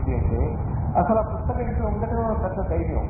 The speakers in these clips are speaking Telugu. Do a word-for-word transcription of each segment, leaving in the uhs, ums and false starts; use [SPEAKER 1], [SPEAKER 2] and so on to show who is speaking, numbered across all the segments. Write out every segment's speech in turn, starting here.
[SPEAKER 1] ఏంటి అంటే అసలు ఆ పుస్తకం ఇంట్లో ఉండటం పెద్ద ధైర్యం.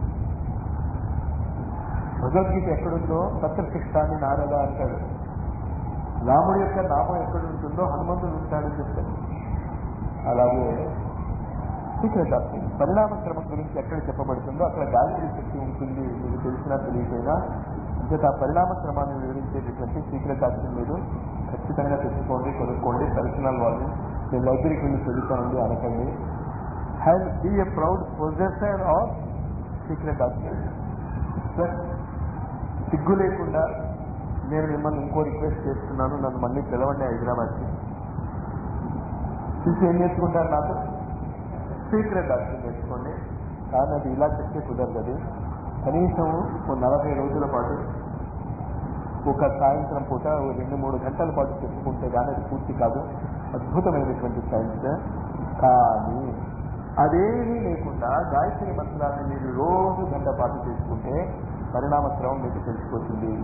[SPEAKER 1] భగవద్గీత ఎక్కడుందో సత్యశిష్టాన్ని నారద అంటాడు. రాముడి యొక్క నామం ఎక్కడ ఉంటుందో హనుమంతుడు ఉంటాడని చెప్తాడు. అలాగే సీక్రెట్ ఆఫ్ థింగ్స్ పరిణామ క్రమం గురించి ఎక్కడ చెప్పబడుతుందో అక్కడ గాయత్రి శక్తి ఉంటుంది. మీకు తెలిసినా తెలియకపోయినా అంచేత ఆ పరిణామ క్రమాన్ని వివరించేటటువంటి సీక్రెట్ ఆఫ్ థింగ్స్ మీరు ఖచ్చితంగా తెచ్చుకోండి, కొనుక్కోండి. పర్సనల్ వాళ్ళు నేను లైబ్రరీకి వెళ్ళి చదువుతానండి అనకండి. Have be a proud possessor of secret of things. Plus సిగ్గు లేకుండా నేను మిమ్మల్ని ఇంకో రిక్వెస్ట్ చేస్తున్నాను, నన్ను మళ్ళీ పిలవండి హైదరాబాద్కి. చూసి ఏం నేర్చుకుంటారు నాకు? సీక్రెట్ డాక్టర్ నేర్చుకోండి. కానీ అది ఇలా చెప్తే కుదరదు. కనీసం ఓ నలభై రోజుల పాటు ఒక సాయంత్రం పూట రెండు మూడు గంటల పాటు చెప్పుకుంటే కానీ అది పూర్తి కాదు. అద్భుతమైనటువంటి సైన్స్. కానీ అదేమీ లేకుండా గాయత్రి మంత్రాన్ని మీరు రోజు గంట పాటు చేసుకుంటే పరిణామ క్రమం మీకు తెలిసిపోతుంది.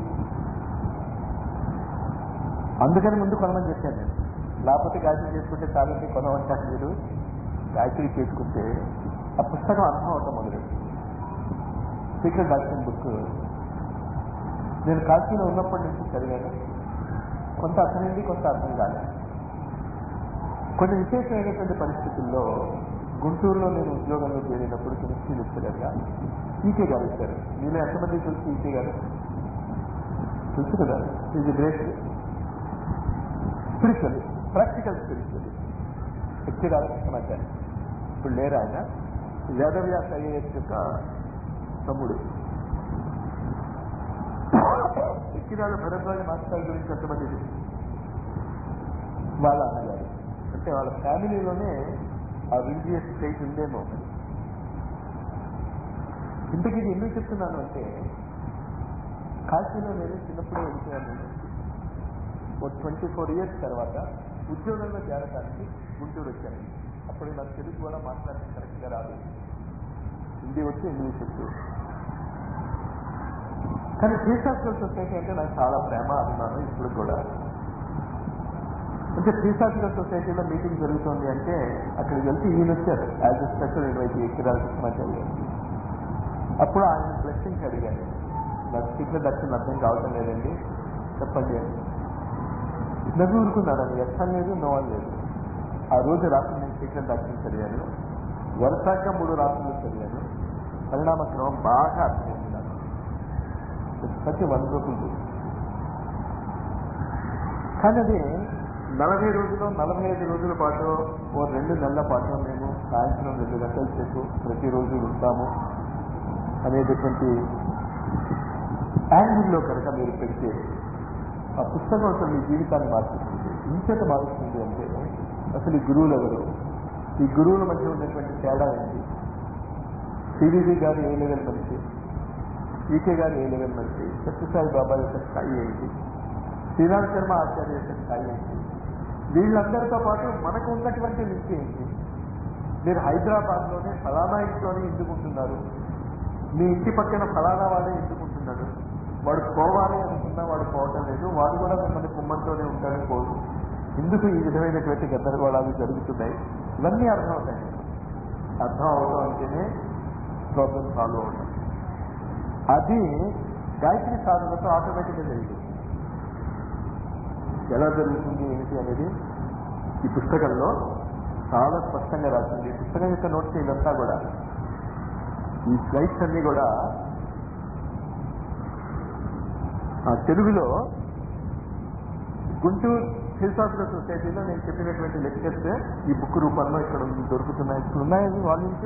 [SPEAKER 1] అందుకని ముందు కొనమని చెప్పాను నేను. లేకపోతే గాయత్రి చేసుకుంటే చాలంటే కొనమంటారు మీరు. గాయత్రి చేసుకుంటే ఆ పుస్తకం అర్థం అవటం మొదలు. సీక్రెట్ డాక్టర్ బుక్ నేను కాశీలో ఉన్నప్పటి నుంచి చదివాను. కొంత అర్థమైంది, కొంత అర్థం కాలేదు. కొన్ని విశేషమైనటువంటి పరిస్థితుల్లో గుంటూరులో నేను ఉద్యోగంలో చేరినప్పుడు కెమిస్ట్రీ లెక్చరర్గా ఈకే గారు ఇచ్చారు. నేను ఎంతమంది తెలుసు ఈకే గారు? తెలుసు కదా. Is great spiritual, practical spiritual Ekkirala సమాచారం. ఇప్పుడు లేరు ఆయన. వేదవ్యాస ఐఏఎస్ యొక్క తమ్ముడు. ఎక్కిరాల భరద్వాజ మాస్టర్ గురించి ఎంతమంది వాళ్ళ అన్నగారు. అంటే వాళ్ళ ఫ్యామిలీలోనే ఆ రిలీజియస్ స్టేట్ ఉందేమో. ఇంతకీ ఇది ఎందుకు చెప్తున్నాను అంటే కాశీలో నేను చిన్నప్పుడే వెళ్ళిపోయాను. ఒక ట్వంటీ ఫోర్ ఇయర్స్ తర్వాత ఉద్యోగంలో చేరడానికి గుంటూరు వచ్చాను. అప్పుడు నాకు తెలుగు కూడా మాట్లాడడం కరెక్ట్గా రాదు. హిందీ వచ్చి ఇంగ్లీష్ వచ్చు. కానీ శ్రీశాస్త్ర సొసైటీ అంటే నాకు చాలా ప్రేమ అభిమానం ఇప్పుడు కూడా. అంటే శ్రీశాస్త్ర సొసైటీలో మీటింగ్ జరుగుతుంది అంటే అక్కడికి వెళ్తే ఈయన వచ్చారు as a special invite Ekkirala Krishnacharya. అప్పుడు ఆయన బ్లెస్సింగ్స్ అడిగాను. నాకు సీక్రెట్ దర్శనం అర్థం కావటం లేదండి చెప్పండి అని. నవ్వు ఊరుకున్నాను. అది ఎక్కడం లేదు, నోవల్ లేదు. ఆ రోజు రాత్రి నేను సీక్రెట్ దర్శనం చదివాను. వరుసగా మూడు రాత్రులు చదివాను. పరిణామ క్రమం బాగా అర్థమైంది నాకు. ప్రతి వందరూపులు. కానీ అది నలభై రోజులు నలభై ఐదు రోజుల పాటు ఓ రెండు నెలల పాటు మేము సాయంత్రం రెండు గంటల సేపు ప్రతిరోజు ఉంటాము అనేటటువంటి యాంగిల్లో కనుక మీరు పెడితే ఆ పుస్తకం అసలు మీ జీవితాన్ని మార్చుతుంది. ఇంతట మారుస్తుంది అంటే అసలు ఈ గురువులు ఎవరు, ఈ గురువుల మధ్య ఉన్నటువంటి తేడా ఏంటి, సివిజీ గారు ఏ లెవెల్ మనిషి, ఈకే గారు ఏ లెవెల్ మనిషి, సత్యసాయి బాబా యొక్క స్థాయి ఏంటి, శ్రీరామ్ శర్మ ఆచార్య యొక్క స్థాయి ఏంటి, వీళ్ళందరితో పాటు మనకు ఉన్నటువంటి లింక్ ఏంటి. మీరు హైదరాబాద్లోనే ఫలానా ఇంట్లోనే ఎందుకుంటున్నారు, మీ ఇంటి పక్కన ఫలానా వాడే ఎందుకుంటున్నాడు, వాడు పోవాలి అనుకున్నా వాడు పోవటం లేదు, వాడు కూడా మిమ్మల్ని కుమ్మంతోనే ఉంటాడని పోదు. ఎందుకు ఈ విధమైనటువంటి గద్దరగోళాలు జరుగుతున్నాయి, ఇవన్నీ అర్థం అవుతాయి. అర్థం అవడం అంటేనే ప్రాబ్లం సాల్వ్ అవడం. అది గాయత్రి సాధనతో ఆటోమేటిక్గా జరుగుతుంది. ఎలా జరుగుతుంది ఏమిటి అనేది ఈ పుస్తకంలో చాలా స్పష్టంగా రాసింది. ఈ పుస్తకం యొక్క నోట్స్ ఇదంతా కూడా, ఈ స్లైడ్స్ అన్ని కూడా తెలుగులో గుంటూరు ఫిలసాఫికల్ సొసైటీలో నేను చెప్పినటువంటి లెక్చర్స్ ఈ బుక్ రూపంలో ఇక్కడ దొరుకుతున్నాయి. ఇక్కడ ఉన్నాయి వాల్యూమ్స్.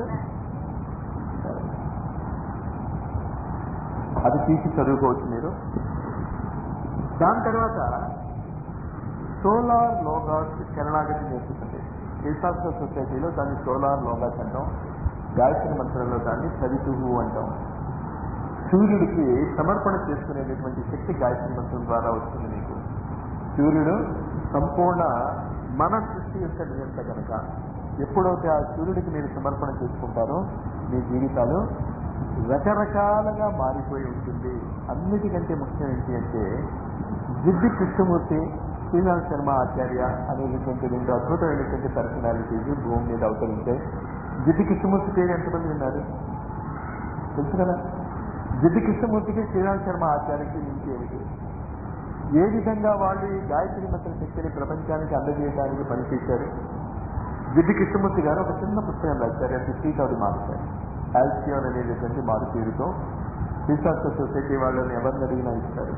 [SPEAKER 1] అది తీసి చదువుకోవచ్చు మీరు. దాని తర్వాత సోలార్ లోగాస్ శరణాగతి నేర్చుకుంటే ఫిలసాఫికల్ సొసైటీలో దాన్ని సోలార్ లోగాస్ అంటాం. గాయత్రి మంత్రంలో దాన్ని సవితుహు అంటాం. సూర్యుడికి సమర్పణ చేసుకునేటటువంటి శక్తి గాయత్రి మంత్రం ద్వారా వస్తుంది మీకు. సూర్యుడు సంపూర్ణ మన సృష్టి యొక్క నియంత కనుక ఎప్పుడైతే ఆ సూర్యుడికి మీరు సమర్పణ చేసుకుంటారో మీ జీవితాలు రకరకాలుగా మారిపోయి ఉంటుంది. అన్నిటికంటే ముఖ్యం ఏంటి అంటే జిడ్డి కృష్ణమూర్తి, శ్రీరామ్ శర్మ ఆచార్య అనేటటువంటి రెండు అద్భుతమైనటువంటి పర్సనాలిటీస్ భూమి మీద అవతరించాయి. జిడ్డు కృష్ణమూర్తి పేరు ఎంతమంది విన్నారు? తెలుసు కదా. జిడ్డు కృష్ణమూర్తికి శ్రీరామ్ శర్మ ఆచార్యకి లింక్ ఏమిటి? ఏ విధంగా వాళ్ళు ఈ గాయత్రి మంత్ర శక్తిని ప్రపంచానికి అందజేయడానికి పనిచేశారు? జిడ్డు కృష్ణమూర్తి గారు ఒక చిన్న పుస్తకం రాశారు, అది సీట్ అవుట్ మారుతారు. ఆల్సియోన్ అనేటటువంటి మారు పేరుతో రీసెర్చ్ సొసైటీ వాళ్ళని ఎవరిని అడిగినా ఇస్తారు.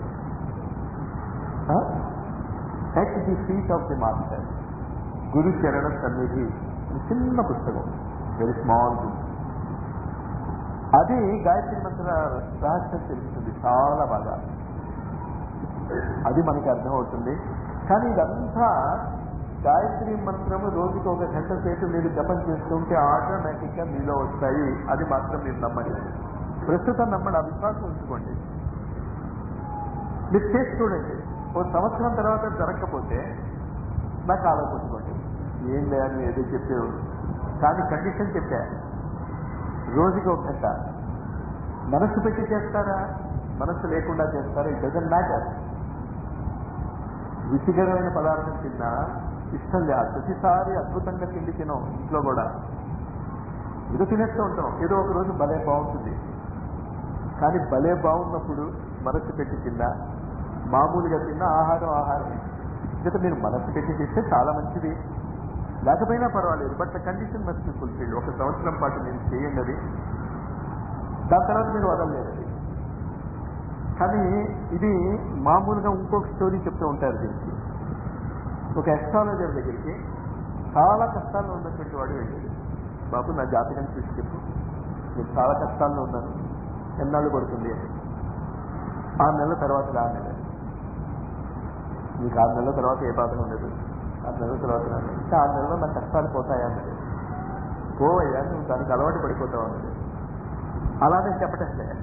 [SPEAKER 1] At the feet of the master, గురు చరణ సన్నిధి, చిన్న పుస్తకం, వెరీ స్మాల్ బుక్. అది గాయత్రి మంత్ర రహస్యం తెలుస్తుంది చాలా బాగా, అది మనకి అర్థమవుతుంది. కానీ ఇదంతా గాయత్రి మంత్రము రోజుకి ఒక గంట సేపు మీరు జపం చేస్తుంటే ఆటోమేటిక్గా మీలో వస్తాయి. అది మాత్రం మీరు నమ్మండి. ప్రస్తుతం నమ్మడం, విశ్వాసం ఉంచుకోండి. మీరు చేసి చూడండి. ఓ సంవత్సరం తర్వాత జరగకపోతే నాకు ఆలోచించుకోండి, ఏం లేదు ఏదో చెప్పేవు. కానీ కండిషన్ చెప్పా, రోజుకి ఒక గంట మనస్సు పెట్టి చేస్తారా, మనస్సు లేకుండా చేస్తారా, ఇట్ డజంట్ మ్యాటర్. రుచికరమైన పదార్థం తిన్నా ఇష్టం లేదు, ప్రతిసారి అద్భుతంగా తిండి తినాం. ఇంట్లో కూడా ఏదో తినేస్తూ ఉంటాం, ఏదో ఒక రోజు భలే బాగుంటుంది. కానీ భలే బాగున్నప్పుడు మనస్సు పెట్టి తిన్నా, మామూలుగా తిన్నా ఆహారం ఆహారమే. ఇంకా మీరు మనస్సు పెట్టి చేస్తే చాలా మంచిది, లేకపోయినా పర్వాలేదు. But the condition must be fulfilled. ఒక సంవత్సరం పాటు మీరు చేయండి అది, దాని తర్వాత మీరు వదలలేదు అది. కానీ ఇది మామూలుగా ఇంకొక స్టోరీ చెప్తూ ఉంటారు దీనికి. ఒక ఎస్ట్రాలజర్ దగ్గరికి చాలా కష్టాల్లో ఉన్నటువంటి వాడు వెళ్ళాడు. బాబు నా జాతకం చూసి చెప్పు, నేను చాలా కష్టాల్లో ఉన్నాను, ఎన్నాళ్ళు పడుతుంది అని. ఆరు నెలల తర్వాత రాలేదు, నీకు ఆరు నెలల తర్వాత ఏ బాధ ఉండదు, ఆరు నెలల తర్వాత రాలేదు. ఇంకా ఆరు నెలల్లో నా కష్టాలు పోతాయా అన్నది. పోవయ్యా, నువ్వు దానికి అలవాటు పడిపోతావు అన్నది. అలానే చెప్పటం లేదు,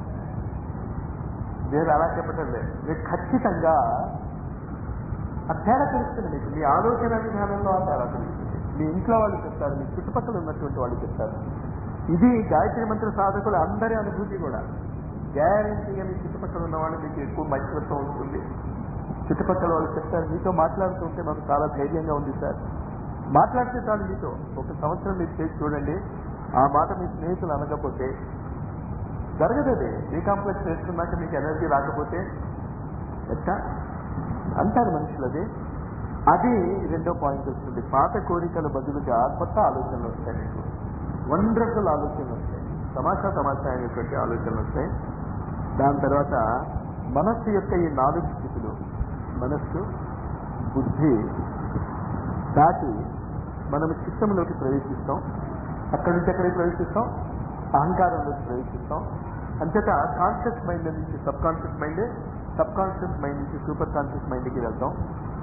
[SPEAKER 1] నేను అలా చెప్పటం లేదు. మీరు ఖచ్చితంగా ఆ తేడా తెలుస్తుంది మీకు, మీ ఆలోచన విధానంలో ఆ తేడా తెలుస్తుంది. మీ ఇంట్లో వాళ్ళు చెప్తారు, మీ చుట్టుపక్కల ఉన్నటువంటి వాళ్ళు చెప్తారు. ఇది గాయత్రి మంత్ర సాధకులు అందరి అనుభూతి కూడా. గ్యారెంటీగా మీ చుట్టుపక్కల ఉన్నవాళ్ళు మీకు ఎక్కువ మైత్రత్వం ఉంటుంది. చుట్టుపక్కల వాళ్ళు చెప్తారు, మీతో మాట్లాడుతుంటే మాకు చాలా ధైర్యంగా ఉంది సార్. మాట్లాడితే చాలు మీతో. ఒక సంవత్సరం మీరు చేసి చూడండి, ఆ మాట మీ స్నేహితులు అనకపోతే జరగదు. అది డీకాంప్లెక్స్ చేస్తున్నాక మీకు ఎనర్జీ రాకపోతే ఎట్టా అంటారు మనుషులు. అది అది రెండో పాయింట్ వస్తుంది. పాత కోరికల బదులుగా కొత్త ఆలోచనలు వస్తాయి మీకు, వండర్ఫుల్ ఆలోచనలు వస్తాయి, తమాషా తమాషా అయినటువంటి ఆలోచనలు వస్తాయి. దాని తర్వాత మనస్సు యొక్క ఈ నాలుగు స్థితులు, మనస్సు బుద్ధి దాటి మనము చిత్తంలోకి ప్రవేశిస్తాం. అక్కడి నుంచి ఎక్కడికి ప్రవేశిస్తాం? అహంకారంలోకి ప్రవేశిస్తాం. అంచేత కాన్షియస్ మైండ్ నుంచి sub conscious mind, sub conscious mind నుంచి సూపర్ కాన్షియస్ మైండ్కి వెళ్తాం.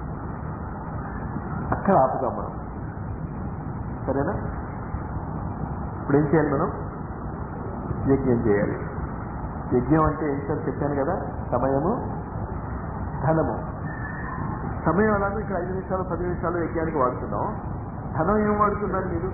[SPEAKER 1] అక్కడ ఆపుతాం మనం, సరేనా? ఇప్పుడు ఏం చేయాలి మనం? యజ్ఞం చేయాలి. యజ్ఞం అంటే ఏం సార్ చెప్పాను కదా, సమయము ధనము. సమయం అలాగే ఇక్కడ ఐదు నిమిషాలు పది నిమిషాలు యజ్ఞానికి వాడుతున్నాం. ధనం ఏం వాడుతున్నారు మీరు?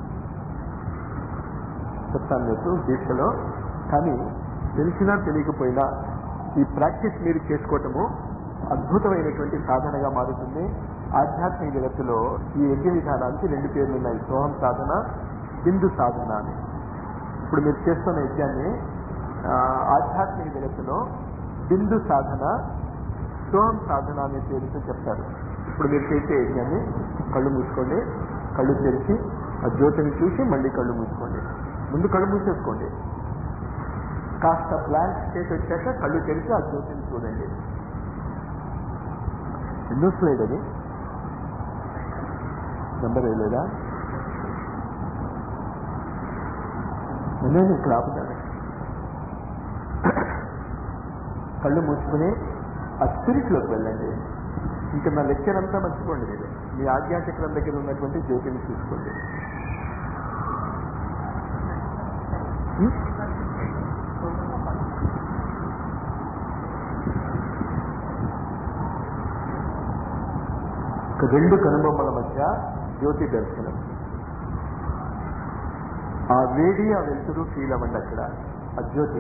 [SPEAKER 1] చెప్తాను మీకు దీక్షలో. కానీ తెలిసినా తెలియకపోయినా ఈ ప్రాక్టీస్ మీరు చేసుకోవటము అద్భుతమైనటువంటి సాధనగా మారుతుంది. ఆధ్యాత్మిక జగత్తులో ఈ యజ్ఞ విధానానికి రెండు పేర్లు ఉన్నాయి, సోహం సాధన, బిందు సాధన అని. ఇప్పుడు మీరు చేస్తున్న యజ్ఞాన్ని ఆధ్యాత్మిక జగత్తులో బిందు సాధన, సోహం సాధన అనే పేరుతో చెప్తారు. ఇప్పుడు మీరు చేసే యజ్ఞాన్ని కళ్ళు మూసుకోండి, కళ్ళు తెరిచి ఆ జ్యోతిని చూసి మళ్ళీ కళ్ళు మూసుకోండి. ముందు కళ్ళు మూసేసుకోండి, కాస్త బ్లాంక్ స్టేట్ వచ్చాక కళ్ళు తెరిచి ఆ జ్యోతిని చూడండి. ఎన్నో స్లైడ్ అది, నెంబర్ వేయలేదా? నేను ఇక్కడ ఆపుతాను. కళ్ళు మూసుకుని ఆ స్పిరిట్లోకి వెళ్ళండి. ఇంకా నా లెక్చర్ అంతా మర్చిపోండి. మీరు మీ ఆజ్ఞాచక్రం దగ్గర ఉన్నటువంటి జ్యోతిని చూసుకోండి. రెండు కనుబొమ్మల మధ్య జ్యోతి దర్శనం. ఆ వేడి, ఆ వెలుతురు ఫీల్ అవ్వండి అక్కడ ఆ జ్యోతి.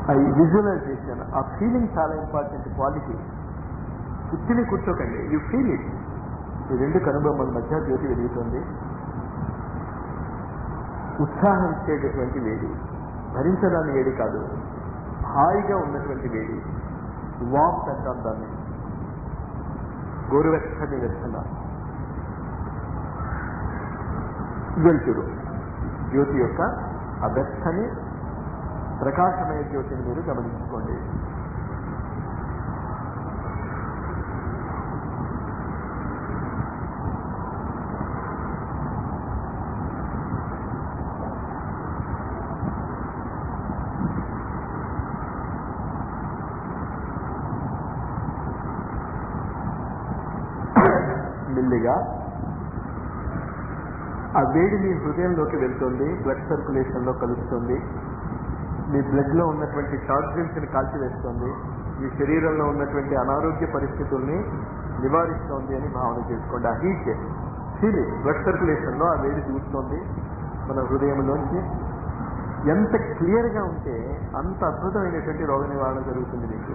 [SPEAKER 1] ఆ విజువలైజేషన్, ఆ ఫీలింగ్ చాలా ఇంపార్టెంట్ క్వాలిటీ. కూర్చుని కూర్చోకండి, యూ ఫీల్ ఇట్. ఈ రెండు కనుబొమ్మల మధ్య జ్యోతి వెలుగుతుంది. ఉత్సాహం ఇచ్చేటటువంటి వేడి, భరించడానికి వేడి కాదు, హాయిగా ఉన్నటువంటి వేడి, వామ్త్ అంటాం దాన్ని, గోరువెచ్చని వెచ్చన. వెలుతురు జ్యోతి యొక్క ఆ వెచ్చని ప్రకాశమయ జ్యోతిని మీరు గమనించుకోండి. మెల్లిగా ఆ వేడి మీ హృదయంలోకి వెళ్తుంది, బ్లడ్ సర్క్యులేషన్ లో కలుస్తుంది, మీ బ్లడ్ లో ఉన్నటువంటి టాక్సిన్స్ ని కాల్చివేస్తోంది, మీ శరీరంలో ఉన్నటువంటి అనారోగ్య పరిస్థితుల్ని నివారిస్తోంది అని భావన చేసుకోండి. ఆ హీట్ ఫీలింగ్ బ్లడ్ సర్క్యులేషన్ లో ఆ వేడి దూరుతోంది మన హృదయంలోంచి. ఎంత క్లియర్ గా ఉంటే అంత అద్భుతమైనటువంటి రోగ నివారణ జరుగుతుంది మీకు.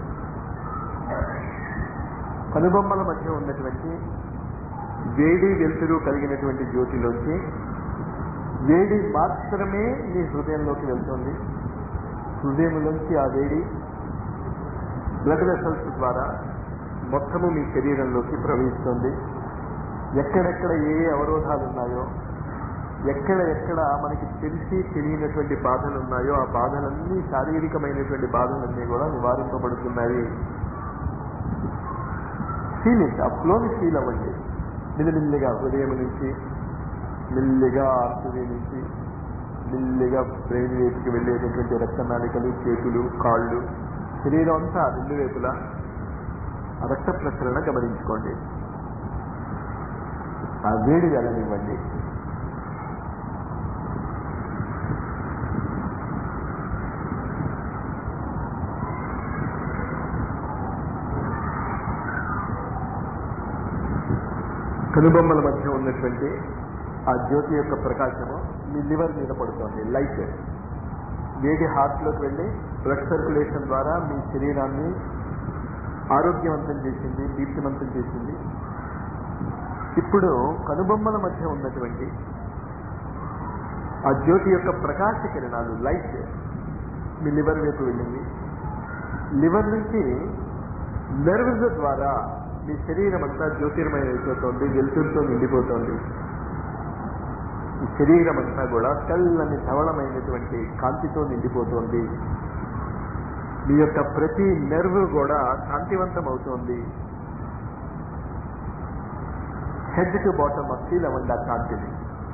[SPEAKER 1] కనుబొమ్మల మధ్య ఉన్నటువంటి వేడి వెలుతురు కలిగినటువంటి జ్యోతిలోంచి వేడి మాత్రమే మీ హృదయంలోకి వెళ్తుంది. హృదయంలోంచి ఆ వేడి బ్లడ్ వెసల్స్ ద్వారా మొత్తము మీ శరీరంలోకి ప్రవహిస్తుంది. ఎక్కడెక్కడ ఏ ఏ అవరోధాలు ఉన్నాయో, ఎక్కడ ఎక్కడ మనకి తెలిసి తెలియనటువంటి బాధలు ఉన్నాయో ఆ బాధలన్నీ, శారీరకమైనటువంటి బాధలన్నీ కూడా నివారింపబడుతున్నాయి. ఫీలింగ్ ఆ ఫ్లోని ఫీల్ అవ్వండి. మెల్లిమెల్లిగా హృదయం నుంచి, మెల్లిగా ఆర్టరీ నుంచి, మెల్లిగా బ్రెయిన్ వైపుకి వెళ్ళేటటువంటి రక్తనాళికలు, చేతులు, కాళ్ళు, శరీరం అంతా రెండు వైపులా ఆ రక్త ప్రసరణ గమనించుకోండి. ఆ వేడి వెళ్ళనివ్వండి. కనుబొమ్మల మధ్య ఉన్నటువంటి ఆ జ్యోతి యొక్క ప్రకాశము మీ లివర్ మీద పడుతుంది. లైట్ వేడి హార్ట్లోకి వెళ్ళి బ్లడ్ సర్క్యులేషన్ ద్వారా మీ శరీరాన్ని ఆరోగ్యవంతం చేసింది, దీప్తివంతం చేసింది. ఇప్పుడు కనుబొమ్మల మధ్య ఉన్నటువంటి ఆ జ్యోతి యొక్క ప్రకాశ కిరణాలు, లైట్ మీ లివర్ వైపు వెళ్ళింది. లివర్ నుంచి నర్వ్స్ ద్వారా మీ శరీరం అంతా జ్యోతిర్మయం అయిపోతుంది, వెలుతురుతో నిండిపోతుంది. ఈ శరీరం అంతా కూడా తెల్లని ధవళమైనటువంటి కాంతితో నిండిపోతుంది. మీ యొక్క ప్రతి నెర్వ్ కూడా కాంతివంతం అవుతోంది. హెడ్ టు బాటమ్ ఫీల్ అవ్వండి ఆ కాంతిని.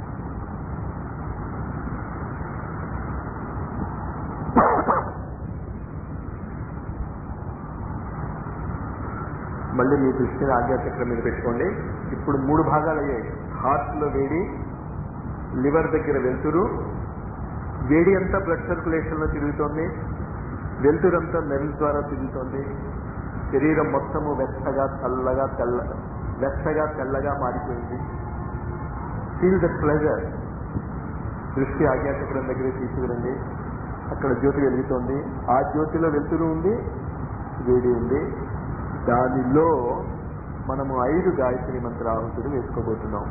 [SPEAKER 1] మళ్ళీ మీ దృష్టిని ఆజ్ఞాచక్రం మీద పెట్టుకోండి. ఇప్పుడు మూడు భాగాలు అయ్యాయి. హార్ట్లో వేడి, లివర్ దగ్గర వెలుతురు, వేడి అంతా బ్లడ్ సర్క్యులేషన్లో తిరుగుతోంది, వెలుతురు అంతా నెర్వ్స్ ద్వారా తిరుగుతోంది. శరీరం మొత్తము వెచ్చగా చల్లగా తెల్ల వెచ్చగా తెల్లగా మారిపోయింది. Feel the pleasure. దృష్టి ఆజ్ఞాచక్రం దగ్గర తీసుకురండి. అక్కడ జ్యోతి వెలుగుతోంది. ఆ జ్యోతిలో వెలుతురు ఉంది, వేడి ఉంది. దానిలో మనము ఐదు గాయత్రి మంత్రాహుతులు వేసుకోబోతున్నాం.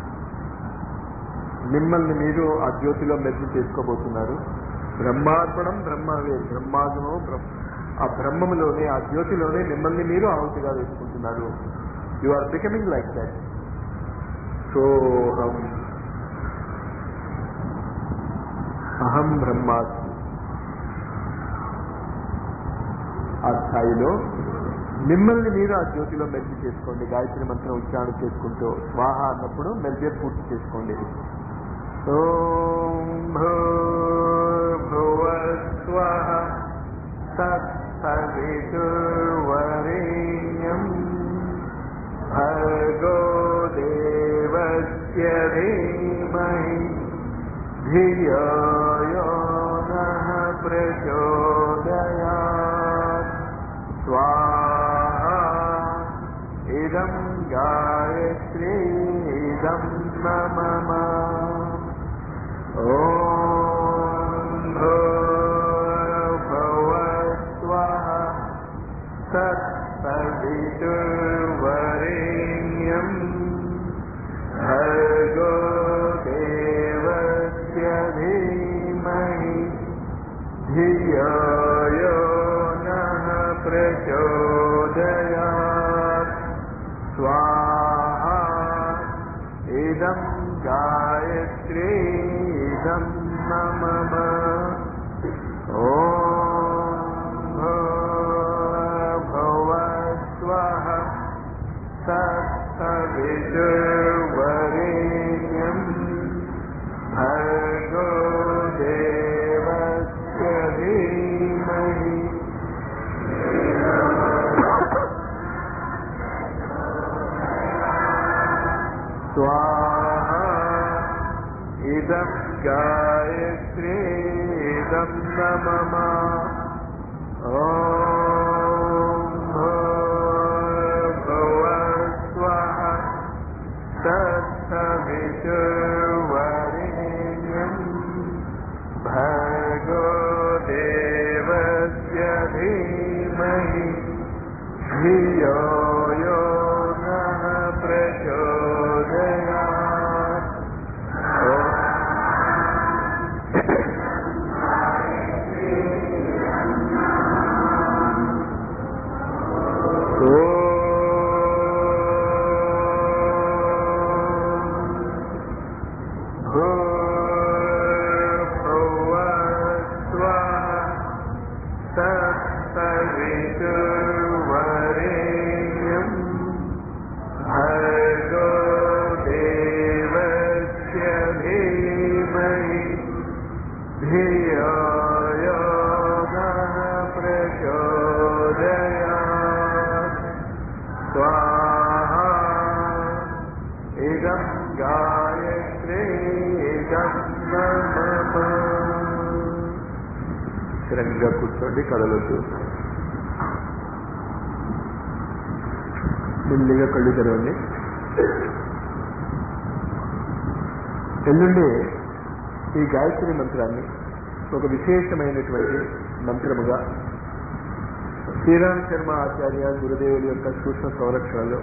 [SPEAKER 1] మిమ్మల్ని మీరు ఆ జ్యోతిలో మెర్జి చేసుకోబోతున్నారు. బ్రహ్మార్పణం బ్రహ్మవే, బ్రహ్మాగమో బ్రహ్మ, ఆ బ్రహ్మములోనే, ఆ జ్యోతిలోనే మిమ్మల్ని మీరు ఆహుతిగా వేసుకుంటున్నారు. You are becoming like that. సోహం అహం బ్రహ్మాస్మి. ఆ స్థాయిలో మిమ్మల్ని మీరు ఆ జ్యోతిలో మెర్జి చేసుకోండి. గాయత్రి మంత్రం ఉచ్చారణ చేసుకుంటూ స్వాహ అన్నప్పుడు మెర్జర్ పూర్తి చేసుకోండి. ఓం భూర్భువస్వః తత్సవితుర్వరేణ్యం భర్గో దేవస్య ధీమహి ధియో యో నః ప్రచోదయాత్. స్వాహా ఇదం గాయత్రీ ఇదం మమ. ఓం భూర్భువః धीमहि धियो यो नः प्रचोदयात् स्वाहा इदं गायत्री इदं मम ॐ भुवस्वः तत्सवितुर्वरेण्यं भर्गो देवस्य धीमहि स्वाहा इदं गायत्री इदं मम ॐ भुवस्वः तत्सवितुर्वरेण्यं भर्गो देवस्य धीमहि धियो यो नः प्रचोदयात् స్థిరంగా కూర్చోండి, కదలొద్దు. మెల్లిగా కళ్ళు తెరవండి. ఎల్లుండి ఈ గాయత్రి మంత్రాన్ని ఒక విశేషమైనటువంటి మంత్రముగా శ్రీరామ్ శర్మ ఆచార్య గురుదేవుల యొక్క సూక్ష్మ సంరక్షణలో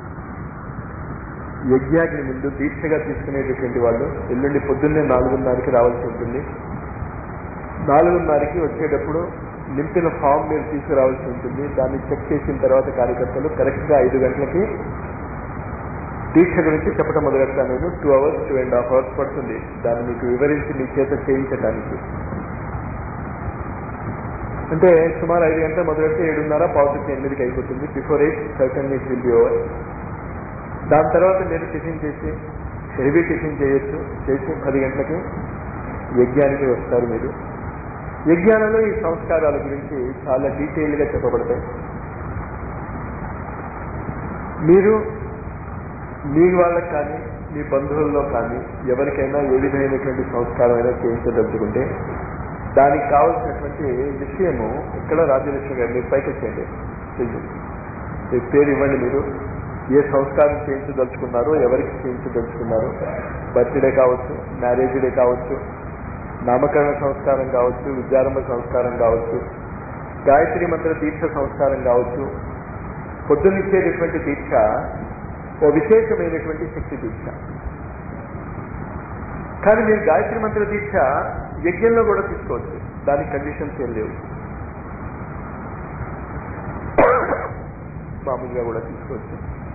[SPEAKER 1] యజ్ఞాగ్ని ముందు దీక్షగా తీసుకునేటటువంటి వాళ్ళు ఎల్లుండి పొద్దున్నే నాలుగున్నరకి రావాల్సి ఉంటుంది. నాలుగున్నరకి వచ్చేటప్పుడు నింపిన ఫామ్ మీరు తీసుకురావాల్సి ఉంటుంది. దాన్ని చెక్ చేసిన తర్వాత కార్యకర్తలు కరెక్ట్గా ఐదు గంటలకి దీక్ష గురించి చెప్పడం మొదలెడతాను. నేను two hours two and half hours పడుతుంది దాన్ని మీకు వివరించి మీ చేత చేయించడానికి. అంటే సుమారు ఐదు గంటల మొదలెడితే ఏడున్నర పావుకి ఎనిమిదికి అయిపోతుంది. Before eight certain it will be over. దాని తర్వాత మీరు టిఫిన్ చేసి హెవీ టిఫిన్ చేయొచ్చు. చేసి పది గంటలకి యజ్ఞానికి వస్తారు. మీరు యజ్ఞానంలో ఈ సంస్కారాల గురించి చాలా డీటెయిల్గా చెప్పబడతాయి. మీరు మీ వాళ్ళకి కానీ మీ బంధువుల్లో కానీ ఎవరికైనా ఏ విధమైనటువంటి సంస్కారం అయినా చేయించదలుచుకుంటే దానికి కావలసినటువంటి విషయము ఇక్కడ రాజ్యలక్ష్మి గారు మీరు పైకి వచ్చేయండి. మీ పేరు ఇవ్వండి. మీరు ఏ సంస్కారం చేయించదలుచుకున్నారో, ఎవరికి చేయించదలుచుకున్నారో, బర్త్డే కావచ్చు, మ్యారేజ్ డే కావచ్చు, నామకరణ సంస్కారం కావచ్చు, విద్యారంభ సంస్కారం కావచ్చు, గాయత్రి మంత్ర దీక్ష సంస్కారం కావచ్చు. పొద్దున్నిచ్చేటటువంటి దీక్ష ఓ విశేషమైనటువంటి శక్తి దీక్ష. కానీ మీరు గాయత్రి మంత్ర దీక్ష యజ్ఞంలో కూడా తీసుకోవచ్చు. దానికి కండిషన్స్ ఏం లేవు. మామూలుగా కూడా తీసుకోవచ్చు.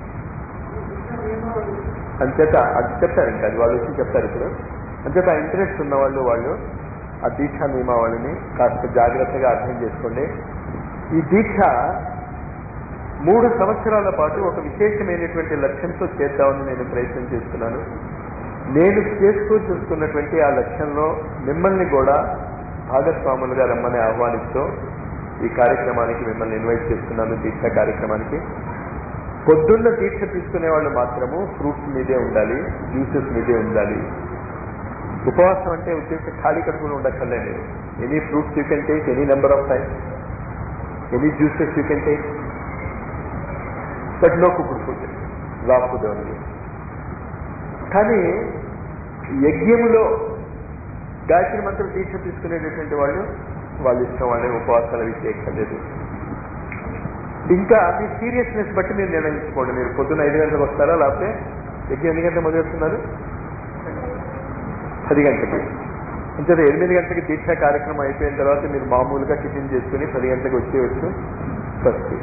[SPEAKER 1] అంచేత అది చెప్తారు. ఇంకా అది వాళ్ళు వచ్చి చెప్తారు ఇప్పుడు. అంచేత ఇంట్రెస్ట్ ఉన్నవాళ్ళు వాళ్ళు ఆ దీక్షా నియమావళిని కాస్త జాగ్రత్తగా అర్థం చేసుకోండి. ఈ దీక్ష మూడు సంవత్సరాల పాటు ఒక విశేషమైనటువంటి లక్ష్యంతో చేద్దామని నేను ప్రయత్నం చేస్తున్నాను. నేను చేస్తూ చూస్తున్నటువంటి ఆ లక్ష్యంలో మిమ్మల్ని కూడా భాగస్వాములుగా రమ్మని ఆహ్వానిస్తూ ఈ కార్యక్రమానికి మిమ్మల్ని ఇన్వైట్ చేస్తున్నాను. దీక్ష కార్యక్రమానికి పొద్దున్న దీక్ష తీసుకునే వాళ్ళు మాత్రము ఫ్రూట్స్ మీదే ఉండాలి, జ్యూసెస్ మీదే ఉండాలి. ఉపవాసం అంటే ఉద్దేశం ఖాళీ కడుపులో ఉండక్కర్లేదు. Any fruits you can take, any number of times, any juices you can take, but no cooked food, raw food only. కానీ యజ్ఞములో గాయత్రి మంత్రం దీక్ష తీసుకునేటటువంటి వాళ్ళు వాళ్ళ ఇష్టం, వాళ్ళే ఉపవాసాలు అవి చేయక్కర్లేదు. ఇంకా మీ సీరియస్నెస్ బట్టి మీరు నిర్ణయించుకోండి. మీరు పొద్దున్న ఐదు గంటలకు వస్తారా, లేకపోతే యజ్ఞం ఎన్ని గంటలకు మొదలెడుతున్నారు? పది గంటలకి. అంటే ఎనిమిది గంటలకి దీక్ష కార్యక్రమం అయిపోయిన తర్వాత మీరు మామూలుగా టిఫిన్ చేసుకుని పది గంటలకు వచ్చేయచ్చు. ఫస్ట్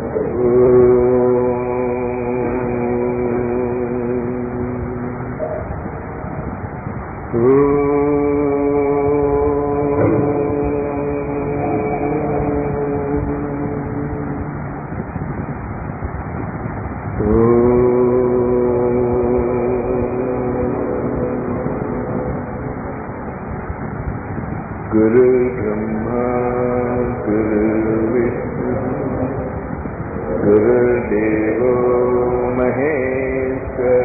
[SPEAKER 1] గురు బ్రహ్మా గురు విష్ణు గురుదేవో మహేశ్వర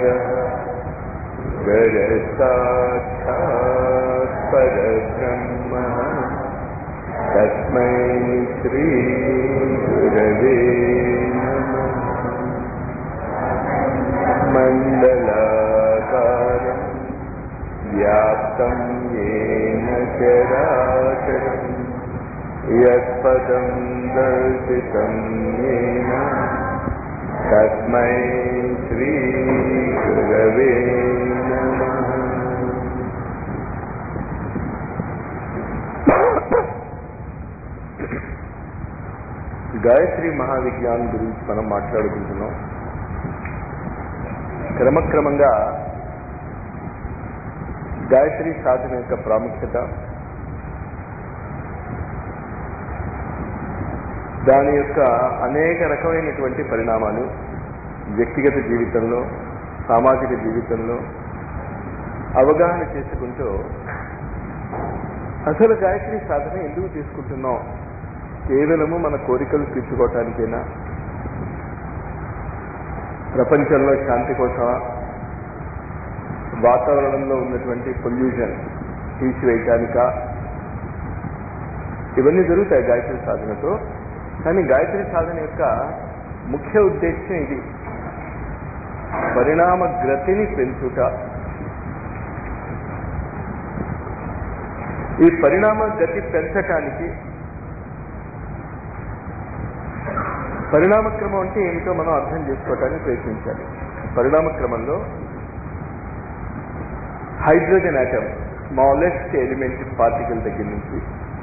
[SPEAKER 1] గురు సాక్షాత్ పరబ్రహ్మ తస్మై శ్రీ గురవే నమః. మండలాకారం వ్యాప్తం యేన చరాచరం యత్పదం దర్శితం యేన తస్మై శ్రీ గురవే నమః. గాయత్రి మహావిజ్ఞానం గురించి మనం మాట్లాడుకుంటున్నాం. క్రమక్రమంగా గాయత్రి సాధన యొక్క ప్రాముఖ్యత, దాని యొక్క అనేక రకమైనటువంటి పరిణామాలు వ్యక్తిగత జీవితంలో, సామాజిక జీవితంలో అవగాహన చేసుకుంటూ అసలు గాయత్రి సాధన ఎందుకు తీసుకుంటున్నాం? కేవలము మన కోరికలు తీర్చుకోవటానికైనా, ప్రపంచంలో శాంతి కోసమా, వాతావరణంలో ఉన్నటువంటి పొల్యూషన్ తీసివేయటానిక? ఇవన్నీ జరుగుతాయి గాయత్రి సాధనతో. కానీ గాయత్రి సాధన యొక్క ముఖ్య ఉద్దేశం ఇది, పరిణామ గతిని పెంచుట. ఈ పరిణామ గతి పెంచటానికి పరిణామక్రమం అంటే ఏమిటో మనం అర్థం చేసుకోవటానికి ప్రయత్నించాలి. పరిణామక్రమంలో hydrogen atom, smallest element particle దగ్గర నుంచి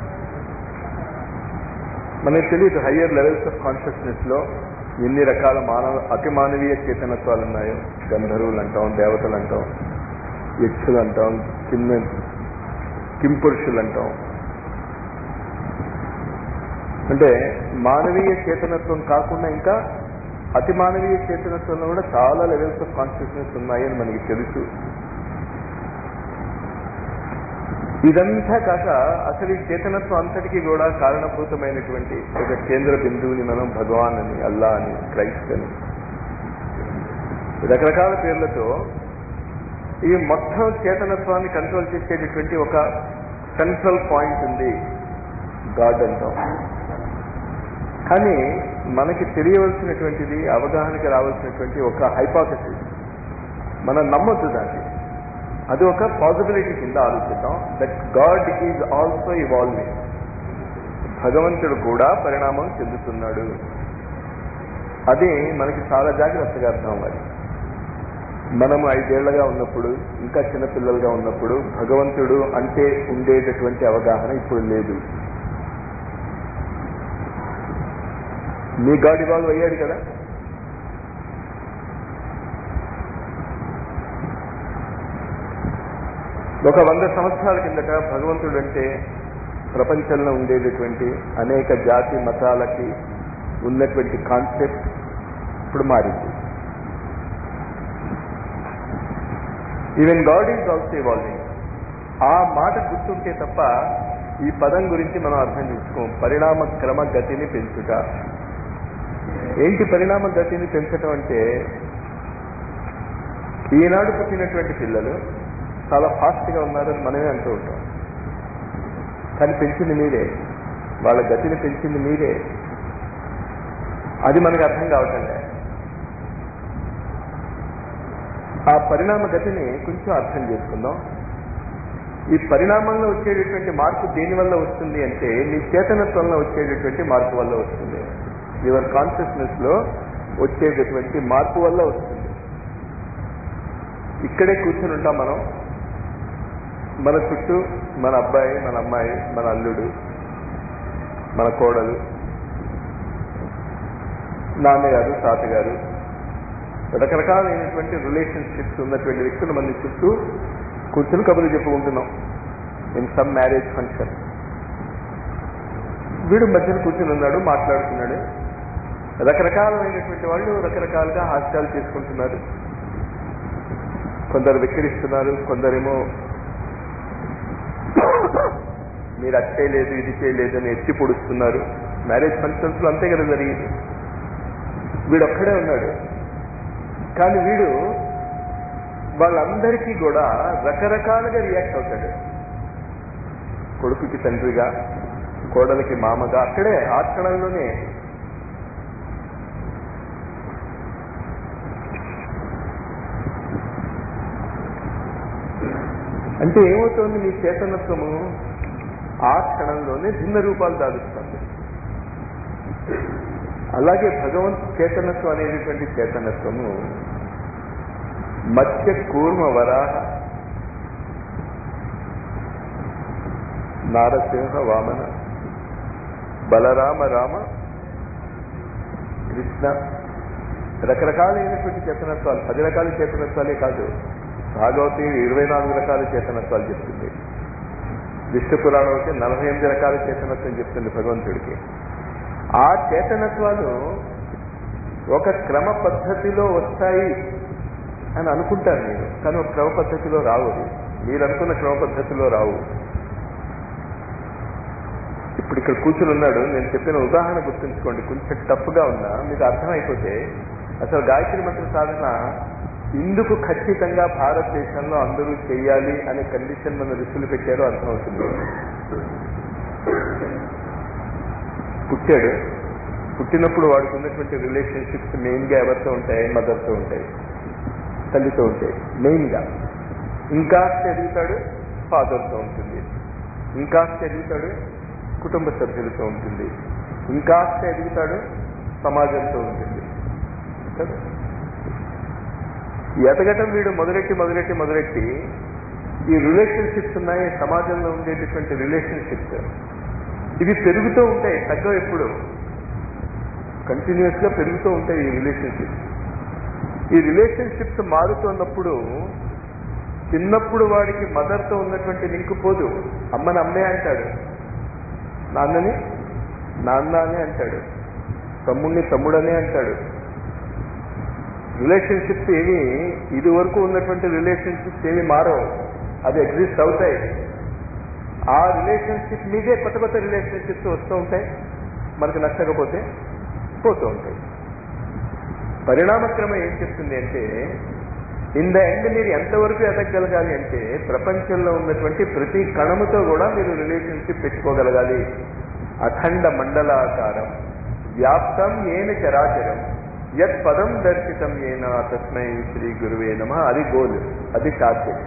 [SPEAKER 1] మనకు తెలియదు హయ్యర్ లెవెల్స్ ఆఫ్ కాన్షియస్నెస్ లో ఎన్ని రకాల మానవ అతి మానవీయ చేతనత్వాలు ఉన్నాయో. గంధర్వులు అంటాం, దేవతలు అంటాం, యక్షులు అంటాం, కిమ్ కింపురుషులు అంటాం. అంటే మానవీయ చేతనత్వం కాకుండా ఇంకా అతి మానవీయ చేతనత్వంలో కూడా చాలా లెవెల్స్ ఆఫ్ కాన్షియస్నెస్ ఉన్నాయని మనకి తెలుసు. ఇదంతా కాక అసలు ఈ చేతనత్వం అంతటికీ కూడా కారణభూతమైనటువంటి ఒక కేంద్ర బిందువుని మనం భగవాన్ అని, అల్లా అని, క్రైస్ట్ అని, రకరకాల పేర్లతో ఈ మొత్తం చేతనత్వాన్ని కంట్రోల్ చేసేటటువంటి ఒక సెంట్రల్ పాయింట్ ఉంది, గాడ్ అంటాం. కానీ మనకి తెలియవలసినటువంటిది, అవగాహనకి రావాల్సినటువంటి ఒక హైపోథసిస్, మనం నమ్మొద్దు దాన్ని. అది ఒక పాసిబిలిటీ కింద ఆలోచిద్దాం. That God is also evolving. భగవంతుడు కూడా పరిణామం చెందుతున్నాడు. అది మనకి చాలా జాగ్రత్తగా అర్థం అవ్వాలి. మనము ఐదేళ్లగా ఉన్నప్పుడు, ఇంకా చిన్నపిల్లలుగా ఉన్నప్పుడు భగవంతుడు అంటే ఉండేటటువంటి అవగాహన ఇప్పుడు లేదు. మీ గాడ్ ఇవాల్వ్ అయ్యాడు కదా. ఒక వంద సంవత్సరాల కిందట భగవంతుడు అంటే ప్రపంచంలో ఉండేటటువంటి అనేక జాతి మతాలకి ఉన్నటువంటి కాన్సెప్ట్ ఇప్పుడు మారింది. Even God is also evolving. ఆ మాట గుర్తుంటే తప్ప ఈ పదం గురించి మనం అర్థం చేసుకోం. పరిణామ క్రమ గతిని పెంచుట. ఏంటి పరిణామ గతిని పెంచటం అంటే, ఈనాడు పుట్టినటువంటి పిల్లలు చాలా ఫాస్ట్గా ఉన్నారని మనమే అంటూ ఉంటాం. కానీ పెంచింది మీరే, వాళ్ళ గతిని పెంచింది మీరే. అది మనకు అర్థం కావటం లేదు. ఆ పరిణామ గతిని కొంచెం అర్థం చేసుకుందాం. ఈ పరిణామంలో వచ్చేటటువంటి మార్పు దేనివల్ల వస్తుంది అంటే, మీ చేతనత్వంలో వచ్చేటటువంటి మార్పు వల్ల వస్తుంది. యువర్ కాన్షియస్నెస్ లో వచ్చేటటువంటి మార్పు వల్ల వస్తుంది. ఇక్కడే కూర్చొని ఉంటాం మనం. మన చుట్టూ మన అబ్బాయి, మన అమ్మాయి, మన అల్లుడు, మన కోడలు, నాన్నగారు, తాతగారు, రకరకాలైనటువంటి రిలేషన్షిప్స్ ఉన్నటువంటి వ్యక్తులు మన చుట్టూ కూర్చుని కబుర్లు చెప్పుకుంటున్నాం ఇన్ సమ్ మ్యారేజ్ ఫంక్షన్. వీడు మధ్యన కూర్చుని ఉన్నాడు, మాట్లాడుతున్నాడు. రకరకాలైనటువంటి వాళ్ళు రకరకాలుగా హాస్యాలు చేసుకుంటున్నారు. కొందరు వెక్కిరిస్తున్నారు, కొందరేమో మీరు అది చేయలేదు, ఇది చేయలేదు అని ఎత్తి పొడుస్తున్నారు. మ్యారేజ్ ఫంక్షన్స్లో అంతే కదా జరిగింది. వీడు ఒక్కడే ఉన్నాడు, కానీ వీడు వాళ్ళందరికీ కూడా రకరకాలుగా రియాక్ట్ అవుతాడు. కొడుకుకి తండ్రిగా, కోడలికి మామగా, అక్కడే ఆ క్షణంలోనే. అంటే ఏమవుతుంది, మీ చేతనత్వము ఆ క్షణంలోనే భిన్న రూపాలు దాలుస్తుంది. అలాగే భగవంతు చేతనత్వం అనేటువంటి చేతనత్వము మత్స్య కూర్మ వరాహ నారసింహ వామన బలరామ రామ కృష్ణ, రకరకాలైనటువంటి చేతనత్వాలు, పది రకాల చేతనత్వాలే కాదు. భాగవతి ఇరవై నాలుగు రకాల చేతనత్వాలు చెప్తుంది. విష్ణు పురాణం అయితే నలభై ఎనిమిది రకాల చేతనత్వం చెప్తుంది భగవంతుడికి. ఆ చేతనత్వాలు ఒక క్రమ పద్ధతిలో వస్తాయి అని అనుకుంటారు మీరు, కానీ ఒక క్రమ పద్ధతిలో రావు. మీరు అనుకున్న క్రమ పద్ధతిలో రావు. ఇప్పుడు ఇక్కడ కూర్చుని ఉన్నాడు, నేను చెప్పిన ఉదాహరణ గుర్తుంచుకోండి. కొంచెం టఫ్గా ఉన్నా మీకు అర్థమైపోతే అసలు గాయత్రి మంత్ర సాధన ఇందుకు ఖచ్చితంగా భారతదేశంలో అందరూ చేయాలి అనే కండిషన్ మన ఋషులు పెట్టారో అర్థమవుతుంది. పుట్టాడు, పుట్టినప్పుడు వాడికి ఉన్నటువంటి రిలేషన్షిప్స్ మెయిన్గా ఎవరితో ఉంటాయి? మదర్తో ఉంటాయి, తల్లితో ఉంటాయి మెయిన్గా. ఇంకా ఎదుగుతాడు, ఫాదర్తో ఉంటుంది. ఇంకా ఎదుగుతాడు, కుటుంబ సభ్యులతో ఉంటుంది. ఇంకా ఎదుగుతాడు, సమాజంతో ఉంటుంది కదా. ఎదగటం వీడు మొదలెట్టి మొదలెట్టి మొదలెట్టి ఈ రిలేషన్షిప్స్ ఉన్నాయి, సమాజంలో ఉండేటటువంటి రిలేషన్షిప్స్, ఇవి పెరుగుతూ ఉంటాయి, తగ్గవు. ఎప్పుడు కంటిన్యూస్గా పెరుగుతూ ఉంటాయి ఈ రిలేషన్షిప్స్. ఈ రిలేషన్షిప్స్ మారుతున్నప్పుడు చిన్నప్పుడు వాడికి మదర్తో ఉన్నటువంటి లింక్ పోదు. అమ్మని అమ్మే అంటాడు, నాన్నని నాన్న అనే అంటాడు, తమ్ముడిని తమ్ముడనే అంటాడు. రిలేషన్షిప్స్ ఏమి ఇది వరకు ఉన్నటువంటి రిలేషన్షిప్స్ ఏమి మారవు, అవి ఎగ్జిస్ట్ అవుతాయి. ఆ రిలేషన్షిప్ మీదే కొత్త కొత్త రిలేషన్షిప్స్ వస్తూ ఉంటాయి, మనకు నచ్చకపోతే పోతూ ఉంటాయి. పరిణామక్రమం ఏం చెప్తుంది అంటే, ఇన్ ద ఎండ్ మీరు ఎంతవరకు ఎదగగలగాలి అంటే ప్రపంచంలో ఉన్నటువంటి ప్రతి కణముతో కూడా మీరు రిలేషన్షిప్ పెట్టుకోగలగాలి. అఖండ మండలాకారం వ్యాప్తం ఏన చరాచరం యత్ పదం దర్శితం ఏనా తస్మై శ్రీ గురువే నమః. అది గోల్, అది టార్గెట్.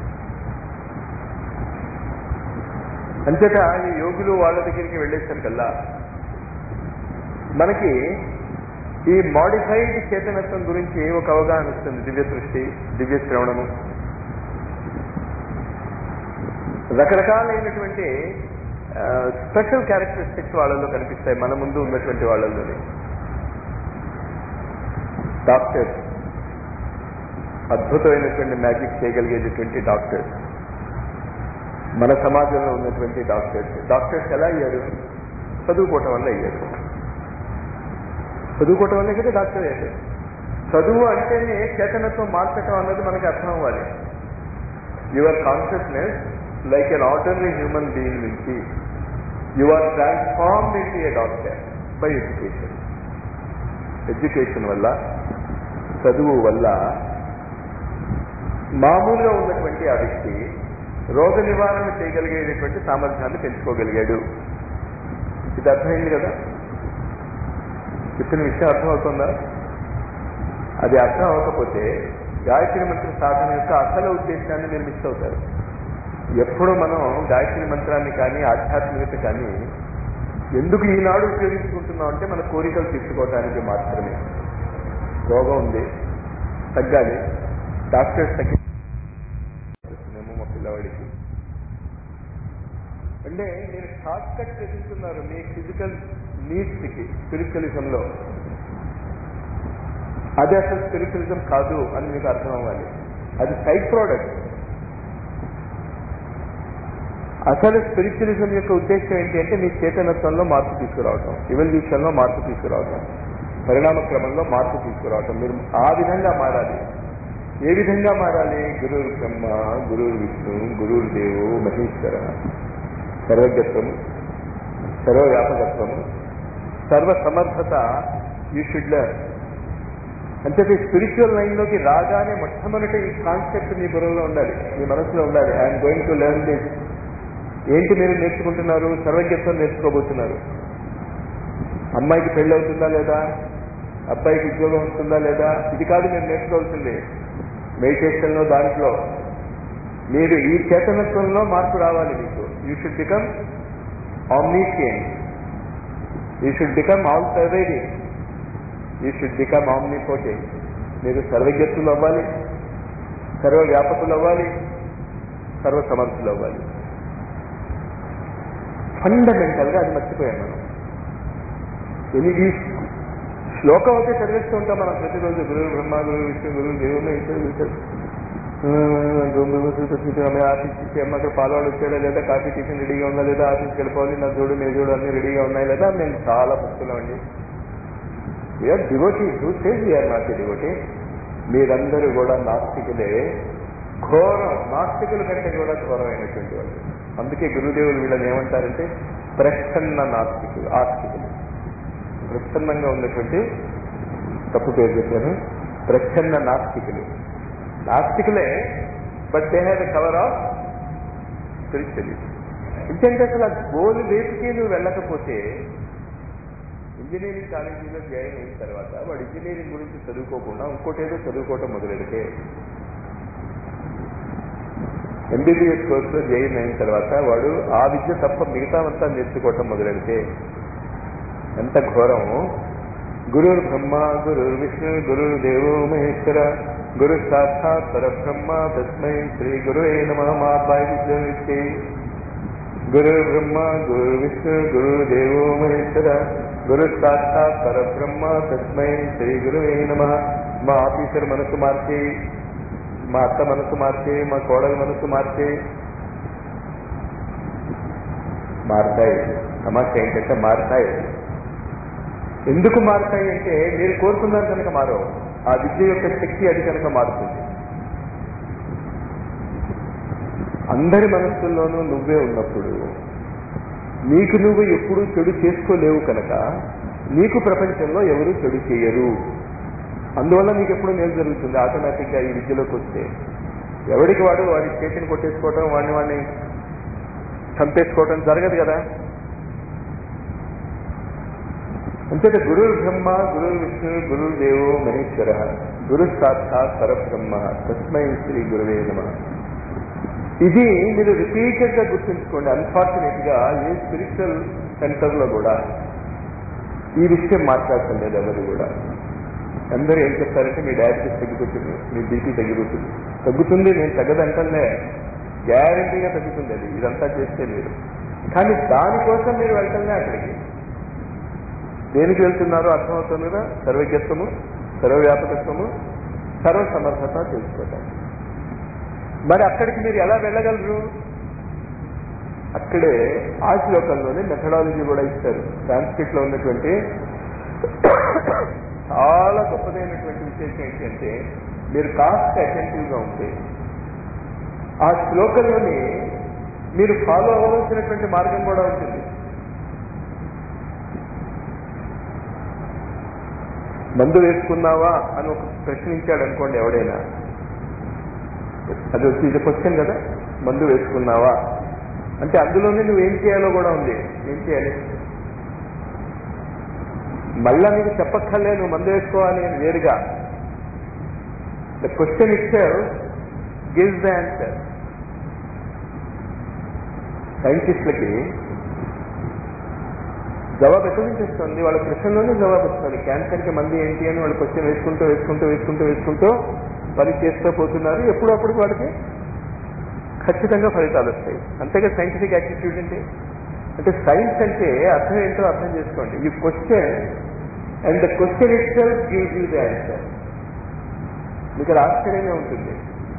[SPEAKER 1] అంతటా ఈ యోగులు వాళ్ళ దగ్గరికి వెళ్ళేసరికల్లా మనకి ఈ మాడిఫైడ్ చేతనత్వం గురించి ఒక అవగాహన వస్తుంది. దివ్య సృష్టి, దివ్య శ్రవణము, రకరకాలైనటువంటి స్పెషల్ క్యారెక్టరిస్టిక్స్ వాళ్ళలో కనిపిస్తాయి మన ముందు ఉన్నటువంటి వాళ్ళలోనే. డాక్టర్స్, అద్భుతమైనటువంటి మ్యాజిక్ చేయగలిగేటటువంటి డాక్టర్స్, మన సమాజంలో ఉన్నటువంటి డాక్టర్స్. డాక్టర్స్ ఎలా అయ్యారు? చదువుకోవటం వల్ల అయ్యారు. చదువుకోవటం వల్లే కదా డాక్టర్ అయ్యారు. చదువు అంటేనే చేతనత్వం మార్చటం అన్నది మనకి అర్థం అవ్వాలి. Your consciousness like an ordinary human being నుంచి you are transformed into a doctor by education. Education వల్ల, చదువు వల్ల మామూలుగా ఉన్నటువంటి ఆ వ్యక్తి రోగ నివారణ చేయగలిగేటటువంటి సామర్థ్యాన్ని పెంచుకోగలిగాడు. ఇది అర్థమైంది కదా? చెప్పిన విషయం అర్థమవుతుందా? అది అర్థం అవ్వకపోతే గాయత్రి మంత్ర సాధన యొక్క అసలు ఉద్దేశాన్ని మీరు మిస్ అవుతారు. ఎప్పుడు మనం గాయత్రి మంత్రాన్ని కానీ ఆధ్యాత్మికత కానీ ఎందుకు ఈనాడు ఉపయోగించుకుంటున్నాం అంటే మన కోరికలు తీర్చుకోవడానికి మాత్రమే. రోగం ఉంది, తగ్గాలి, డాక్టర్స్ తగ్గినేమో మా పిల్లవాడికి అంటే మీరు షార్ట్ కట్ వెతుకుతున్నారు మీ ఫిజికల్ నీడ్స్కి స్పిరిచువలిజంలో. అది అసలు స్పిరిచువలిజం కాదు అని మీకు అర్థం అవ్వాలి. అది సైడ్ ప్రోడక్ట్. అసలు స్పిరిచువలిజం యొక్క ఉద్దేశం ఏంటి అంటే మీ చేతనత్వంలో మార్పు తీసుకురావటం, ఎవల్యూషన్లో మార్పు తీసుకురావటం, పరిణామ క్రమంలో మార్పు తీసుకురావటం. మీరు ఆ విధంగా మారాలి. ఏ విధంగా మారాలి? గురువు బ్రహ్మ, గురువు విష్ణు, గురువు దేవు మహేశ్వర, సర్వజ్ఞత్వము, సర్వవ్యాపకత్వము, సర్వసమర్థత యూ షుడ్ లెర్న్. అంటే స్పిరిచువల్ లైన్లోకి రాగానే మొట్టమొదటి ఈ కాన్సెప్ట్ మీ బుర్రలో ఉండాలి, మీ మనసులో ఉండాలి. I'm going to learn this. ఏంటి మీరు నేర్చుకుంటున్నారు? సర్వజ్ఞత్వం నేర్చుకోబోతున్నారు. అమ్మాయికి పెళ్ళి అవుతుందా లేదా, అబ్బాయికి ఉద్యోగం వస్తుందా లేదా, ఇది కాదు మీరు నేర్చుకోవాల్సింది. మెడిటేషన్లో దాంట్లో మీరు ఈ చేతనత్వంలో మార్పు రావాలి మీకు. You should become omniscient, you should become all pervading, you should become omnipotent. మీరు సర్వజ్ఞత్తులు అవ్వాలి, సర్వవ్యాపకులు అవ్వాలి, సర్వసమర్థులు అవ్వాలి. ఫండమెంటల్గా అది మర్చిపోయాం మనం. ఎన్ని శ్లోకం అయితే చదివేస్తూ ఉంటాం మనం ప్రతిరోజు. గురువు బ్రహ్మ, గురువు విష్ణు, గురువు దేవుడు ఇచ్చాడు. ఆఫీస్ ఇచ్చి అమ్మ అక్కడ పాలవాడు వచ్చాడా లేదా, కాఫీ టిఫిన్ రెడీగా ఉందా లేదా, ఆఫీస్కి వెళ్ళిపోవాలి, నా జోడు నీ జోడు అన్నీ రెడీగా ఉన్నాయి లేదా. మేము చాలా భక్తులం అండి. We are devotee. Who says we are not devotee? మీరందరూ కూడా నాస్తికులే. ఘోరం, నాస్తికుల కంటే కూడా ఘోరమైనటువంటి వాళ్ళు. అందుకే గురుదేవులు వీళ్ళని ఏమంటారంటే ప్రచ్ఛన్న నాస్తికులు, ఆస్తికులు. ప్రచ్ఛన్నంగా ఉన్నటువంటి, తప్పు పేరు చెప్పాను, ప్రచ్ఛన్న నాస్తికులు. నాస్తికులే, but they have a cover of spiritualism. ఇంకంటే అసలు ఆ గోలు వేపుకి నువ్వు వెళ్ళకపోతే, ఇంజనీరింగ్ కాలేజీలో జాయిన్ అయిన తర్వాత వాడు ఇంజనీరింగ్ గురించి చదువుకోకుండా ఇంకోటేదో చదువుకోవటం మొదలెడితే, ఎంబీబీఎస్ కోర్సులో జాయిన్ అయిన తర్వాత వాడు ఆ విద్య తప్ప మిగతావంతా నేర్చుకోవటం మొదలెడితే ఎంత ఘోరము. గురుర్ బ్రహ్మ, గురుర్ విష్ణు, గురుర్ దేవో మహేశ్వర, గురు సాక్షాత్ పరబ్రహ్మ, తస్మై శ్రీ గురువే నమః. మా అబ్బాయి విద్య గురుర్ బ్రహ్మ, గురు విష్ణు, గురు దేవో మహేశ్వర, గురు సాక్షాత్ పరబ్రహ్మ, తస్మై శ్రీ గురువే నమః. మా ఆఫీసర్ మనసు మార్చి, మా అత్త మనసు మార్చి, మా కోడలు మనసు మార్చి మారుతాయి. సమస్య ఏంటంటే మారుతాయి. ఎందుకు మారుతాయి అంటే మీరు కోరుకున్నారు కనుక మారవు. ఆ విద్య యొక్క శక్తి అది కనుక మారుతుంది. అందరి మనస్సుల్లోనూ నువ్వే ఉన్నప్పుడు నీకు నువ్వు ఎప్పుడూ చెడు చేసుకోలేవు కనుక నీకు ప్రపంచంలో ఎవరు చెడు చేయరు. అందువల్ల నీకు ఎప్పుడు మేలు జరుగుతుంది ఆటోమేటిక్గా. ఈ విద్యలోకి వస్తే ఎవడికి వాడు వాడి చేతిని కొట్టేసుకోవటం, వాడిని వాడిని చంపేసుకోవటం జరగదు కదా. అంతేత గురువు బ్రహ్మ, గురువు విష్ణు, గురువు దేవో మహేశ్వర, గురు సాక్షాత్ పరబ్రహ్మ, తస్మై శ్రీ గురువే నమః. ఇది మీరు రిపీటెడ్ గా గుర్తుంచుకోండి. అన్ఫార్చునేట్ గా ఏ స్పిరిచువల్ సెంటర్ లో కూడా ఈ విషయం మాట్లాడటం లేదు ఎవరు కూడా. అందరూ ఏం చెప్తారంటే మీ డయాబెటీస్ తగ్గిపోతుంది, మీ బీపీ తగ్గిపోతుంది. తగ్గుతుంది, నేను తగ్గదంటే గ్యారంటీగా తగ్గుతుంది. అది ఇదంతా చేస్తే మీరు, కానీ దానికోసం మీరు వెళ్తానే అక్కడికి. దేనికి వెళ్తున్నారో అర్థమవుతుంది కదా. సర్వజ్ఞత్వము, సర్వవ్యాపకత్వము, సర్వసమర్థత తెలుసుకోవటం. మరి అక్కడికి మీరు ఎలా వెళ్ళగలరు? అక్కడే ఆ శ్లోకంలోనే మెథడాలజీ కూడా ఇస్తారు. సాంస్క్రిట్ లో ఉన్నటువంటి చాలా గొప్పదైనటువంటి విశేషం ఏంటంటే మీరు కాస్త అటెంటివ్ గా ఉంటే ఆ శ్లోకంలోని మీరు ఫాలో అవ్వవలసినటువంటి మార్గం కూడా ఉంటుంది. మందు వేసుకున్నావా అని ఒక ప్రశ్నించాడు అనుకోండి ఎవడైనా, అది వచ్చి ఇది క్వశ్చన్ కదా. మందు వేసుకున్నావా అంటే అందులోనే నువ్వేం చేయాలో కూడా ఉంది. ఏం చేయాలి? మళ్ళా నీకు చెప్పక్కర్లే నువ్వు మందు వేసుకోవాలి అని వేరుగా. The question itself gives the answer. సైంటిస్టులకి జవాబు ఎక్కడి నుంచి వస్తుంది? వాళ్ళ ప్రశ్నలోనే జవాబు వస్తుంది. క్యాన్సర్కి మంది ఏంటి అని వాళ్ళు క్వశ్చన్ వేసుకుంటూ వేసుకుంటూ వేసుకుంటూ వేసుకుంటూ పని చేస్తూ పోతున్నారు. ఎప్పుడప్పుడు వాడికి ఖచ్చితంగా ఫలితాలు వస్తాయి. అంతేగా సైంటిఫిక్ యాటిట్యూడ్ అంటే. అంటే సైన్స్ అంటే అర్థం ఏంటో అర్థం చేసుకోండి. You question and the question itself gives you the answer. మీకు అది ఆశ్చర్యంగా ఉంటుంది.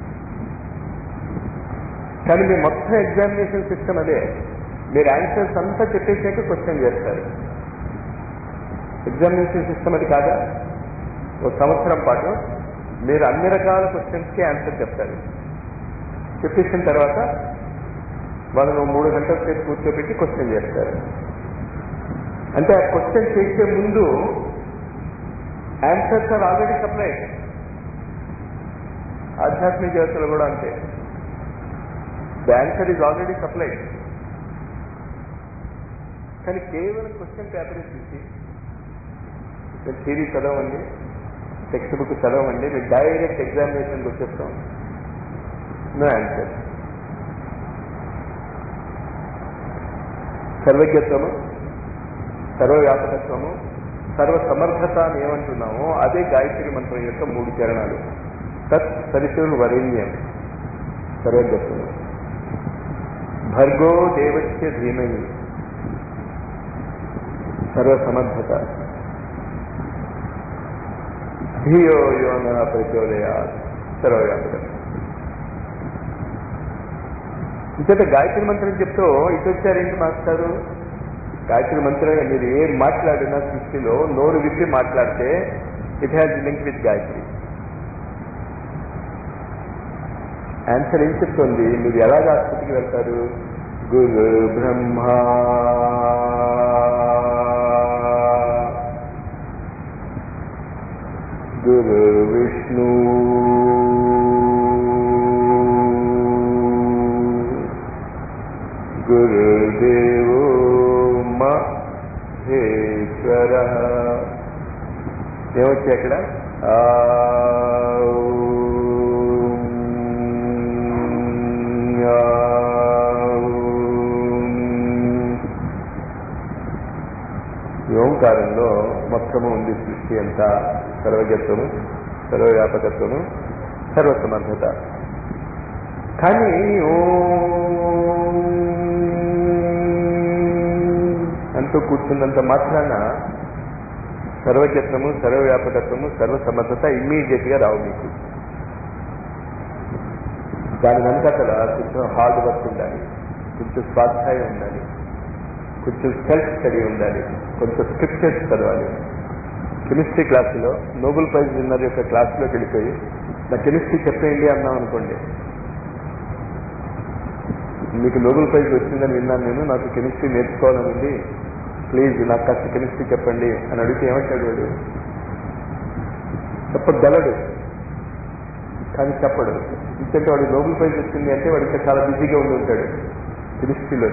[SPEAKER 1] కానీ మీ మొత్తం ఎగ్జామినేషన్ సిస్టమ్ అదే. మీరు ఆన్సర్స్ అంతా చెప్పేసాక క్వశ్చన్ చేస్తారు. ఎగ్జామినేషన్ సిస్టమ్ అది కాదా? ఒక సంవత్సరం పాటు మీరు అన్ని రకాల క్వశ్చన్స్కి ఆన్సర్ చెప్తారు. చెప్పేసిన తర్వాత వాళ్ళను మూడు గంటల సేపు కూర్చోబెట్టి క్వశ్చన్ చేస్తారు. అంటే ఆ క్వశ్చన్ చేసే ముందు ఆన్సర్స్ ఆర్ ఆల్రెడీ సప్లైడ్. ఆధ్యాత్మిక జగత్తులో కూడా అంతే. The answer is already supplied. కానీ కేవలం క్వశ్చన్ పేపర్ చూసి మీరు థియరీ చదవండి, టెక్స్ట్ బుక్ చదవండి, మీరు డైరెక్ట్ ఎగ్జామినేషన్కి వచ్చేస్తాం. No answer. సర్వజ్ఞత్వము, సర్వవ్యాపకత్వము, సర్వ సమర్థత అని ఏమంటున్నామో అదే గాయత్రి మంత్రం యొక్క మూడు చరణాలు. తత్ సరిశుర్ వరేణ్యం సర్వజ్ఞత్వము, భర్గో దేవస్య ధీమహి సర్వసమర్థత, ధియో యో నః ప్రచోదయాత్ సర్వవ్యాపకత్వం. ఇంత గాయత్రి మంత్రం చెప్తూ ఇటు వచ్చారేంటి మాస్టారు? గాయత్రి మంత్రం మీరు ఏం మాట్లాడినా సృష్టిలో నోరు విప్పి మాట్లాడితే it has link with Gayatri. Answer ఏం చెప్తుంది? మీరు ఎలాగ ఆ స్థితికి వెళ్తారు? గురు బ్రహ్మ గురు విష్ణు గురుదేవో మహేశ్వర. ఏమొచ్చాయి అక్కడ? ఓంకారంలో మొత్తము ఉంది సృష్టి అంతా. సర్వజ్ఞత్వము, సర్వవ్యాపకత్వము, సర్వసమర్థత. కానీ అంటూ కూర్చున్నంత మాత్రాన సర్వజ్ఞత్వము, సర్వవ్యాపకత్వము, సర్వసమర్థత ఇమ్మీడియట్ గా రావు మీకు. దాని వెనకాతల కొంచెం హార్డ్ వర్క్ ఉండాలి, కొంచెం స్వాధ్యాయం ఉండాలి, కొంచెం సెల్ఫ్ స్టడీ ఉండాలి, కొంచెం స్క్రిప్చర్స్ చదవాలి. కెమిస్ట్రీ క్లాసులో నోబెల్ ప్రైజ్ విన్నర్ యొక్క క్లాసులోకి వెళ్ళిపోయి నా కెమిస్ట్రీ చెప్పేయండి అన్నాం అనుకోండి, మీకు నోబెల్ ప్రైజ్ వచ్చిందని విన్నాను నేను, నాకు కెమిస్ట్రీ నేర్చుకోవాలని ఉంది, ప్లీజ్ నాకు కాస్త కెమిస్ట్రీ చెప్పండి అని అడిగితే ఏమంటాడు వాడు? చెప్పగలడు కానీ చెప్పడు. ఎందుకంటే వాడు నోబెల్ ప్రైజ్ వచ్చింది అంటే వాడు ఇంకా చాలా బిజీగా ఉండి ఉంటాడు కెమిస్ట్రీలో.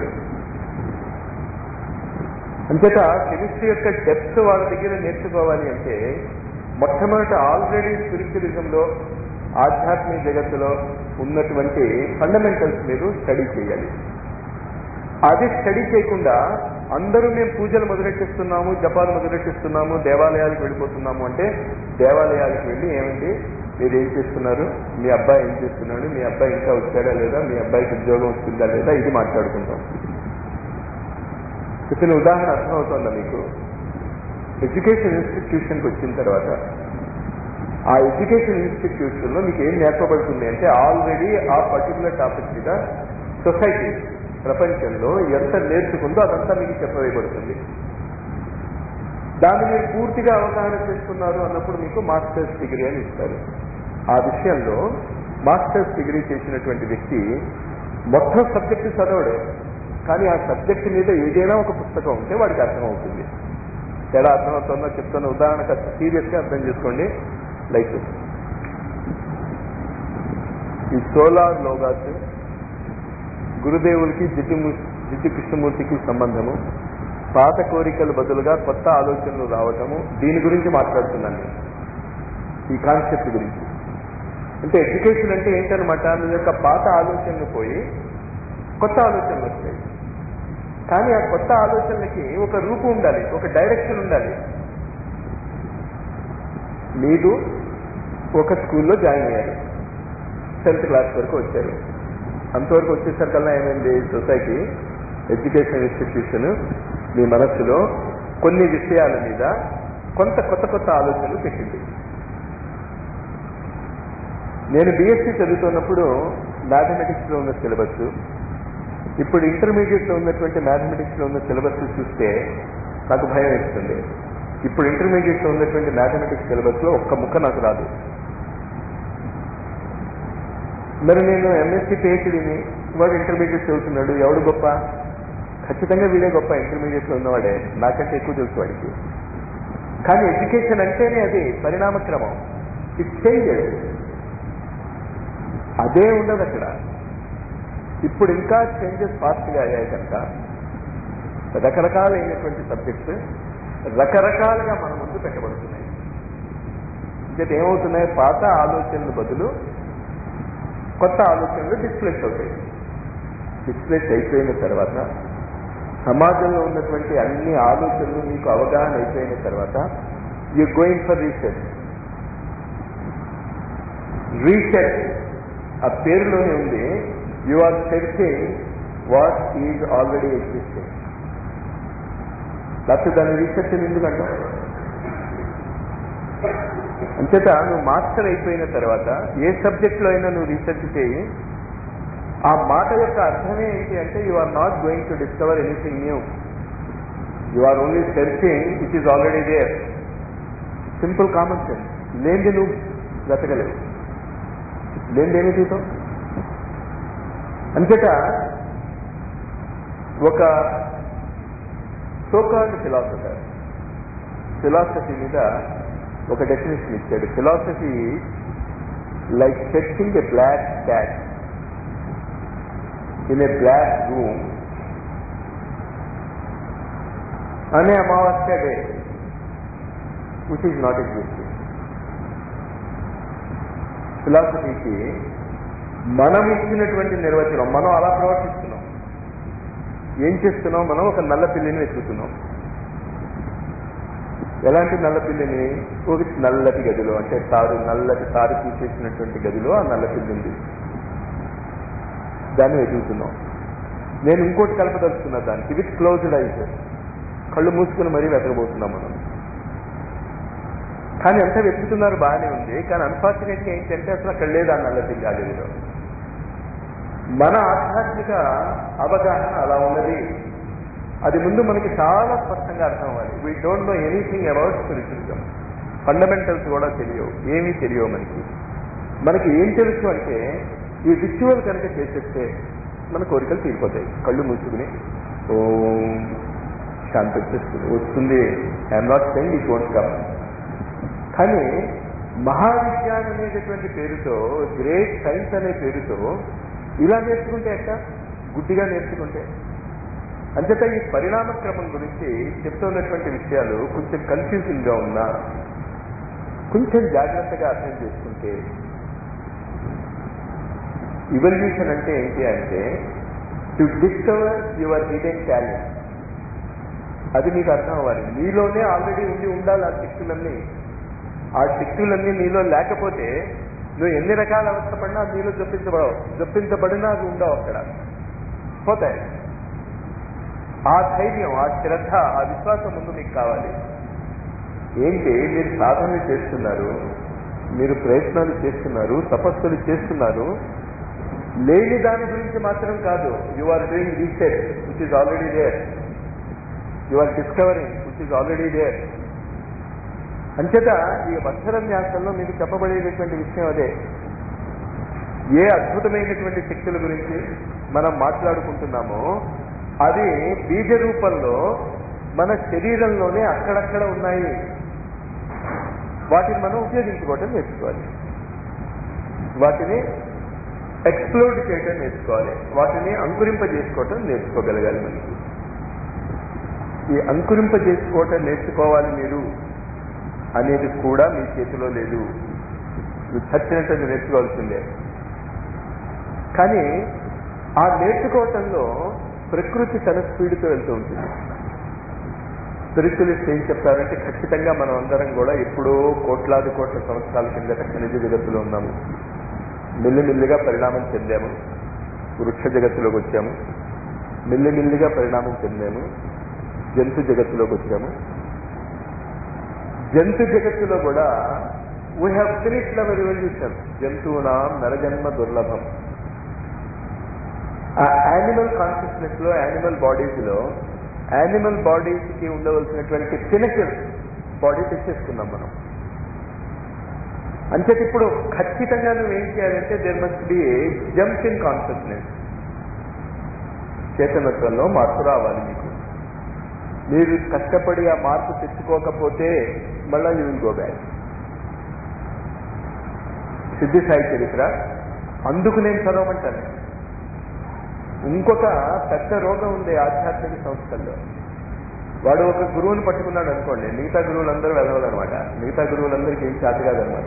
[SPEAKER 1] అంచేత కెమిస్ట్రీ యొక్క డెప్త్ వాళ్ళ దగ్గర నేర్చుకోవాలి అంటే మొట్టమొదట ఆల్రెడీ స్పిరిచువలిజంలో, ఆధ్యాత్మిక జగత్తులో ఉన్నటువంటి ఫండమెంటల్స్ మీరు స్టడీ చేయాలి. అది స్టడీ చేయకుండా అందరూ మేము పూజలు మొదలెట్టిస్తున్నాము, జపాలు మొదలెట్టిస్తున్నాము, దేవాలయాలకు వెళ్ళిపోతున్నాము అంటే దేవాలయాలకు వెళ్ళి ఏమండి మీరు ఏం చేస్తున్నారు, మీ అబ్బాయి ఏం చేస్తున్నాడు, మీ అబ్బాయి ఇంకా వచ్చాడా లేదా, మీ అబ్బాయికి ఉద్యోగం వచ్చిందా లేదా, ఇది మాట్లాడుకుంటాం. చెప్పిన ఉదాహరణ అర్థమవుతుందా మీకు? ఎడ్యుకేషన్ ఇన్స్టిట్యూషన్కి వచ్చిన తర్వాత ఆ ఎడ్యుకేషన్ ఇన్స్టిట్యూషన్లో మీకు ఏం నేర్పబడుతుంది అంటే ఆల్రెడీ ఆ పర్టికులర్ టాపిక్ మీద సొసైటీ ప్రపంచంలో ఎంత నేర్చుకుందో అదంతా మీకు చెప్పవేయబడుతుంది. దాన్ని మీరు పూర్తిగా అవగాహన చేసుకున్నారు అన్నప్పుడు మీకు మాస్టర్స్ డిగ్రీ అని ఇస్తారు. ఆ విషయంలో మాస్టర్స్ డిగ్రీ చేసినటువంటి వ్యక్తి మొత్తం సబ్జెక్టు చదవడు, కానీ ఆ సబ్జెక్ట్ మీద ఏదైనా ఒక పుస్తకం ఉంటే వాడికి అర్థమవుతుంది. ఎలా అర్థమవుతుందో చెప్తున్న ఉదాహరణ కాస్త సీరియస్గా అర్థం చేసుకోండి. లైక్ ఈ సోలార్ లోగాస్ గురుదేవులకి జిడ్డు జిడ్డు కృష్ణమూర్తికి సంబంధము, పాత కోరికలు బదులుగా కొత్త ఆలోచనలు రావటము, దీని గురించి మాట్లాడుతున్నాను. ఈ కాన్సెప్ట్ గురించి అంటే ఎడ్యుకేషన్ అంటే ఏంటనమాట, మీ యొక్క పాత ఆలోచనలు పోయి కొత్త ఆలోచనలు వస్తాయి. కానీ ఆ కొత్త ఆలోచనలకి ఒక రూపు ఉండాలి, ఒక డైరెక్షన్ ఉండాలి. మీరు ఒక స్కూల్లో జాయిన్ అయ్యారు, టెన్త్ క్లాస్ వరకు వచ్చారు. అంతవరకు వచ్చేసరికల్లా ఏమైంది? సొసైటీ ఎడ్యుకేషన్ ఇన్స్టిట్యూషన్ మీ మనస్సులో కొన్ని విషయాల మీద కొంత కొత్త కొత్త ఆలోచనలు పెట్టింది. నేను బీఎస్సీ చదువుతున్నప్పుడు మ్యాథమెటిక్స్లో ఉన్న సిలబస్, ఇప్పుడు ఇంటర్మీడియట్లో ఉన్నటువంటి మ్యాథమెటిక్స్లో ఉన్న సిలబస్ చూస్తే నాకు భయం వేస్తుంది. ఇప్పుడు ఇంటర్మీడియట్లో ఉన్నటువంటి మ్యాథమెటిక్స్ సిలబస్లో ఒక్క ముక్క నాకు రాదు. మరి నేను ఎంఎస్సీ పిహెచ్డీని, వాడు ఇంటర్మీడియట్ చదువుతున్నాడు, ఎవడు గొప్ప? ఖచ్చితంగా వీడే గొప్ప, ఇంటర్మీడియట్లో ఉన్నవాడే, నాకంటే ఎక్కువ తెలుసు వాడికి. కానీ ఎడ్యుకేషన్ అంటేనే అది పరిణామక్రమం. It changes. అదే ఉండదు అక్కడ. ఇప్పుడు ఇంకా చేంజెస్ ఫాస్ట్గా అయ్యాయి కనుక రకరకాలైనటువంటి సబ్జెక్ట్స్ రకరకాలుగా మన ముందు పెట్టబడుతున్నాయి. ఇంకటి ఏమవుతున్నాయి? పాత ఆలోచనల బదులు కొత్త ఆలోచనలు డిస్ప్లేస్ అవుతాయి. డిస్ప్లేస్ అయిపోయిన తర్వాత సమాజంలో ఉన్నటువంటి అన్ని ఆలోచనలు మీకు అవగాహన అయిపోయిన తర్వాత you going for research. Research ఆ పేరులోనే ఉంది. You are searching what is already existing. లేకపోతే దాన్ని రీసెర్చ్ ఎందుకంటాం? అంచేత నువ్వు మాస్టర్ అయిపోయిన తర్వాత ఏ సబ్జెక్ట్లో అయినా నువ్వు రీసెర్చ్ చేయి. ఆ మాట యొక్క అర్థమే ఏంటి అంటే you are not going to discover anything new. You are only searching it is already there. Simple common sense. లేనిది నువ్వు బ్రతకలేవు. లేనిది ఏమి చూద్దాం. అంచేత ఒక సోకాల్డ్ ఫిలాసఫర్ ఫిలాసఫీ మీద ఒక డెఫినేషన్ ఇచ్చాడు. Philosophy like searching a black cat in a black room అనే అమావాస్య day which is not existing. ఫిలాసఫీకి మనం ఇచ్చినటువంటి నిర్వచనం, మనం అలా ప్రవర్తిస్తున్నాం. ఏం చేస్తున్నాం? మనం ఒక నల్ల పిల్లిని వెతుకుతున్నాం. ఎలాంటి నల్ల పిల్లిని? ఒక నల్లటి గదిలో, అంటే తారు నల్లటి తారు తీసేసినటువంటి గదిలో ఆ నల్ల పిల్లి ఉంది. దాన్ని వెతుకుతున్నాం. నేను ఇంకోటి కలపదలుచుకున్నా దానికి, విత్ క్లోజ్డ్ ఐస్, కళ్ళు మూసుకుని మరీ వెతకబోతున్నాం మనం. కానీ ఎంత వెతుకుతున్నారు బాగానే ఉంది. కానీ అన్ఫార్చునేట్గా ఏంటంటే అసలు అక్కడ లేదు ఆ నల్ల పిల్లి ఆ గదిలో. మన ఆధ్యాత్మిక అవగాహన అలా ఉన్నది. అది ముందు మనకి చాలా స్పష్టంగా అర్థం అవ్వాలి. We don't know anything about spiritualism. Fundamentals కూడా తెలియవు, ఏమీ తెలియవు మనకి. మనకి ఏం తెలుసు అంటే ఈ రిచువల్ కనుక చేసేస్తే మన కోరికలు తీరిపోతాయి. కళ్ళు మూసుకుని ఓం శాంతి వచ్చేస్తుంది వస్తుంది. I'm not saying it won't come. కానీ మహావిజ్ఞానం అనేటటువంటి పేరుతో, గ్రేట్ సైన్స్ అనే పేరుతో ఇలా నేర్చుకుంటే ఎట్లా? గుడ్డిగా నేర్చుకుంటే. అంచేత ఈ పరిణామక్రమం గురించి చెప్తున్నటువంటి విషయాలు కొంచెం కన్ఫ్యూజింగ్గా ఉన్నా కొంచెం జాగ్రత్తగా అర్థం చేసుకుంటే, ఇవల్యూషన్ అంటే ఏంటి అంటే to discover your hidden talent. అది మీకు అర్థం అవ్వాలి. నీలోనే ఆల్రెడీ ఉండి ఉండాలి ఆ శక్తులన్నీ. ఆ శక్తులన్నీ నీలో లేకపోతే నువ్వు ఎన్ని రకాల అవస్థపడినా నీలో జొప్పించబడవు. జొప్పించబడినా అది ఉండవు, అక్కడ పోతాయి. ఆ ధైర్యం, ఆ శ్రద్ధ, ఆ విశ్వాసం ముందు మీకు కావాలి. ఏంటి? మీరు సాధనలు చేస్తున్నారు, మీరు ప్రయత్నాలు చేస్తున్నారు, తపస్సులు చేస్తున్నారు. లేని దాని గురించి మాత్రం కాదు. You are doing research which is already there. You are discovering which is already there. అంచేత ఈ అక్షరన్యాసంలో మీకు చెప్పబడేటటువంటి విషయం అదే. ఏ అద్భుతమైనటువంటి శక్తుల గురించి మనం మాట్లాడుకుంటున్నామో అది బీజ రూపంలో మన శరీరంలోనే అక్కడక్కడ ఉన్నాయి. వాటిని మనం ఉపయోగించుకోవటం నేర్చుకోవాలి. వాటిని ఎక్స్ప్లోర్ చేయటం నేర్చుకోవాలి. వాటిని అంకురింపజేసుకోవటం నేర్చుకోగలగాలి. మనకి ఈ అంకురింపజేసుకోవటం నేర్చుకోవాలి మీరు అనేది కూడా మీ చేతిలో లేదు. నువ్వు చచ్చినట్టు నేర్చుకోవాల్సిందే. కానీ ఆ నేర్చుకోవటంలో ప్రకృతి తన స్పీడ్తో వెళ్తూ ఉంటుంది. స్పిరిచువలిస్ట్ ఏం చెప్తారంటే ఖచ్చితంగా మనం అందరం కూడా ఎప్పుడో కోట్లాది కోట్ల సంవత్సరాల కిందట ఖనిజ జగత్తులో ఉన్నాము. మెల్లిమెల్లిగా పరిణామం చెందాము. వృక్ష జగత్తులోకి వచ్చాము, మెల్లిమెల్లిగా పరిణామం చెందాము, జంతు జగత్తులోకి వచ్చాము. జంతు జగత్తులో కూడా we have finished our evolution. జంతువునాం నరజన్మ దుర్లభం. ఆ యానిమల్ కాన్షియస్నెస్ లో, యానిమల్ బాడీస్ లో, యానిమల్ బాడీస్ కి ఉండవలసినటువంటి ఫినిషర్ బాడీ తెచ్చేసుకున్నాం మనం. అంచేత ఇప్పుడు ఖచ్చితంగా నువ్వు ఏం చేయాలంటే there must be a jump in consciousness. చేతనత్వంలో మార్పు రావాలి మీకు. మీరు కష్టపడి ఆ మార్పు తెచ్చుకోకపోతే మళ్ళా యూ విల్ గో బ్యాక్. సిద్ధి సాయి చరిత్ర అందుకు నేను చదవమంటాను. ఇంకొక పెద్ద రోగం ఉంది ఆధ్యాత్మిక సంస్థల్లో. వాడు ఒక గురువుని పట్టుకున్నాడు అనుకోండి, మిగతా గురువులందరూ వెళ్ళవాలన్నమాట. మిగతా గురువులందరికీ ఏం చేత కాదనమాట.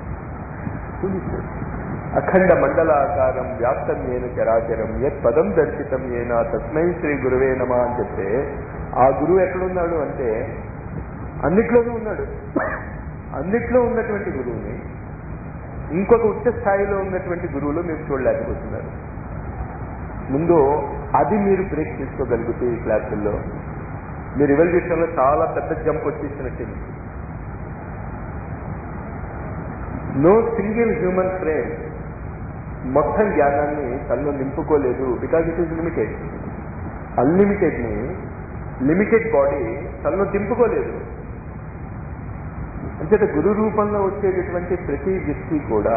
[SPEAKER 1] అఖండ మండలాకారం వ్యాప్తం ఏన చరాచరం యత్ పదం దర్శితం ఏనా తస్మై శ్రీ గురువే నమ అని చెప్తే ఆ గురువు ఎక్కడున్నాడు అంటే అన్నిట్లోనూ ఉన్నాడు. అన్నిట్లో ఉన్నటువంటి గురువుని ఇంకొక ఉచ్చ స్థాయిలో ఉన్నటువంటి గురువులు మీరు చూడలేకపోతున్నారు. ముందు అది మీరు బ్రేక్ చేసుకోగలిగితే ఈ క్లాసుల్లో మీరు ఎవల్యూషన్లో చాలా పెద్ద జంప్ వచ్చేసినట్టు. నో సింగిల్ హ్యూమన్ ఫ్రేమ్ మొత్తం జ్ఞానాన్ని తనలో నింపుకోలేదు. Because it is limited. అన్లిమిటెడ్ని లిమిటెడ్ బాడీ తనలో దింపుకోలేదు. అంచేత గురు రూపంలో వచ్చేటటువంటి ప్రతి వ్యక్తి కూడా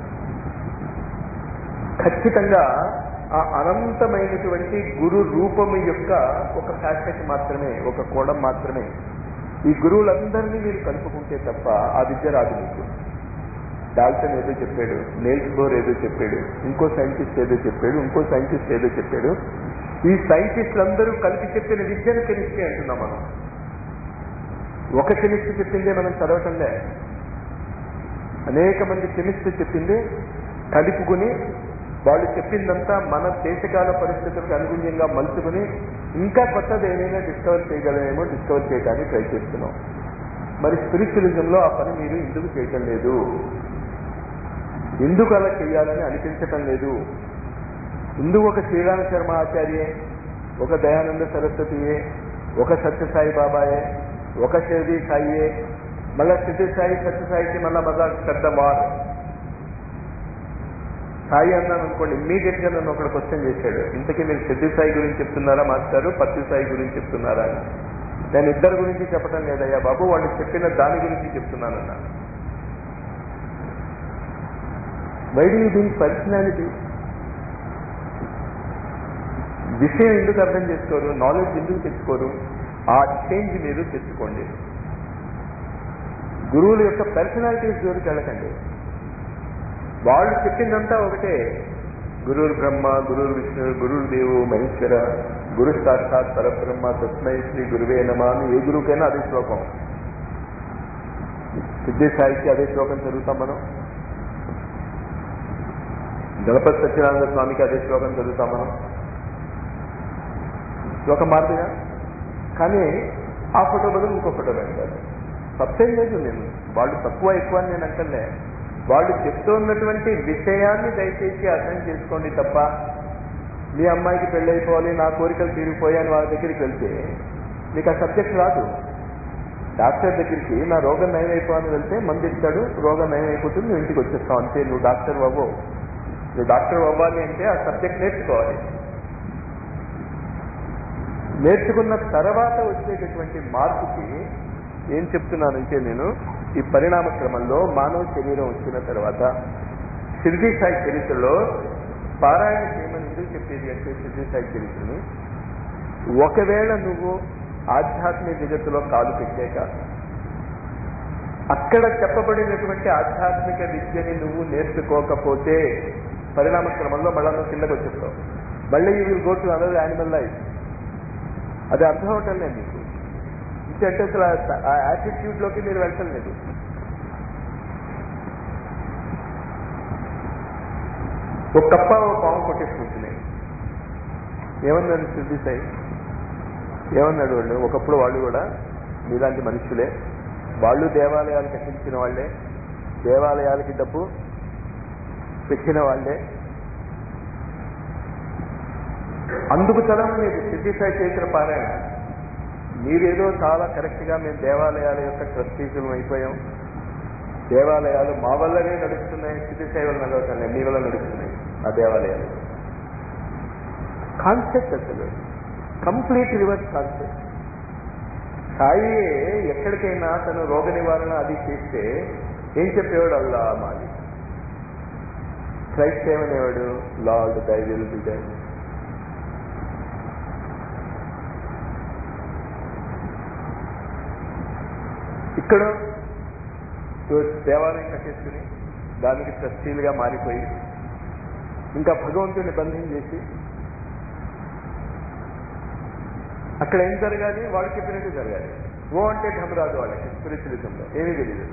[SPEAKER 1] ఖచ్చితంగా ఆ అనంతమైనటువంటి గురు రూపము యొక్క ఒక ఫ్యాక్ట్ మాత్రమే, ఒక కోణం మాత్రమే. ఈ గురువులందరినీ మీరు కలుపుకుంటే తప్ప ఆ విద్య రాదు మీకు. డాల్టన్ ఏదో చెప్పాడు, నీల్స్ బోర్ ఏదో చెప్పాడు, ఇంకో సైంటిస్ట్ ఏదో చెప్పాడు, ఇంకో సైంటిస్ట్ ఏదో చెప్పాడు. ఈ సైంటిస్టులందరూ కలిపి చెప్పిన విద్యను కెమిస్ట్రీ అంటున్నాం మనం. ఒక కెమిస్ట్రీ చెప్పిందే మనం చదవటంలే. అనేక మంది కెమిస్ట్రీ చెప్పింది కలుపుకుని వాళ్ళు చెప్పిందంతా మన దేశకాల పరిస్థితులకు అనుగుణ్యంగా మలుచుకుని ఇంకా కొత్తది ఏమైనా డిస్కవర్ చేయగలమేమో డిస్కవర్ చేయడానికి ట్రై చేస్తున్నాం. మరి స్పిరిచువలిజంలో ఆ పని మీరు ఎందుకు చేయటం లేదు? ఎందుకు అలా చేయాలని అనిపించటం లేదు? ఇందుకు ఒక శ్రీరామ శర్మ ఆచార్యే, ఒక దయానంద సరస్వతియే, ఒక సత్యసాయి బాబాయే, ఒక షిర్డీ సాయియే, మళ్ళా సిద్ధి సాయి సత్యసాయికి మళ్ళా మళ్ళా పెద్ద వార్. సాయి అన్నాను అనుకోండి, ఇమ్మీడియట్ గా నన్ను ఒకడు క్వశ్చన్ చేశాడు, ఇంతకీ మీరు సిద్ధి సాయి గురించి చెప్తున్నారా మాస్టారు, పత్తి సాయి గురించి చెప్తున్నారా అని. నేను ఇద్దరు గురించి చెప్పటం లేదయ్యా బాబు, వాళ్ళు చెప్పిన దాని గురించి చెప్తున్నానన్నా. వై డు యూ దీని పర్సనాలిటీ? విషయం ఎందుకు అర్థం చేసుకోరు? నాలెడ్జ్ ఎందుకు తెచ్చుకోరు? ఆ చేంజ్ మీరు తెచ్చుకోండి. గురువుల యొక్క పర్సనాలిటీస్ జోలికి వెళ్ళకండి. వాళ్ళు చెప్పిందంతా ఒకటే. గురుర్ బ్రహ్మ, గురుర్ విష్ణు, గురుర్ దేవు మహేశ్వర, గురు సాక్షాత్ పరబ్రహ్మ తస్మై శ్రీ గురువే నమః అని ఏ గురువుకైనా అదే శ్లోకం. సిద్ధి సాయికి అదే శ్లోకం చదువుతాం మనం. గణపతి సత్యనారాయణ స్వామికి అదే శ్లోకం చదువుతాం మనం. శ్లోకం మారుతుందా? కానీ ఆ ఫోటో బదులు ఇంకో ఫోటో పెడతారు. తప్పేం లేదు. నేను వాళ్ళు తక్కువ ఎక్కువ అని నేను అంటలే. వాళ్ళు చెప్తున్నటువంటి విషయాన్ని దయచేసి అర్థం చేసుకోండి తప్ప మీ అమ్మాయికి పెళ్ళైపోవాలి, నా కోరికలు తీరిపోయాయని వాళ్ళ దగ్గరికి వెళ్తే మీకు ఆ సబ్జెక్ట్ రాదు. డాక్టర్ దగ్గరికి నా రోగం నయమైపోవాలని వెళ్తే మందు ఇస్తాడు, రోగం నయమైపోతుంది, నువ్వు ఇంటికి వచ్చేస్తావు అంతే. నువ్వు డాక్టర్ అవ్వవు. నువ్వు డాక్టర్ అవ్వాలి అంటే ఆ సబ్జెక్ట్ నేర్చుకోవాలి. నేర్చుకున్న తర్వాత వచ్చేటటువంటి మార్పుకి ఏం చెప్తున్నానంటే, నేను ఈ పరిణామ క్రమంలో మానవ శరీరం వచ్చిన తర్వాత షిర్డీ సాయి చరిత్రలో పారాయణ చేయమని ఎందుకు చెప్పేది అంటే, షిర్డీ సాయి చరిత్రని ఒకవేళ నువ్వు ఆధ్యాత్మిక జగత్తులో కాలు పెట్టాక అక్కడ చెప్పబడినటువంటి ఆధ్యాత్మిక విద్యని నువ్వు నేర్చుకోకపోతే పరిణామ క్రమంలో మళ్ళా నువ్వు కిందకు వచ్చేస్తావు. మళ్ళీ you will go to another animal life. అది అర్థం అవటం లేదు మీకు. ఇంకంటే అసలు ఆ యాటిట్యూడ్లోకి మీరు వెళ్ళటం లేదు. ఒక కప్ప ఒక పాము కొట్టేసుకుంటున్నాయి. ఏమన్నాడు సిద్ధి సాయి? ఏమన్నాడు వాళ్ళు? ఒకప్పుడు వాళ్ళు కూడా మీలాంటి మనుషులే, వాళ్ళు దేవాలయాలు కట్టించిన వాళ్లే, దేవాలయాలకి డబ్బు పెట్టిన వాళ్లే, అందుకు చదవలేదు సిద్ధిసాయి చేసిన పారాయణ. మీరేదో చాలా కరెక్ట్గా మేము దేవాలయాల యొక్క ట్రస్టీసులు అయిపోయాం, దేవాలయాలు మా వల్లనే నడుస్తున్నాయి, సిద్ధిసాయి వల్ల నడవటం మీ వల్ల నడుస్తున్నాయి ఆ దేవాలయాలు. కాన్సెప్ట్ అసలు కంప్లీట్ రివర్స్ కాన్సెప్ట్. సాయి ఎక్కడికైనా తను రోగ నివారణ అది చేస్తే ఏం చెప్పేవాడు? అల్లా మాలిక్. క్రైస్ట్ ఏమనేవాడు? Lord thy will be done. ఇక్కడ దేవాలయం కట్టేసుకుని దానికి ట్రస్టీలుగా మారిపోయి ఇంకా భగవంతుడిని బంధం చేసి అక్కడ ఏం జరగాలి? వాడు చెప్పినట్టు జరగాలి. ఓ అంటే ఢమరాదు వాళ్ళకి స్పిరిచువలిజంలో ఏమీ తెలియదు.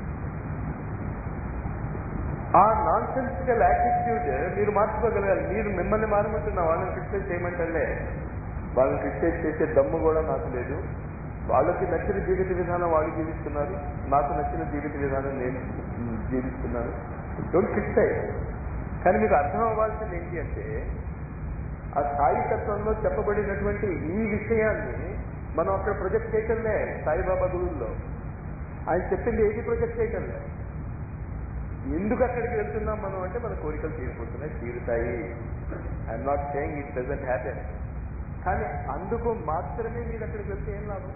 [SPEAKER 1] ఆ నాన్ సెన్సికల్ యాటిట్యూడ్ మీరు మార్చుకోగలగాలి. మీరు మిమ్మల్ని మారమంటున్నా, వాళ్ళని క్రిటిసైజ్ చేయమంటే వాళ్ళని క్రిటిసైజ్ చేసే దమ్ము కూడా నాకు లేదు. వాళ్ళకి నచ్చిన జీవిత విధానం వాళ్ళు జీవిస్తున్నారు, నాకు నచ్చిన జీవిత విధానం నేను జీవిస్తున్నాను. Don't criticise. కానీ మీకు అర్థం అవ్వాల్సింది ఏంటి అంటే ఆ సాయి తత్వంలో చెప్పబడినటువంటి ఈ విషయాన్ని మనం అక్కడ ప్రొజెక్ట్ చేయటంలే. సాయిబాబా గురువుల్లో ఆయన చెప్పింది ఏది ప్రొజెక్ట్ చేయటంలే. ఎందుకు అక్కడికి వెళ్తున్నాం మనం అంటే మన కోరికలు తీరిపోతున్నాయి, తీరుతాయి. I'm not saying it doesn't happen. కానీ అందుకు మాత్రమే మీరు అక్కడికి వెళ్తే ఏం లాభం?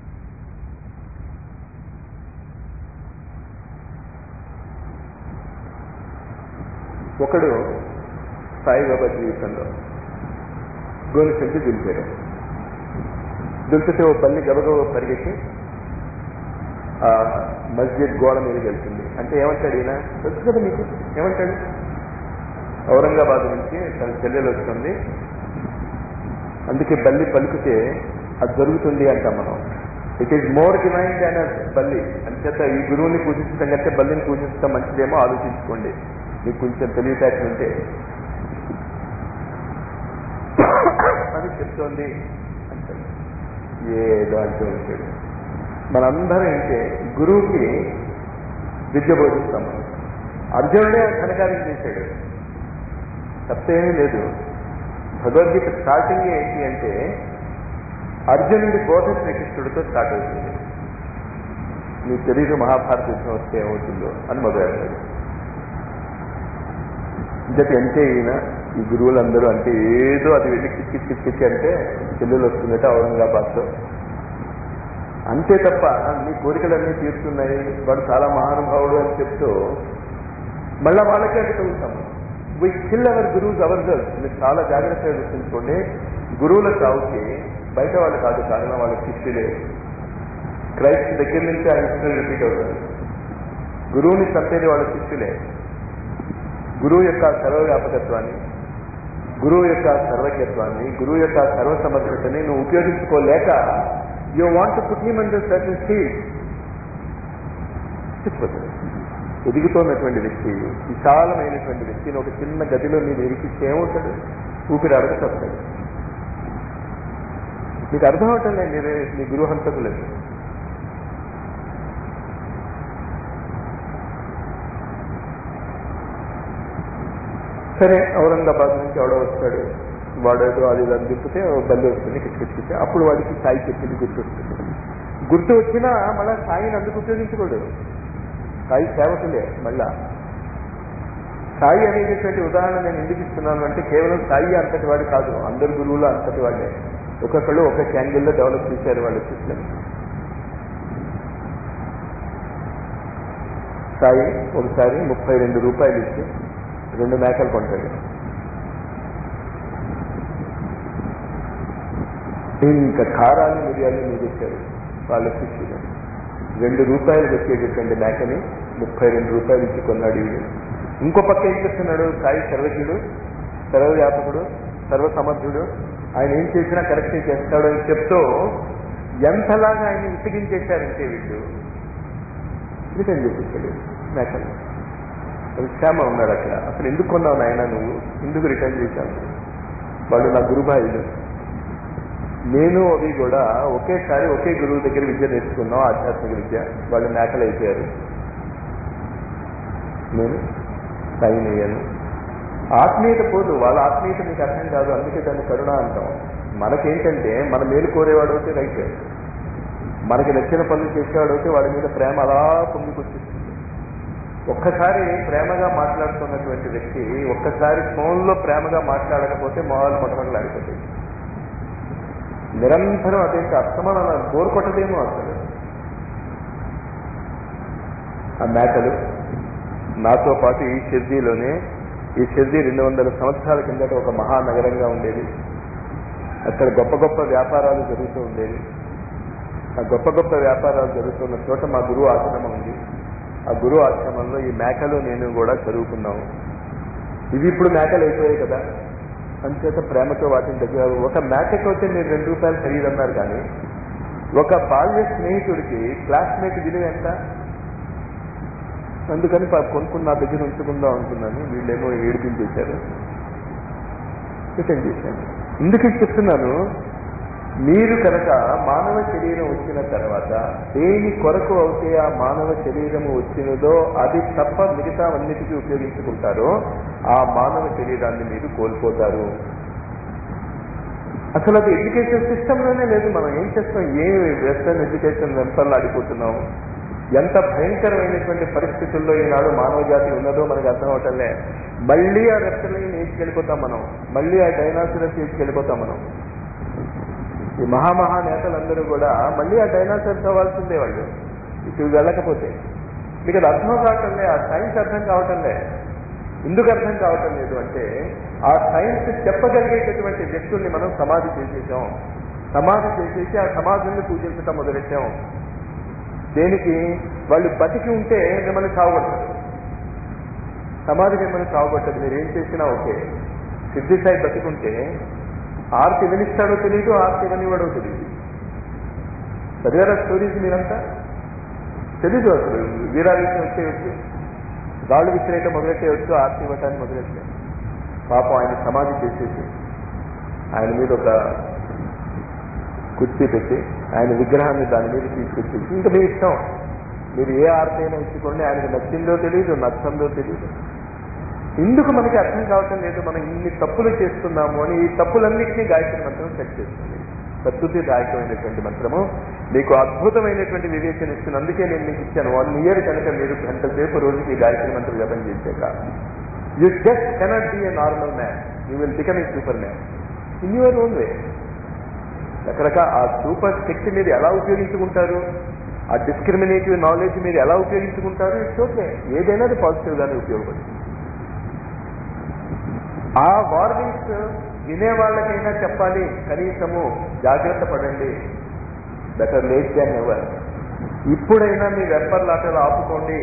[SPEAKER 1] ఒకడు సాయిబాబా జీవితంలో గోలు చెంది దులిపాడు. దులిపితే ఓ బల్లి గబగబ పరిగెత్తి ఆ మస్జిద్ గోడ మీదకి వెళ్తుంది. అంటే ఏమంటాడు ఈయన? తెలుసు కదా మీకు ఏమంటాడు? ఔరంగాబాద్ నుంచి తన చెల్లెలు వస్తుంది, అందుకే బల్లి పలుకుతే అది జరుగుతుంది అంటాం మనం. It is more divine than a బల్లి. అంచేత ఈ గురువుని పూజించడం కంటే బల్లిని పూజించడం మంచిదేమో ఆలోచించుకోండి, మీకు కొంచెం తెలివితేటలు ఉంటే అని చెప్తోంది అంటాడు. ఏదో అంటూ ఉంటాడు. మనందరం ఏంటే గురువుకి విద్య బోధిస్తాం. అర్జునుడే ఆ ఘనకార్యం చేశాడు, తప్పేమీ లేదు. భగవద్గీత స్టార్టింగ్ ఏంటి అంటే అర్జునుడి బోధ శ్రీకృష్ణుడితో స్టార్ట్ అవుతుంది. నీ తెలియదు మహాభారత యుద్ధం వస్తే ఏమవుతుందో అని మొదలెడతాడు. ఇంకటి అంటే ఈయన ఈ గురువులందరూ అంటే ఏదో అది వెళ్ళి కిచ్చి కిచ్చి అంటే చెల్లెలు వస్తుందట ఔరంగాబాద్లో, అంతే తప్ప నీ కోరికలన్నీ తీరుతున్నాయి, వాడు చాలా మహానుభావుడు అని చెప్తూ మళ్ళా వాళ్ళకే అది తగ్గుతాము. వీ కిల్ అవర్ గురువుస్ అవర్ సెల్ఫ్. మీరు చాలా జాగ్రత్తగా గుర్తుంచుకోండి. గురువుల చావుకి బయట వాళ్ళు కాదు కారణం, వాళ్ళ శిష్యులే. క్రైస్ట్ దగ్గర నుంచి ఆ హిస్టరీ రిపీట్ అవుతుంది. గురువుని చంపేది వాళ్ళ శిష్యులే. గురువు యొక్క సర్వవ్యాపకత్వాన్ని, గురువు యొక్క సర్వజ్ఞత్వాన్ని, గురువు యొక్క సర్వసమర్థతని నువ్వు ఉపయోగించుకోలేక you want to put him under certain steel. చెప్పదు ఎదుగుతున్నటువంటి వ్యక్తి, విశాలమైనటువంటి వ్యక్తిని ఒక చిన్న గదిలో నేను ఇరికిస్తే ఏమవుతాడు? ఊపిరాడక తప్పుతాడు. మీకు అర్థం అవటం లేదు మీరే మీ గురువు హంతకులేదు. సరే ఔరంగాబాద్ నుంచి ఎవడో వస్తాడు, వాడేదో అది దాన్ని తిప్పితే బల్లి వస్తుంది కిచ్చికిచ్చితే, అప్పుడు వాడికి సాయి చెప్పింది గుర్తు వస్తుంది. గుర్తు వచ్చినా మళ్ళా సాయిని అందుకు ఉపయోగించుకోడు. సాయి సేవకులే. మళ్ళా సాయి అనేటటువంటి ఉదాహరణ నేను ఎందుకు ఇస్తున్నాను అంటే కేవలం సాయి అంతటి వాడు కాదు, అందరు గురువులు అంతటి వాళ్ళే. ఒక్కొక్కళ్ళు ఒక్కొక్క యాంగిల్లో డెవలప్ చేశారు వాళ్ళ సిస్టమ్. సాయి ఒకసారి ముప్పై రెండు రూపాయలు ఇచ్చి రెండు మేకలు కొంటాడు. ఇంకా కారాలు మిరియాలు మిగిల్చారు వాళ్ళ శిష్యులు. రెండు రూపాయలు వచ్చేటటువంటి మేకని ముప్పై రెండు రూపాయలు ఇచ్చి కొన్నాడు వీడు. ఇంకో పక్క ఏం చేస్తున్నాడు? సాయి సర్వజ్ఞుడు, సర్వవ్యాపకుడు, సర్వసమర్థుడు, ఆయన ఏం చేసినా కరెక్ట్ చేస్తాడు అని చెప్తూ ఎంతలాగా ఆయన విసిగించేశారంటే వీళ్ళు రిటర్న్ చేసేసాడు మేకలు. శ్యామ ఉన్నాడు అక్కడ. అసలు ఎందుకు కొన్నావు నాయన నువ్వు, ఎందుకు రిటర్న్ చేశాను? వాళ్ళు నా గురుభాయిలు, నేను అవి కూడా ఒకేసారి ఒకే గురువు దగ్గర విద్య నేర్చుకున్నాం, ఆధ్యాత్మిక విద్య. వాళ్ళు మేకలు అయిపోయారు, నేను సాయిని అయ్యాను. ఆత్మీయత పోదు, వాళ్ళ ఆత్మీయత మీకు అర్థం కాదు, అందుకే దాన్ని కరుణ అంటాం. మనకేంటంటే మన మేలు కోరేవాడు అయితే రైట్, మనకి నచ్చిన పనులు చేసేవాడు అయితే వాడి మీద ప్రేమ అలా పొంగికొచ్చేస్తుంది. ఒక్కసారి ప్రేమగా మాట్లాడుతున్నటువంటి వ్యక్తి ఒక్కసారి ఫోన్లో ప్రేమగా మాట్లాడకపోతే మొహాలు మొట్టమొదలు ఆడిపోతాయి. నిరంతరం అదేంటి అస్తమానం బోర్ కొట్టదేమో అసలు. ఆ మేకలు నాతో పాటు ఈ షిర్డీలోనే, ఈ షిర్డీ రెండు వందల సంవత్సరాల కిందట ఒక మహానగరంగా ఉండేది. అక్కడ గొప్ప గొప్ప వ్యాపారాలు జరుగుతూ ఉండేవి. ఆ గొప్ప గొప్ప వ్యాపారాలు జరుగుతున్న చోట మా గురువు ఆశ్రమం ఉంది. ఆ గురువు ఆశ్రమంలో ఈ మేకలు నేను కూడా చదువుకున్నాము. ఇవి ఇప్పుడు మేకలు అయిపోయాయి కదా, అంచేత ప్రేమతో వాటిని దగ్గర. ఒక మేకకి అయితే మీరు రెండు రూపాయలు ఖరీదన్నారు, కానీ ఒక బాల్య స్నేహితుడికి క్లాస్మేట్ విలువ ఎంత? అందుకని కొనుక్కుని నా దగ్గర ఉంచుకుందాం అనుకున్నాను. వీళ్ళేమో ఏడిపించేశారు, రిటర్న్ చేశాను. ఎందుకు చెప్తున్నాను, మీరు కనుక మానవ శరీరం వచ్చిన తర్వాత దేని కొరకు అయితే ఆ మానవ శరీరము వచ్చినదో అది తప్ప మిగతా అన్నిటికీ ఉపయోగించుకుంటారో ఆ మానవ శరీరాన్ని మీరు కోల్పోతారు. అసలు అది ఎడ్యుకేషన్ సిస్టంలోనే లేదు. మనం ఏం చేస్తాం, ఏ వెస్టర్న్ ఎడ్యుకేషన్ వెంపర్లు ఆడిపోతున్నాం. ఎంత భయంకరమైనటువంటి పరిస్థితుల్లో ఈనాడు మానవ జాతి ఉన్నదో మనకు అర్థం అవటంలే. మళ్ళీ ఆ వెస్టర్న్ ఏజ్కి వెళ్ళిపోతాం మనం, మళ్ళీ ఆ డైనాసరస్ ఏజ్కి వెళ్ళిపోతాం మనం. ఈ మహామహా నేతలందరూ కూడా మళ్ళీ ఆ డైనాసర్స్ అవ్వాల్సిందే వాళ్ళు, ఇటు వెళ్ళకపోతే. మీకు అది అర్థం కావటంలే, ఆ సైన్స్ అర్థం కావటంలే. ఎందుకు అర్థం కావటం లేదు అంటే, ఆ సైన్స్ చెప్పగలిగేటటువంటి వ్యక్తుల్ని మనం సమాధి చేసేసాం. సమాధి చేసేసి ఆ సమాధుల్ని పూజించటం మొదలెట్టాం. దేనికి? వాళ్ళు బతికి ఉంటే మిమ్మల్ని చావగొట్టదు, సమాధి మిమ్మల్ని చావగొట్టదు. మీరు ఏం చేసినా ఓకే. సిద్ధి సాయి బతికుంటే ఆర్తి వినిస్తాడో తెలియదు, ఆర్తి వినివాడో తెలియదు. చదివారా స్టోరీస్ మీరంతా? తెలీదు అసలు. వీరావేశం వచ్చేయచ్చు, గాళ్ళు విసిరేయటం మొదలెట్టేయచ్చు, ఆర్తి ఇవ్వటాన్ని మొదలెట్టే. పాపం ఆయన సమాధి చేసేసి ఆయన మీద ఒక కుర్చీ పెట్టి ఆయన విగ్రహాన్ని దాని మీద తీసుకొచ్చేసి, ఇంకా మీ ఇష్టం, మీరు ఏ ఆర్తి అయినా ఇచ్చుకోండి. ఆయనకు నచ్చిందో తెలియదు, నచ్చందో తెలియదు. ఎందుకు మనకి అర్థం కావటం లేదు, మనం ఇన్ని తప్పులు చేస్తున్నాము అని. ఈ తప్పులన్నింటినీ గాయత్రి మంత్రం సెట్ చేస్తుంది. ప్రకృతిదాయకమైనటువంటి మంత్రము మీకు అద్భుతమైనటువంటి వివేచన ఇస్తుంది. అందుకే నేను మీకు ఇచ్చాను. వన్ ఇయర్ కనుక మీరు గంట సేపు రోజుకి గాయత్రి మంత్రం జపం చేశాక, you just cannot be a normal man, you will become a super man in your own way. రకరకాల ఆ సూపర్ శక్తి మీరు ఎలా ఉపయోగించుకుంటారు, ఆ డిస్క్రిమినేటివ్ నాలెడ్జ్ మీరు ఎలా ఉపయోగించుకుంటారు, ఇట్స్ ఓకే. ఏదైనా అది పాజిటివ్గానే ఉపయోగపడుతుంది. ఆ వార్నింగ్స్ వినేవాళ్ళకైనా చెప్పాలి, కనీసము జాగ్రత్త పడండి, బెటర్ లేట్ దాన్ ఎవర్. ఇప్పుడైనా మీ వెంపర్లాటలు ఆపుకోండి.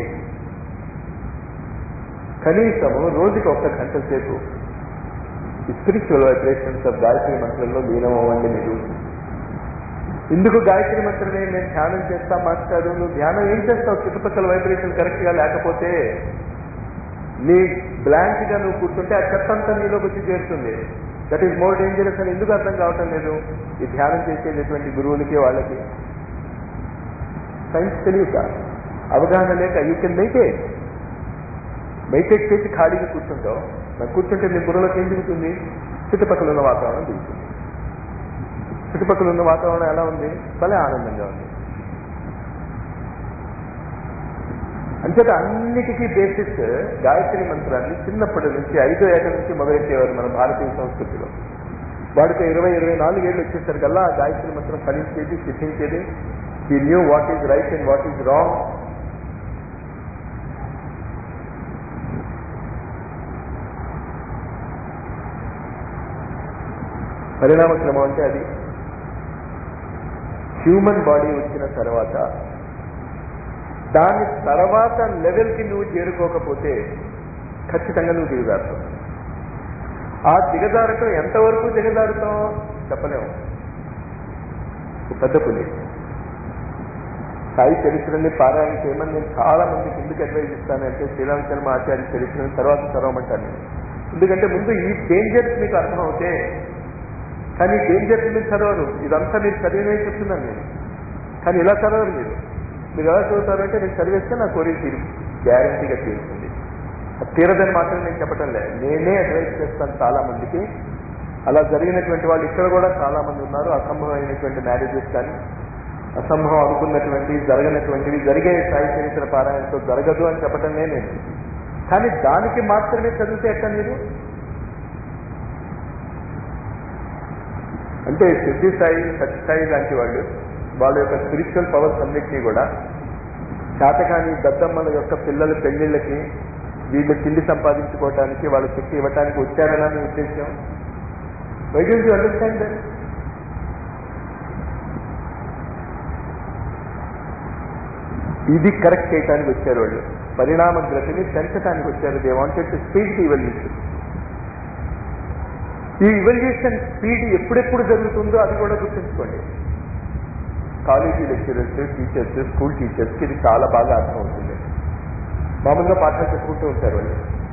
[SPEAKER 1] కనీసము రోజుకి ఒక్క గంట సేపు స్పిరిచువల్ వైబ్రేషన్స్ ఆఫ్ గాయత్రి మంత్రంలో లీనం అవ్వండి మీరు. ఎందుకు గాయత్రి మంత్రమే నేను ధ్యానం చేస్తా మాస్టారు, నువ్వు ధ్యానం ఏం చేస్తావు? చుట్టుపక్కల వైబ్రేషన్ కరెక్ట్గా లేకపోతే నీ బ్లాంక్ గా నువ్వు కూర్చుంటే ఆ చెత్త అంతా నీలోకి వచ్చి చేరుతుంది. దట్ ఈస్ మోర్ డేంజరస్ అని ఎందుకు అర్థం కావటం లేదు ఈ ధ్యానం చేసేటటువంటి గురువులకి వాళ్ళకి? సైన్స్ తెలియక, అవగాహన లేక. యూ కెన్ మెడిటేట్ మెడిటేట్ చేసి ఖాళీగా కూర్చుంటావు. నాకు కూర్చుంటే నీ బుర్రలోకి ఏం దిగుతుంది? చుట్టుపక్కల ఉన్న వాతావరణం దిగుతుంది. చుట్టుపక్కల ఉన్న వాతావరణం ఎలా ఉంది? భలే ఆనందంగా ఉంది. అంతేత అన్నిటికీ బేసిస్ గాయత్రి మంత్రాన్ని చిన్నప్పటి నుంచి ఐదో ఏట నుంచి మొదలెట్టేవారు మన భారతీయ సంస్కృతిలో. వాడితో ఇరవై ఇరవై నాలుగు ఏళ్ళు వచ్చేసరికల్లా ఆ గాయత్రి మంత్రం ఫలించేది, సిద్ధించేది. He knew what is right and what is wrong. పరిణామ క్రమం అంటే అది. హ్యూమన్ బాడీ వచ్చిన తర్వాత దాని తర్వాత లెవెల్కి నువ్వు చేరుకోకపోతే ఖచ్చితంగా నువ్వు దిగజారుతావు. ఆ దిగజారటం ఎంతవరకు దిగజారుతావు చెప్పలేము. పెద్ద పులి సాయి చరిత్రని పారాయణ చేయమని నేను చాలా మందికి ఎందుకు అడ్వైజ్ ఇస్తానంటే, శ్రీరామ శర్మ ఆచార్య చరిత్రని తర్వాత చదవమంటాను నేను. ఎందుకంటే ముందు ఈ డేంజర్స్ మీకు అర్థం అవుతే, కానీ డేంజర్స్ మీరు చదవరు. ఇదంతా మీరు చదివినే చెప్తున్నాను నేను, కానీ ఇలా చదవరు మీరు. మీరు ఎలా చదువుతారంటే, నేను చదివేస్తే నా కోరిక తీరు గ్యారంటీగా తీరుతుంది. తీరదని మాత్రం నేను చెప్పటం లేదు, నేనే అడ్వైస్ చేస్తాను చాలా మందికి. అలా జరిగినటువంటి వాళ్ళు ఇక్కడ కూడా చాలా మంది ఉన్నారు. అసంభవమైనటువంటి మ్యారేజెస్ కానీ, అసంభవం అనుకున్నటువంటి జరగనటువంటివి జరిగే సాయి చరిత్ర పారాయణతో జరగదు అని చెప్పటం నేను. కానీ దానికి మాత్రమే చదివితే ఎట్లా మీరు? అంటే సిద్ధి సాయి, సత్యసాయి లాంటి వాళ్ళు వాళ్ళ యొక్క స్పిరిచువల్ పవర్స్ అన్నింటినీ కూడా శాతకాని దద్దమ్మల యొక్క పిల్లల పెళ్లిళ్ళకి వీళ్ళు తిండి సంపాదించుకోవటానికి వాళ్ళ శక్తి ఇవ్వటానికి వచ్చారని మీ ఉద్దేశం. Why don't you understand that? ఇది కరెక్ట్ చేయడానికి వచ్చారు వాళ్ళు. పరిణామగ్రతిని పెంచడానికి వచ్చారు. They wanted to speed the evolution. ఈ ఇవల్యూషన్ స్పీడ్ ఎప్పుడెప్పుడు జరుగుతుందో అది కూడా గుర్తుంచుకోండి. కాలేజీ లెక్చరర్స్, టీచర్స్, స్కూల్ టీచర్స్కి ఇది చాలా బాగా అర్థమవుతుంది. మామూలుగా పాఠాలు చెప్పుకుంటూ ఉంటారు వాళ్ళు.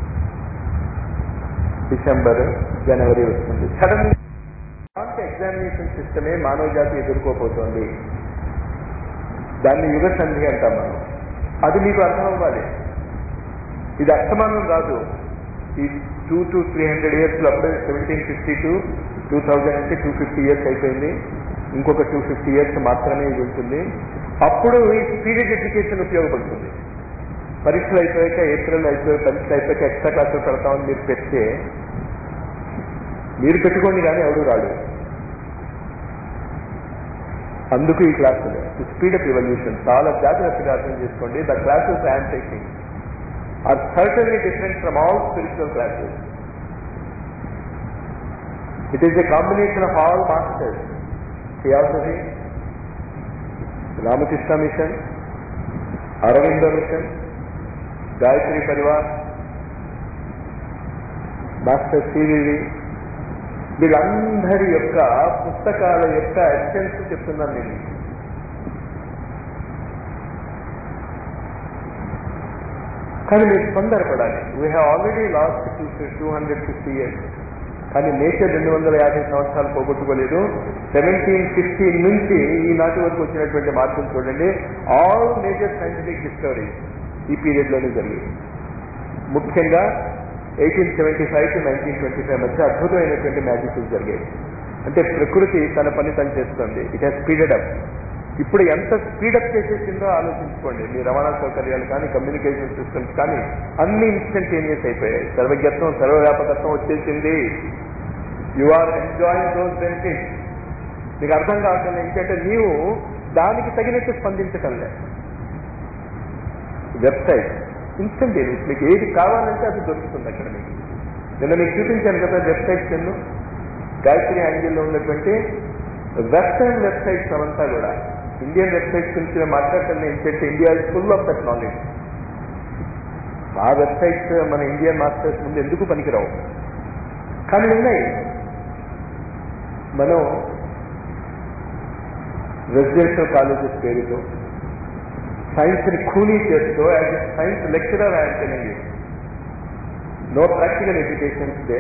[SPEAKER 1] డిసెంబర్, జనవరి వస్తుంది, సడన్ అంటే ఎగ్జామినేషన్ సిస్టమే మానవ జాతి ఎదుర్కోబోతోంది. దాన్ని యుగ సంధి అంటాం మనం. అది మీకు అర్థం అవ్వాలి. ఇది అర్థమానం రాదు. ఈ టూ టు త్రీ హండ్రెడ్ ఇయర్స్లో అప్పుడే seventeen fifty to two thousand అంటే టూ ఫిఫ్టీ ఇయర్స్ అయిపోయింది. ఇంకొక టూ ఫిఫ్టీ ఇయర్స్ మాత్రమే ఇది ఉంటుంది. అప్పుడు ఈ స్పీడెడ్ ఎడ్యుకేషన్ ఉపయోగపడుతుంది. పరీక్షలు అయిపోయాక, ఏప్రిల్ అయిపోయి పరీక్షలు అయిపోయాక ఎక్స్ట్రా క్లాసులు పెడతామని మీరు పెడితే మీరు పెట్టుకోండి కానీ ఎవడు రాడు. అందుకు ఈ క్లాసులు స్పీడప్ రివల్యూషన్ చాలా జాగ్రత్తగా అర్థం చేసుకోండి. The classes I'm taking are certainly different from all spiritual classes. It is a combination of all masters. Theosophy, Ramakrishna mission, Aravinda mission, Gayatri Parivar, master CVV, వీళ్ళందరి యొక్క పుస్తకాల యొక్క ఎసెన్స్ చెప్తున్నాను నేను. కానీ మీరు తొందరపడాలి. We have already lost two two hundred fifty years. కానీ నేచర్ రెండు వందల యాభై సంవత్సరాలు పోగొట్టుకోలేదు. సెవెంటీన్ ఫిఫ్టీన్ నుంచి ఈనాటి వరకు వచ్చినటువంటి మార్పులు చూడండి. ఆల్ మేజర్ సైంటిఫిక్ డిస్కవరీస్ ఈ పీరియడ్లోనే జరిగాయి. ముఖ్యంగా eighteen seventy five to nineteen twenty five మధ్య అద్భుతమైనటువంటి మ్యాజిక్స్ జరిగాయి. అంటే ప్రకృతి తన పని తను చేస్తుంది. It has speeded up. ఇప్పుడు ఎంత స్పీడప్ చేసేసిందో ఆలోచించుకోండి. మీ రవాణా సౌకర్యాలు కానీ, కమ్యూనికేషన్ సిస్టమ్స్ కానీ అన్ని ఇన్స్టంటేనియస్ అయిపోయాయి. సర్వజ్ఞత్వం, సర్వవ్యాపకత్వం వచ్చేసింది. You are enjoying those benefits. మీకు అర్థం కావట్లేదు. ఎందుకంటే నీవు దానికి తగినట్టు స్పందించగలే. వెబ్సైట్ ఇన్స్టంటేనియస్, మీకు ఏది కావాలంటే అది దొరుకుతుంది అక్కడ. మీకు నిన్న మీకు చూపించాను కదా వెబ్సైట్స్ ఎన్నో. గాయత్రి యాంగిల్లో ఉన్నటువంటి వెస్టర్న్ వెబ్సైట్స్ అవంతా కూడా ఇండియన్ వెబ్సైట్స్ గురించి మాట్లాడటం ఏంటంటే India is full of that knowledge. ఆ వెబ్సైట్స్ మన ఇండియన్ మాస్టర్స్ ముందు ఎందుకు పనికిరావు, కానీ ఉన్నాయి. మనం రెసిడెన్షియల్ కాలేజెస్ పేరుతో సైన్స్ని ఖూనీ చేస్తూ as a science lecturer I'm telling you, no practical educations day.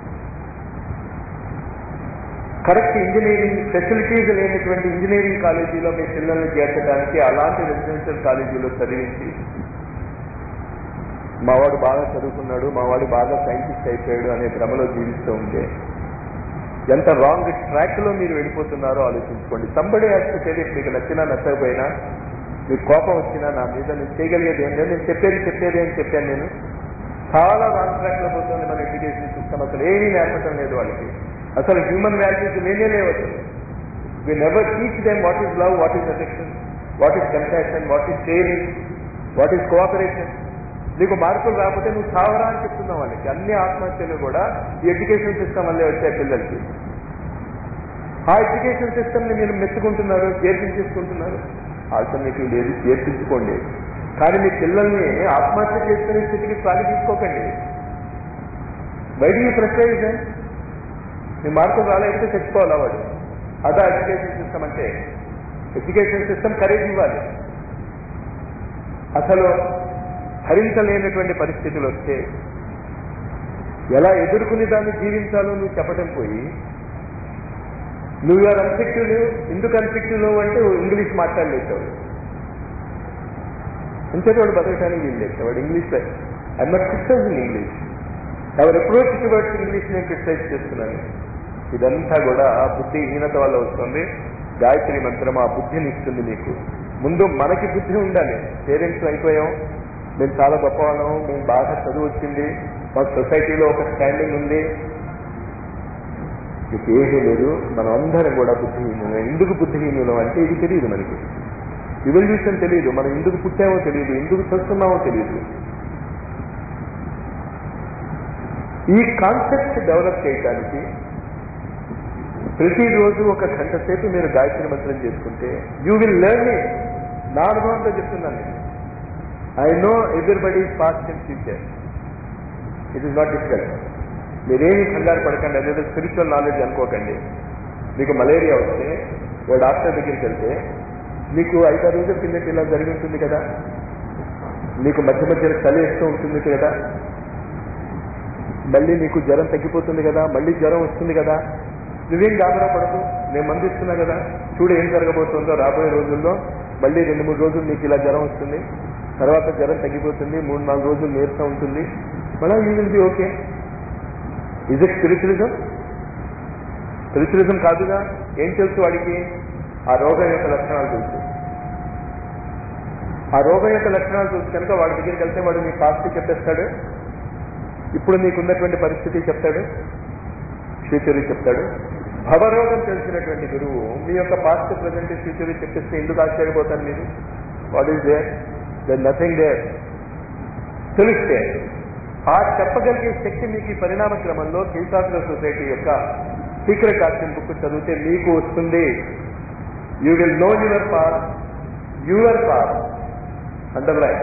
[SPEAKER 1] Correct engineering facilities లేనటువంటి ఇంజనీరింగ్ కాలేజీలో మీ పిల్లల్ని చేర్చడానికి అలాంటి రెసిడెన్షియల్ కాలేజీలో చదివించి మావాడు బాగా చదువుకున్నాడు, మావాడు బాగా సైంటిస్ట్ అయిపోయాడు అనే భ్రమలో జీవిస్తూ ఉంటే ఎంత రాంగ్ ట్రాక్లో మీరు వెళ్ళిపోతున్నారో ఆలోచించుకోండి. సంబడి యాక్ట్ తెలియదు. మీకు నచ్చినా నచ్చకపోయినా, మీకు కోపం వచ్చినా నా మీద నేను చేయగలిగేది ఏం లేదు. నేను చెప్పేది చెప్పేది అని చెప్పాను. నేను చాలా రాంగ్ ట్రాక్లో పోతుంది మన ఎడ్యుకేషన్ సిస్టమ్. అసలు ఏమీ నేర్పటం లేదు వాళ్ళకి. అసలు హ్యూమన్ వాల్యూస్ లేనే లేవు. We never teach them what is love, what is affection, what is compassion, what is sharing, what is cooperation. నీకు మార్కులు రాకపోతే నువ్వు సావరా అని చెప్తున్నావు వాళ్ళకి. అన్ని ఆత్మహత్యలు కూడా ఈ ఎడ్యుకేషన్ సిస్టమ్ వల్లే వచ్చాయి పిల్లలకి. ఆ ఎడ్యుకేషన్ సిస్టమ్ని మీరు మెచ్చుకుంటున్నారు, చేర్పించేసుకుంటున్నారు. ఆల్టర్నేటివ్ లేదు, చేర్పించుకోండి. కానీ మీ పిల్లల్ని ఆత్మహత్య చేసుకునే స్థితికి సాగి తీసుకోకండి. Why do you prioritise them? మీ మార్కులు రాలేకపోతే తెచ్చుకోవాలా వాడు? అదా ఎడ్యుకేషన్ సిస్టమ్ అంటే? ఎడ్యుకేషన్ సిస్టమ్ కరేజ్ ఇవ్వాలి. అసలు భరించలేనటువంటి పరిస్థితులు వస్తే ఎలా ఎదుర్కొని దాన్ని జీవించాలో నువ్వు చెప్పడం పోయి, నువ్వు ఆర్ అన్ఫిక్టివ్ లేవు. ఎందుకు అన్ఫిక్టివ్ లేవు అంటే ఇంగ్లీష్ మాట్లాడలేసావు. అంతే వాడు బతకటానికి వీలు లేదు. వాడు English I'm not criticising English. ఎవరి అప్రోచ్ టువర్డ్స్ ఇంగ్లీష్ నేను క్రిటిసైజ్ చేస్తున్నాను. ఇదంతా కూడా బుద్ధిహీనత వల్ల వస్తుంది. గాయత్రి మంత్రం ఆ బుద్ధిని ఇస్తుంది మీకు. ముందు మనకి బుద్ధి ఉండాలి. పేరెంట్స్ అయిపోయాం, మేము చాలా గొప్పవాళ్ళం, మేము బాగా చదువు వచ్చింది, మాకు సొసైటీలో ఒక స్టాండింగ్ ఉంది. మీకు ఏమీ లేదు. మనం అందరం కూడా బుద్ధిహీనులు. ఎందుకు బుద్ధిహీనులు అంటే ఇది తెలియదు మనకి. ఇవల్యూషన్ తెలియదు, మనం ఎందుకు పుట్టామో తెలియదు, ఎందుకు చస్తున్నామో తెలియదు. ఈ కాన్సెప్ట్ డెవలప్ చేయడానికి ప్రతిరోజు ఒక గంట సేపు మీరు గాయత్రి మంత్రం చేసుకుంటే యూ విల్ లెర్న్ ఇట్. నా అనుభవంతో చెప్తున్నాను నేను. I know everybody is past and future. It is not difficult. మీరేమి కంగారు పడకండి, అదేదో స్పిరిచువల్ నాలెడ్జ్ అనుకోకండి. మీకు మలేరియా వస్తే ఓ డాక్టర్ దగ్గరికి వెళ్తే మీకు ఐదారు రోజుల కిందటి ఇలా జరిగి ఉంటుంది కదా, మీకు మధ్య మధ్యలో చలి వేస్తూ ఉంటుంది కదా, మళ్ళీ నీకు జ్వరం తగ్గిపోతుంది కదా, మళ్ళీ జ్వరం వస్తుంది కదా, నువ్వేం గాబరా పడదు, నేను మందు ఇస్తున్నా కదా, చూడు ఏం జరగబోతుందో రాబోయే రోజుల్లో. మళ్ళీ రెండు మూడు రోజులు నీకు ఇలా జ్వరం వస్తుంది, తర్వాత జ్వరం తగ్గిపోతుంది, మూడు నాలుగు రోజులు నీరసం ఉంటుంది, మళ్ళీ you will be okay. Is it spiritualism? Spiritualism కాదుగా. ఏం తెలుసు వాడికి? ఆ రోగం యొక్క లక్షణాలు తెలుసు. ఆ రోగం యొక్క లక్షణాలు చూసి కనుక వాడి దగ్గరికి వెళ్తే వాడు నీ పాస్ట్ చెప్పేస్తాడు, ఇప్పుడు నీకున్నటువంటి పరిస్థితి చెప్తాడు, ఫ్యూచర్ చెప్తాడు. భవరోగం తెలిసినటువంటి గురువు మీ యొక్క పాస్ట్ ప్రజెంట్ ఫ్యూచర్ చెప్పేస్తే ఎందుకు ఆశ్చర్యపోతారు మీరు? What is there? There nothing there. తెలిస్తే ఆ చెప్పగలిగే శక్తి మీకు ఈ పరిణామ క్రమంలో కీసాగ్ర సొసైటీ యొక్క సీక్రెట్ ఆక్షన్ బుక్ చదివితే మీకు వస్తుంది. You will know your past, your past underline.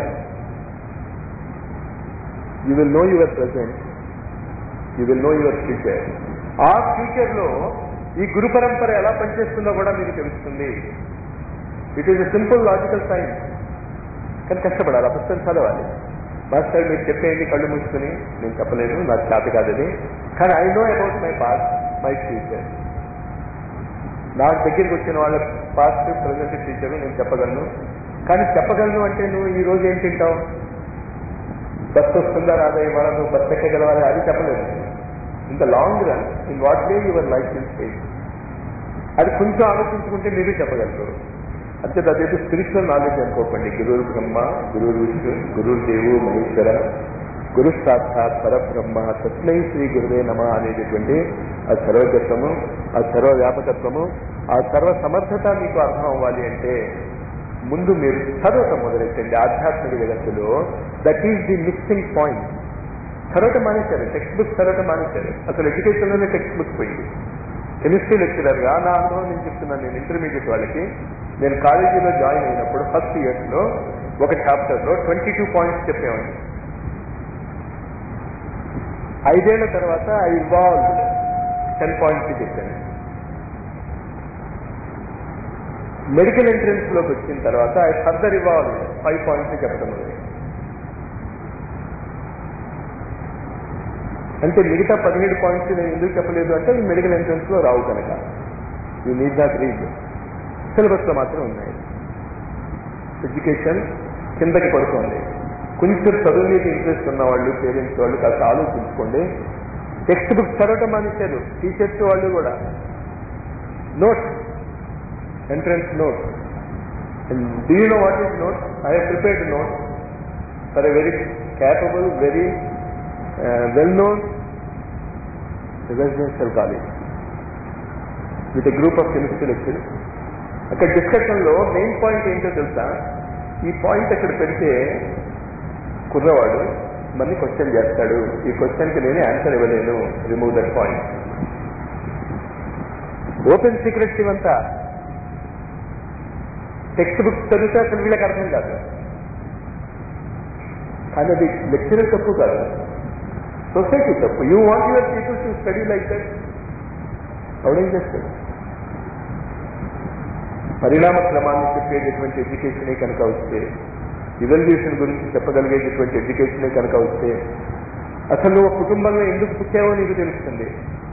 [SPEAKER 1] You will know your present, you will know your future. ఆ ఫ్యూచర్ లో ఈ గురు పరంపర ఎలా పనిచేస్తుందో కూడా మీకు తెలుస్తుంది. It is a simple logical science. కానీ కష్టపడాలి, ఆ పుస్తకం చదవాలి. మాస్టర్ మీరు చెప్పేయండి కళ్ళు మూసుకుని, నేను చెప్పలేను, నాకు చేత కాదని. కానీ I know about my past, my future. నాకు దగ్గరికి వచ్చిన వాళ్ళ పాస్ట్ ప్రజెంట్ ఫ్యూచర్ నేను చెప్పగలను. కానీ చెప్పగలను అంటే నువ్వు ఈ రోజు ఏం తింటావు, బస్సు వస్తుందా రాదా, ఇవాళ నువ్వు బస్సు ఎక్కగలవాలి, అది చెప్పలేదు. In the long run, in what way your life will change, అది కొంచెం ఆలోచించుకుంటే మీరు చెప్పగలరు. అంటే అదేదో స్పిరిచువల్ నాలెడ్జ్ అనుకోకండి. గురువు బ్రహ్మ, గురువు విష్ణు, గురువు దేవు మహేశ్వర, గురు సాక్షాత్ పరబ్రహ్మ తస్మై శ్రీ గురువే నమ అనేటటువంటి ఆ సర్వగత్వము, ఆ సర్వవ్యాపకత్వము, ఆ సర్వ సమర్థత మీకు అర్థం అవ్వాలి అంటే ముందు మీరు చదవటం మొదలెట్టండి. ఆధ్యాత్మిక జగత్తులో that is the missing point. చదవటం మానేశారు, టెక్స్ట్ బుక్ చదవటం మానేశారు. అసలు ఎడ్యుకేషన్లోనే టెక్స్ట్ బుక్ పోయింది. కెమిస్ట్రీ లెక్చరర్గా నా అనుభవం నేను చెప్తున్నాను. నేను ఇంటర్మీడియట్ వాళ్ళకి, నేను కాలేజీలో జాయిన్ అయినప్పుడు ఫస్ట్ ఇయర్స్లో ఒక చాప్టర్లో ట్వంటీ టూ పాయింట్స్ చెప్పేవాడిని. ఐదేళ్ల తర్వాత ఐ ఇవాల్వ్ టెన్ పాయింట్స్ చెప్పాను. మెడికల్ ఎంట్రన్స్ లోకి వచ్చిన తర్వాత I further evolve five points చెప్పడం మొదలు. అంటే మిగతా పదిహేడు పాయింట్స్ నేను ఎందుకు చెప్పలేదు అంటే ఈ మెడికల్ ఎంట్రన్స్ లో రావు కనుక. You need not read. Syllabus లో మాత్రం ఉన్నాయి. ఎడ్యుకేషన్ కిందకి పడుతోంది. కొంచెం చదువు మీద ఇంట్రెస్ట్ ఉన్న వాళ్ళు, పేరెంట్స్ వాళ్ళు కాస్త ఆలోచించుకోండి. టెక్స్ట్ బుక్ చదవటం మానేశారు టీచర్స్ వాళ్ళు కూడా. Notes, entrance notes. Do you know what is notes? I have prepared notes for a very capable, very well known residential college with a group of chemistry lecturers. అక్కడ డిస్కషన్లో మెయిన్ పాయింట్ ఏంటో తెలుసా? ఈ పాయింట్ అక్కడ పెడితే కుర్రవాడు మళ్ళీ క్వశ్చన్ చేస్తాడు, ఈ క్వశ్చన్కి నేనే ఆన్సర్ ఇవ్వలేను, remove that point. Open secrets ఇవంతా. టెక్స్ట్ బుక్స్ చదివితే అసలు వీళ్ళకి అర్థం కాదు. కానీ అది లెక్చరర్ తప్పు కాదు, సొసైటీ తప్పు. You want your people to study like that, ఎవడేం చేస్తాడు? పరిణామ క్రమాన్ని చెప్పేటటువంటి ఎడ్యుకేషనే కనుక వస్తే, ఇవల్యూషన్ గురించి చెప్పగలిగేటటువంటి ఎడ్యుకేషనే కనుక వస్తే, అసలు నువ్వు కుటుంబంలో ఎందుకు పుట్టావో నీకు తెలుస్తుంది.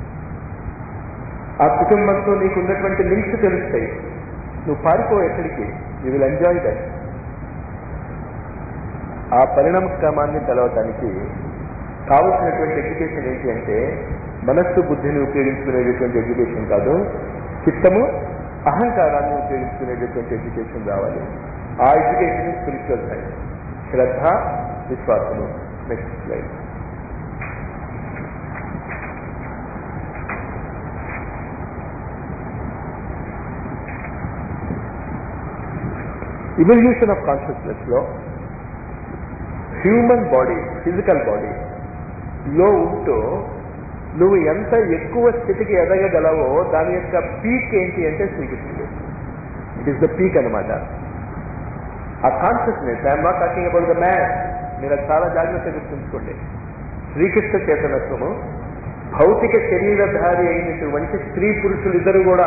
[SPEAKER 1] ఆ కుటుంబంతో నీకు ఉన్నటువంటి లింక్స్ తెలుస్తాయి. నువ్వు పారిపో ఎక్కడికి, యూ విల్ ఎంజాయ్ దట్. ఆ పరిణామ క్రమాన్ని తెలవటానికి కావలసినటువంటి ఎడ్యుకేషన్ ఏంటి అంటే మనస్సు బుద్ధిని ఉపయోగించుకునేటటువంటి ఎడ్యుకేషన్ కాదు, చిత్తము అహంకారాన్ని ఉపయోగించుకునేటటువంటి ఎడ్యుకేషన్ రావాలి. ఆ ఎడ్యుకేషన్ స్పిరిచువల్ సైన్స్, శ్రద్ధ, విశ్వాసము. Next slide. Evolution of consciousness లో హ్యూమన్ బాడీ, ఫిజికల్ బాడీ లో ఉంటూ నువ్వు ఎంత ఎక్కువ స్థితికి ఎదగగలవో దాని యొక్క పీక్ ఏంటి అంటే శ్రీకృష్ణుడు. ఇట్ ఈస్ ద పీక్ అనమాట. ఆ consciousness, I'm not talking about the man, మీరు అది చాలా జాగ్రత్తగా గుర్తుంచుకోండి. శ్రీకృష్ణ చేతనత్వము భౌతిక శరీరధారి అయినటువంటి స్త్రీ పురుషులు ఇద్దరు కూడా,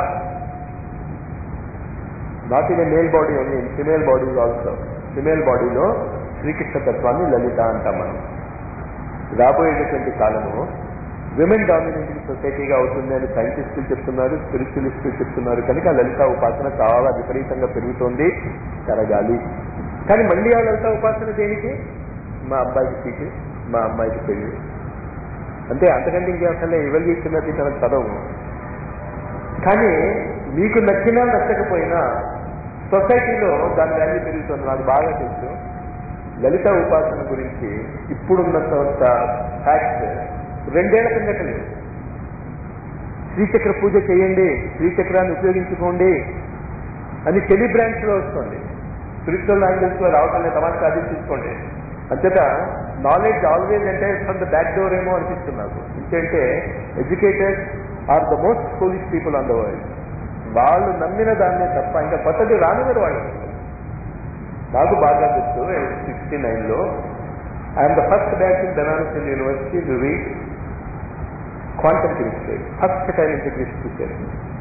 [SPEAKER 1] not in a male body only, in female body also. Female బాడీలో శ్రీకృష్ణ తత్వాన్ని లలిత అంటాం మనం. రాబోయేటటువంటి కాలము విమెన్ డామినేటింగ్ సొసైటీగా అవుతుంది అని సైంటిస్టులు చెప్తున్నారు, స్పిరిచువలిస్టులు చెప్తున్నారు. కనుక లలిత ఉపాసన చాలా విపరీతంగా పెరుగుతోంది, జరగాలి. కానీ మళ్ళీ ఆ లలిత ఉపాసన దేనికి? మా అబ్బాయికి సీటు, మా అమ్మాయికి పెళ్లి, అంతే. అంతకంటే ఇంకే అసలే ఇవ్వగలిగినది తన చదవు. కానీ మీకు నచ్చినా నచ్చకపోయినా సొసైటీలో దాని వాల్యూ పెరుగుతుంది. నాకు బాగా తెలుసు లలిత ఉపాసన గురించి ఇప్పుడున్నంత ఫ్యాక్ట్ రెండేళ్ల కిందట లేదు. శ్రీచక్ర పూజ చేయండి, శ్రీచక్రాన్ని ఉపయోగించుకోండి అని టెలిబ్రాంచ్ లో వస్తుంది. స్పిరిచువల్ యాంగిల్స్ లో రావటం తమాషా అది చూసుకోండి. అంతేత నాలెడ్జ్ ఆల్వేజ్ అంటే ఫ్రమ్ ద బ్యాక్ డోర్ ఏమో అనిపిస్తుంది నాకు. ఎందుకంటే educated are the most foolish people on the world. వాళ్ళు నమ్మిన దాన్నే తప్ప ఇంకా కొత్తది రానివారు వాళ్ళు. నాకు బాగా గుర్తు, సిక్స్టీ నైన్ లో I'm the first batch in Banaras Hindu university to read quantum chemistry. First time introduce చేశారు.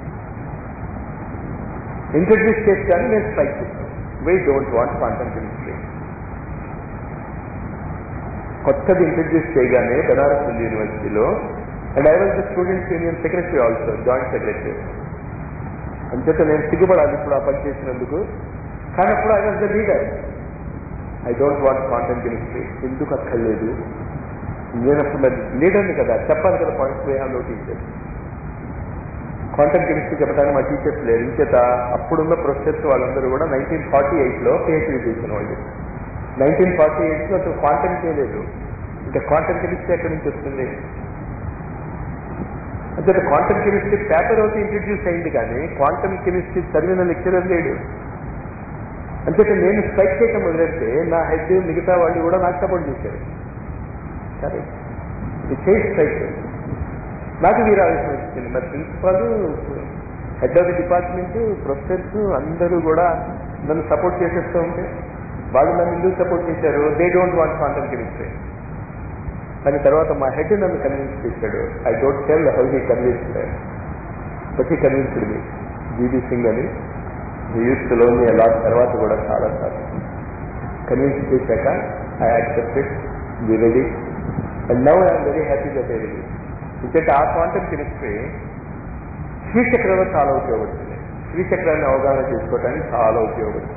[SPEAKER 1] ఇంట్రడ్యూస్ చేస్తాను నేను స్ట్రైక్ చేశాను, we don't want quantum chemistry. కొత్తది ఇంట్రడ్యూస్ చేయగానే బెనారస్ హిందూ యూనివర్సిటీలో, and I was the students union secretary also, joint secretary. అంచేత నేను సిగ్గుపడాలి ఇప్పుడు ఆ పని చేసినందుకు. కానీ అప్పుడు I was the leader. I don't want quantum chemistry. ఎందుకు అక్కర్లేదు, నేను అప్పుడు లీడర్ని కదా, చెప్పాలి కదా points. We have no teachers. Quantum chemistry చెప్పడానికి మా టీచర్స్ లేరు. ఇంచేత అప్పుడున్న ప్రొఫెసర్స్ వాళ్ళందరూ కూడా నైన్టీన్ ఫార్టీ ఎయిట్లో పిహెచ్డీ చేసిన వాళ్ళు. నైన్టీన్ ఫార్టీ ఎయిట్లో అసలు క్వాంటమ్ చేయలేదు. ఇంకా క్వాంటమ్ కెమిస్ట్రీ ఎక్కడి నుంచి వస్తుంది? అంటే క్వాంటమ్ కెమిస్ట్రీ పేపర్ ఒకటి ఇంట్రడ్యూస్ అయింది, కానీ క్వాంటమ్ కెమిస్ట్రీ చదివిన లెక్చరర్ లేడు. అంచేత నేను స్ట్రైక్ చేయటం మొదలెడితే నా హెడ్ మిగతా వాళ్ళు కూడా నాకు సపోర్ట్ చేశారు. సరే ఇది చేసి స్ట్రైక్ నాకు వీరావేశం వచ్చింది. మరి principal, head of the department, professors అందరూ కూడా నన్ను సపోర్ట్ చేసేస్తూ ఉంటే వాళ్ళు నన్ను ఎందుకు సపోర్ట్ చేశారు? They don't want quantum chemistry. కానీ తర్వాత మా హెడ్ నన్ను కన్విన్స్ చేశాడు. I don't tell how he convinced, but he convinced me. GB Singh అని యూత్లోని ఎలా తర్వాత కూడా చాలా సార్లు కన్విన్స్ చేశాక I accepted, we read it, and now I'm very happy that I read it. ఎందుకంటే ఆ క్వాంటమ్ కెమిస్ట్రీ శ్రీచక్రంలో చాలా ఉపయోగపడుతుంది. శ్రీచక్రాన్ని అవగాహన చేసుకోవడానికి చాలా ఉపయోగపడుతుంది.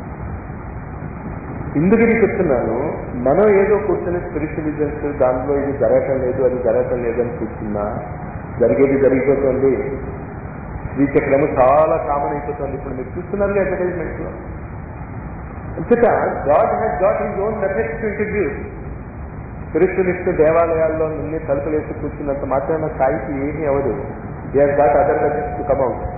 [SPEAKER 1] ఇందుకు ఇది చెప్తున్నాను, మనం ఏదో కూర్చొని స్పిరిచువలిజమ్స్ దాంట్లో ఇది జరగటం లేదు, అది జరగటం లేదు అని కూర్చున్నా జరిగేది జరిగిపోతుంది. శ్రీచక్రము చాలా కామన్ అయిపోతుంది. ఇప్పుడు మీరు చూస్తున్నారు అడ్వర్టైజ్మెంట్స్ లో. అంతట God has got his own methods to introduce. Spiritualist దేవాలయాల్లో నిన్ను తలుపులు వేసి కూర్చున్నంత మాత్రాన స్థాయికి ఏమీ అవ్వదు. They have got other methods to come out.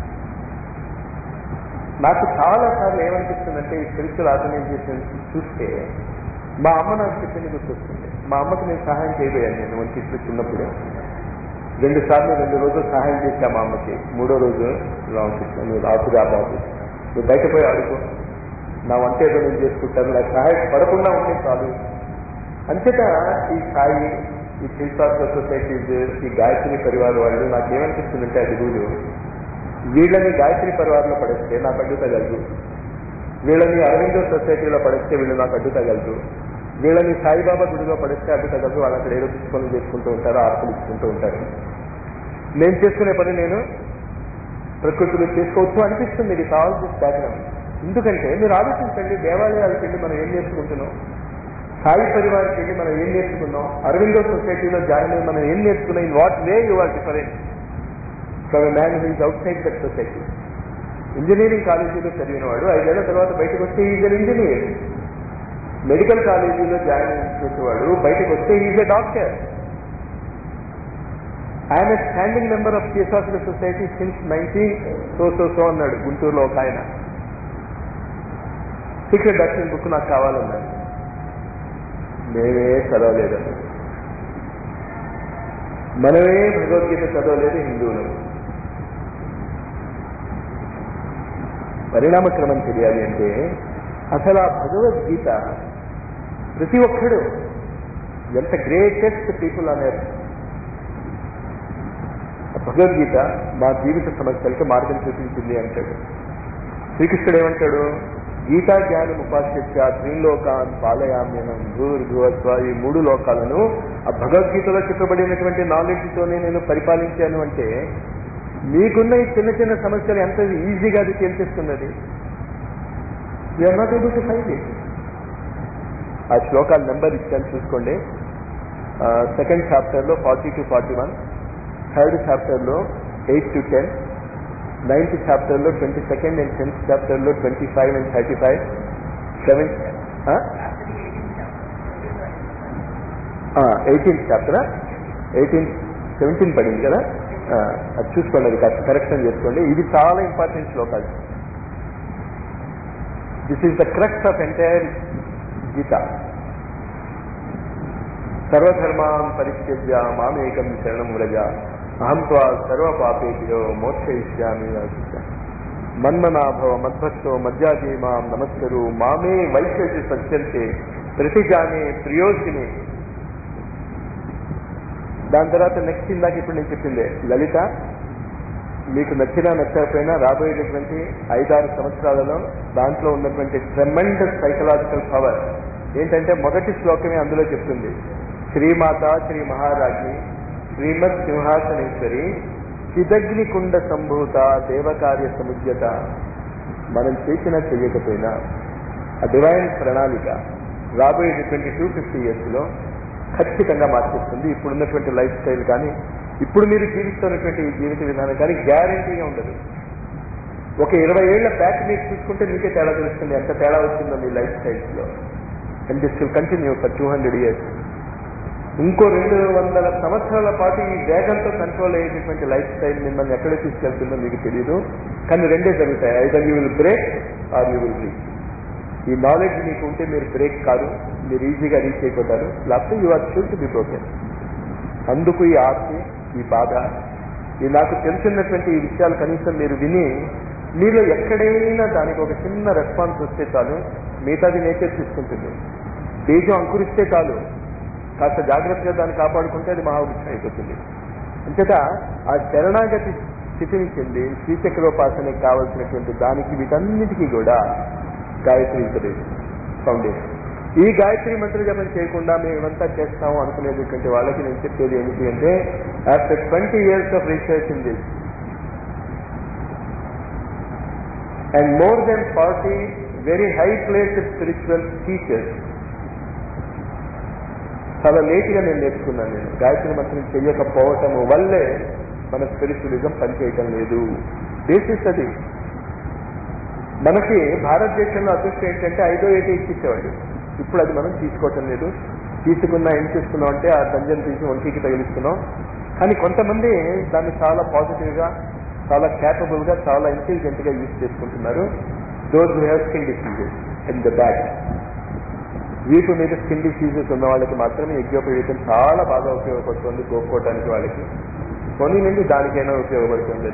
[SPEAKER 1] నాకు చాలా సార్లు ఏమనిపిస్తుందంటే ఈ స్పిరిచువల్ ఆర్గనైజేషన్స్ చూస్తే మా అమ్మ నాకు చెప్పింది గుర్తొస్తుంది. మా అమ్మకు నేను సహాయం చేయబోయాను. నేను వంటి ఇట్లు చిన్నప్పుడు రెండు సార్లు రెండు రోజులు సహాయం చేశా మా అమ్మకి. మూడో రోజు రామకృష్ణ, నువ్వు రాకురా బాబు, నువ్వు బయట పోయి ఆడుకో, నా వంట ఏదో నేను చేసుకుంటాను, నాకు సహాయం పడకుండా ఉంటే చాలు. అంతటా ఈ సాయి, ఈ ఫిల్సాఫికల్ సొసైటీస్, ఈ గాయత్రి పరివార్ వాళ్ళు నాకేమనిపిస్తుందంటే అది గురు వీళ్ళని గాయత్రి పరివారంలో పడేస్తే నాకు అడ్డు తగలదు, వీళ్ళని అరవిందో సొసైటీలో పడేస్తే వీళ్ళు నాకు అడ్డు తగలదు, వీళ్ళని సాయిబాబా గుడిలో పడేస్తే అడ్డు తగలదు. వాళ్ళు అక్కడ ఏదో పుష్పలు చేసుకుంటూ ఉంటారు, ఆర్పులు ఇచ్చుకుంటూ ఉంటారు. నేను చేసుకునే పని నేను ప్రకృతిలో చేసుకోవచ్చు అనిపిస్తుంది. ఇది కావాల్సిన బ్యాక్గ్రౌండ్. ఎందుకంటే మీరు ఆలోచించండి, దేవాలయాలకు వెళ్ళి మనం ఏం నేర్చుకుంటున్నాం? సాయి పరివార్కి వెళ్ళి మనం ఏం నేర్చుకున్నాం, అరవిందో సొసైటీలో జాయిన్ అయ్యి మనం ఏం నేర్చుకున్నాం, in what way you are different from a man who is outside that society. Engineering కాలేజీలో చదివిన వాడు ఐదేళ్ల తర్వాత బయటకు వస్తే ఈజ్ అన్ ఇంజనీర్. మెడికల్ కాలేజీలో జాయిన్ చేసేవాడు బయటకు వస్తే ఈజ్ ఎ డాక్టర్. ఆయన standing member of theosophical society since nineteen so so so అన్నాడు గుంటూరులో ఒక ఆయన. సీక్రెట్ డాక్టర్ బుక్ నాకు కావాలన్నాడు. మేమే చదవలేదన్న, మనమే భగవద్గీత చదవలేదు హిందువులు. పరిణామక్రమం తెలియాలి అంటే అసలు ఆ భగవద్గీత ప్రతి ఒక్కడు ఎంత గ్రేటెస్ట్ పీపుల్ అనేది భగవద్గీత మా జీవిత సమస్యలకి మార్గం చూపించింది అంటాడు. శ్రీకృష్ణుడు ఏమంటాడు, గీతా జ్ఞానం ఉపాస్య త్రిలోకాన్ పాలయామ్యనం భూర్భువస్వ, ఈ మూడు లోకాలను ఆ భగవద్గీతలో చెప్పబడినటువంటి నాలెడ్జ్తోనే నేను పరిపాలించాను అంటే మీకున్న ఈ చిన్న చిన్న సమస్యలు ఎంత ఈజీగా అది తేల్చేస్తున్నది. We're not able to find it. ఆ శ్లోకాల నెంబర్ ఇచ్చాను చూసుకోండి. సెకండ్ చాప్టర్లో forty two forty one, third చాప్టర్లో ఎయిట్ టు టెన్, నైన్త్ చాప్టర్లో ట్వంటీ సెకండ్ అండ్ టెన్త్ చాప్టర్లో twenty five and thirty five, seventh eighteenth chapter eighteenth seventeen పడింది కదా, అది చూసుకోండి, అది కాస్త కరెక్షన్ చేసుకోండి. ఇది చాలా ఇంపార్టెంట్ శ్లోకాలు. This is the crux of entire Gita. సర్వధర్మాన్ పరిత్యజ్య మామేకం శరణం వ్రజ అహం త్వా సర్వ పాపేభ్యో మోక్షయిష్యామి. మన్మనాభవ మద్భక్తో మధ్యాజీ మాం నమస్కరు మామే వైశ్యసి సత్యంతే ప్రతిజానే ప్రియోసిని. దాని తర్వాత నెక్స్ట్ ఇందాక ఇప్పుడు నేను చెప్పిందే లలిత. మీకు నచ్చినా నచ్చకపోయినా రాబోయేటటువంటి ఐదారు సంవత్సరాలలో దాంట్లో ఉన్నటువంటి ట్రెమెండస్ సైకలాజికల్ పవర్ ఏంటంటే మొదటి శ్లోకమే అందులో చెప్తుంది, శ్రీమాత శ్రీ మహారాజ్ని శ్రీమత్ సింహాసనేశ్వరి చిదగ్నికుండ సంభూత దేవకార్య సముద్యత. మనం చేసినా చెయ్యకపోయినా ఆ డివైన్ ప్రణాళిక రాబోయేటటువంటి టూ ఫిఫ్టీ ఇయర్స్లో ఖచ్చితంగా మార్చేస్తుంది. ఇప్పుడున్నటువంటి లైఫ్ స్టైల్ కానీ ఇప్పుడు మీరు జీవిస్తున్నటువంటి ఈ జీవిత విధానం కానీ గ్యారంటీగా ఉండదు. ఒక ఇరవై ఏళ్ల బ్యాక్ మీరు చూసుకుంటే మీకే తేడా తెలుస్తుంది ఎంత తేడా వచ్చిందో మీ లైఫ్ స్టైల్స్లో. And this will continue for two hundred years. ఇంకో రెండు వందల సంవత్సరాల పాటు ఈ వేగంతో కంట్రోల్ అయ్యేటటువంటి లైఫ్ స్టైల్ మిమ్మల్ని ఎక్కడ తీసుకెళ్తుందో మీకు తెలియదు. కానీ రెండే జరుగుతాయి, either you will break or you will reach. ఈ నాలెడ్జ్ మీకు ఉంటే మీరు బ్రేక్ కాదు, మీరు ఈజీగా రీచ్ అయిపోతారు. లేకపోతే you are sure to be broken. అందుకు ఈ ఆర్తి, ఈ బాధ, ఈ నాకు తెలిసినటువంటి ఈ విషయాలు కనీసం మీరు విని మీలో ఎక్కడైనా దానికి ఒక చిన్న రెస్పాన్స్ వస్తే చాలు, మిగతాది నేచర్ తీసుకుంటుంది. బీజం అంకురిస్తే చాలు, కాస్త జాగ్రత్తగా దాన్ని కాపాడుకుంటే అది మహావృక్షం అయిపోతుంది. అంచేత ఆ శరణాగతి స్థితిని చెంది శ్రీచక్రోపాసనకి కావలసినటువంటి దానికి వీటన్నిటికీ కూడా గాయత్రి ఇస్ ఫౌండేషన్. ఈ గాయత్రి మంత్ర జపం చేయకుండా మేమంతా చేస్తాము అనుకునేటటువంటి వాళ్ళకి నేను చెప్పేది ఏమిటి అంటే, after twenty years of research in this and more than forty very high placed spiritual teachers, చాలా లేట్గా నేను నేర్చుకున్నాను. నేను గాయత్రి మంత్రం చెయ్యకపోవటం వల్లే మన స్పిరిచువలిజం పనిచేయటం లేదు. బేసిస్ అది. మనకి భారతదేశంలో అదృష్టం ఏంటంటే ఐదో ఏటో ఇచ్చేసేవాళ్ళు. ఇప్పుడు అది మనం తీసుకోవటం లేదు. తీసుకున్నా ఏం చేస్తున్నాం అంటే ఆ దంజం తీసి ఒంటికి తగిలిస్తున్నాం. కానీ కొంతమంది దాన్ని చాలా పాజిటివ్గా, చాలా క్యాపబుల్గా, చాలా ఇంటెలిజెంట్గా యూజ్ చేసుకుంటున్నారు. Those who have skin diseases in the back. వీపు మీద స్కిన్ డిసీజెస్ ఉన్న వాళ్ళకి మాత్రమే యజ్ఞోపవీతం చాలా బాగా ఉపయోగపడుతుంది. గోక్కోవటానికి వాళ్ళకి కొన్ని నుండి దానికైనా ఉపయోగపడుతుంది.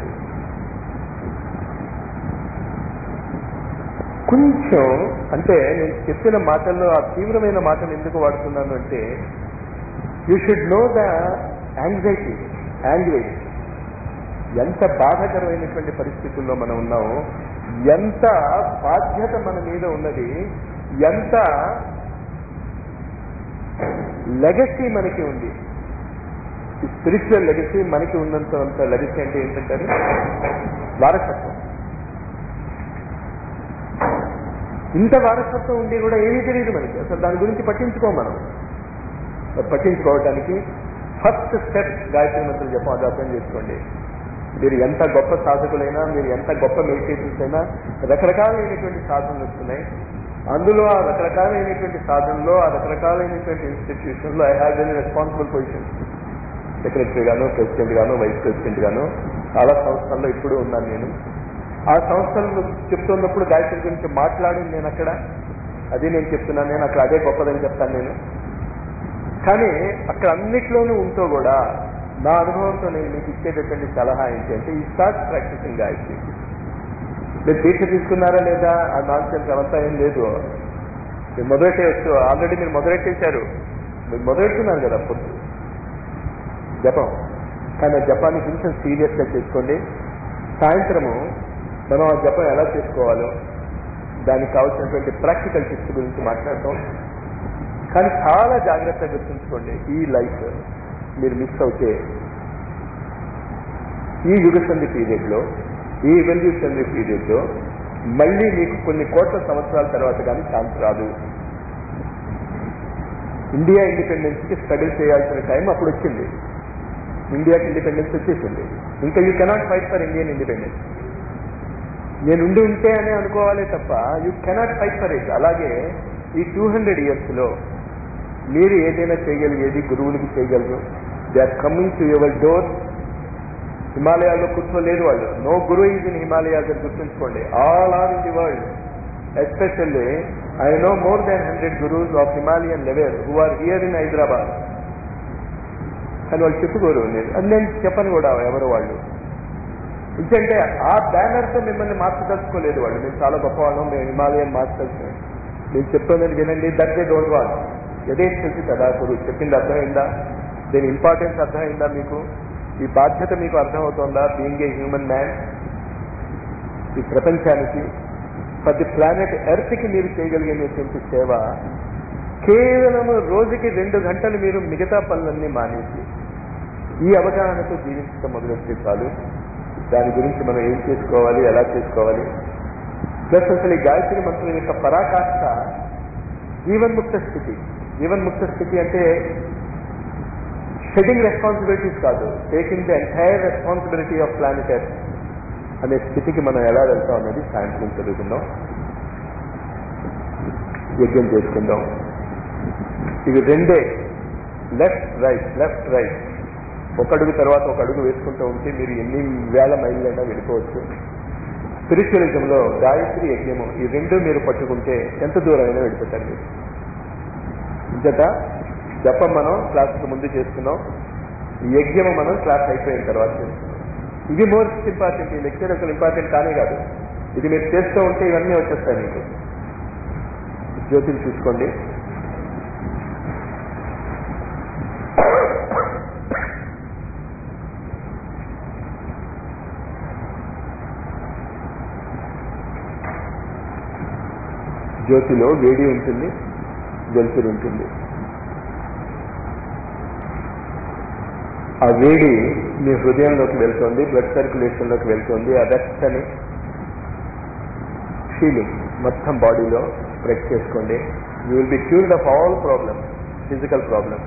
[SPEAKER 1] కొంచెం అంటే నేను చెప్పిన మాటల్లో ఆ తీవ్రమైన మాటలు ఎందుకు వాడుతున్నాను అంటే, you should know the anxiety, anguish. ఎంత బాధాకరమైనటువంటి పరిస్థితుల్లో మనం ఉన్నామో, ఎంత బాధ్యత మన మీద ఉన్నది, ఎంత లెగసీ మనకి ఉంది. ఈ స్పిరిచువల్ లెగసీ మనకి ఉన్నంత లెగసీ అంటే ఏంటంటారు, వారసత్వం. ఇంత వారసత్వం ఉండి కూడా ఏమీ తెలియదు మనకి, అసలు దాని గురించి పట్టించుకోం మనం. పట్టించుకోవడానికి ఫస్ట్ స్టెప్ గాయత్రి మంత్రం చెప్పం. అది అర్థం చేసుకోండి. మీరు ఎంత గొప్ప సాధకులైనా, మీరు ఎంత గొప్ప మెడిటేషన్స్ అయినా రకరకాలైనటువంటి సాధనలు వస్తున్నాయి. అందులో ఆ రకరకాలైనటువంటి సాధనలో ఆ రకరకాలైనటువంటి ఇన్స్టిట్యూషన్లో I have very responsible position. Secretary గాను, ప్రెసిడెంట్ గాను, వైస్ ప్రెసిడెంట్ గాను చాలా సంస్థల్లో ఇప్పుడు ఉన్నాను నేను. ఆ సంస్థలు చెప్తున్నప్పుడు గాయత్రి గురించి మాట్లాడి నేను అక్కడ అది నేను చెప్తున్నాను, నేను అక్కడ అదే గొప్పదని చెప్తాను నేను. కానీ అక్కడ అన్నిట్లోనూ ఉంటూ కూడా నా అనుభవంతో నేను మీకు ఇచ్చేటటువంటి సలహా ఏంటి అంటే, ఈ స్టార్ట్ ప్రాక్టీసింగ్ గాయత్రి. మీరు దీక్ష తీసుకున్నారా లేదా ఆ నాన్ సెన్స్ అవంతా ఏం లేదు. మీరు మొదలెట్టేయచ్చు, ఆల్రెడీ మీరు మొదలెట్టేశారు, మీరు మొదలెట్టున్నారు కదా పొద్దు జపం. కానీ ఆ జపాన్ని కొంచెం సీరియస్గా చేసుకోండి. సాయంత్రము మనం ఆ జపం ఎలా చేసుకోవాలో దానికి కావాల్సినటువంటి ప్రాక్టికల్ టిప్స్ గురించి మాట్లాడతాం. కానీ చాలా జాగ్రత్తగా గుర్తుంచుకోండి, ఈ లైఫ్ మీరు మిస్ అవుతే ఈ యుగ సంధి పీరియడ్లో, ఈ ఎవల్యూషనరీ పీరియడ్లో మళ్ళీ మీకు కొన్ని కోట్ల సంవత్సరాల తర్వాత కానీ ఛాన్స్ రాదు. ఇండియా ఇండిపెండెన్స్కి స్ట్రగుల్ చేయాల్సిన టైం అప్పుడు వచ్చింది. ఇండియాకి ఇండిపెండెన్స్ వచ్చేసింది. ఇంకా you cannot fight for Indian independence. నేను ఉండి ఉంటే అని అనుకోవాలే తప్ప you cannot fight for it. అలాగే ఈ టూ హండ్రెడ్ ఇయర్స్లో మీరు ఏదైనా చేయగలిగేది గురువులకి చేయగలరు. They are coming to your door. హిమాలయాల్లో కూర్చోలేదు వాళ్ళు. No guru is in Himalayas అని గుర్తుంచుకోండి. All are in the world. Especially I know more than hundred gurus of Himalayan level who are here in Hyderabad. కానీ వాళ్ళు చెప్పుకోరు. నేను అది నేను చెప్పను కూడా ఎవరు వాళ్ళు. ఎందుకంటే ఆ బ్యానర్తో మిమ్మల్ని మార్చదలుచుకోలేదు వాళ్ళు. మేము చాలా గొప్పవాళ్ళం, మేము హిమాలయన్ మాస్టర్స్. నేను చెప్తున్నది వినండి, దట్ దే డోంట్ వాంట్. ఎదేం తెలిసి కదా గురు చెప్పింది అర్థమైందా? దీని ఇంపార్టెన్స్ అర్థమైందా మీకు? ఈ బాధ్యత మీకు అర్థమవుతోందా? బీయింగ్ ఏ హ్యూమన్ మ్యాన్, ఈ ప్రపంచానికి, ఫర్ ది ప్లానెట్ ఎర్త్కి మీరు చేయగలిగినటువంటి సేవ కేవలం రోజుకి రెండు గంటలు మీరు మిగతా పనులన్నీ మానేసి ఈ అవగాహనతో జీవించడం మొదలెడితే చాలు. దాని గురించి మనం ఏం చేసుకోవాలి, ఎలా చేసుకోవాలి, ప్లస్ అసలు ఈ గాయత్రి మంత్రం యొక్క పరాకాష్ఠ జీవన్ముక్త స్థితి. జీవన్ముక్త స్థితి అంటే షెడ్డింగ్ రెస్పాన్సిబిలిటీస్ కాదు, taking the entire responsibility of planet earth అనే స్థితికి మనం ఎలా వెళ్తాం అనేది సాయంత్రం చదువుకుందాం, యజ్ఞం చేసుకుందాం. ఇవి రెండే, లెఫ్ట్ రైట్ లెఫ్ట్ రైట్ ఒక అడుగు తర్వాత ఒక అడుగు వేసుకుంటూ ఉంటే మీరు ఎన్ని వేల మైళ్ళైనా వెళ్ళిపోవచ్చు. స్పిరిచువలిజంలో గాయత్రి, యజ్ఞము ఈ రెండు మీరు పట్టుకుంటే ఎంత దూరమైనా వెళ్ళిపోతారు మీరు. ఇంతట జపం మనం క్లాస్కి ముందు చేసుకున్నాం, యజ్ఞము మనం క్లాస్ అయిపోయిన తర్వాత చేసుకున్నాం. ఇది మోస్ట్ ఇంపార్టెంట్. ఈ లెక్చర్ అసలు ఇంపార్టెంట్ కానే కాదు. ఇది మీరు చేస్తూ ఉంటే ఇవన్నీ వచ్చేస్తాయి మీకు. జ్యోతిని చూసుకోండి. జ్యోతిలో వేడి ఉంటుంది, వెలుతురు ఉంటుంది. ఆ వేడి మీ హృదయంలోకి వెళ్తుంది, బ్లడ్ సర్క్యులేషన్లోకి వెళ్తుంది. ఆ వెచ్చని ఫీలింగ్ మొత్తం బాడీలో స్ప్రెడ్ చేసుకోండి. You will be cured of all problems, physical problems.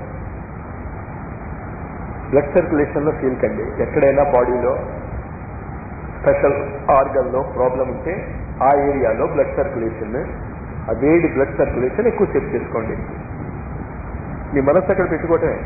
[SPEAKER 1] Blood సర్క్యులేషన్లో ఫీల్ కండి. ఎక్కడైనా బాడీలో స్పెషల్ ఆర్గన్లో ప్రాబ్లం ఉంటే ఆ ఏరియాలో బ్లడ్ సర్క్యులేషన్, ఆ వేడి బ్లడ్ సర్క్యులేషన్ ఎక్కువసేపు చేసుకోండి. మీ మనస్సు అక్కడ పెట్టుకోవటమే.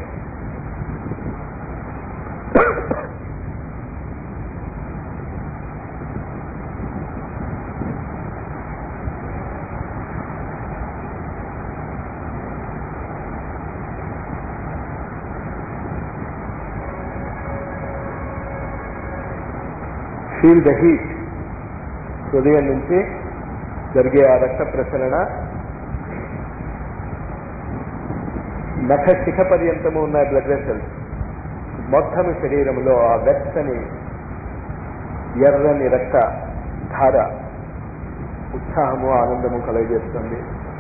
[SPEAKER 1] Feel the heat. హృదయం నుంచి జరిగే ఆ రక్త ప్రసరణ నఖ శిఖ పర్యంతము ఉన్న బ్లడ్ వెసల్స్ మొత్తం శరీరంలో ఆ వెచ్చని ఎర్రని రక్త ధార ఉత్సాహము, ఆనందము కలగజేస్తుంది.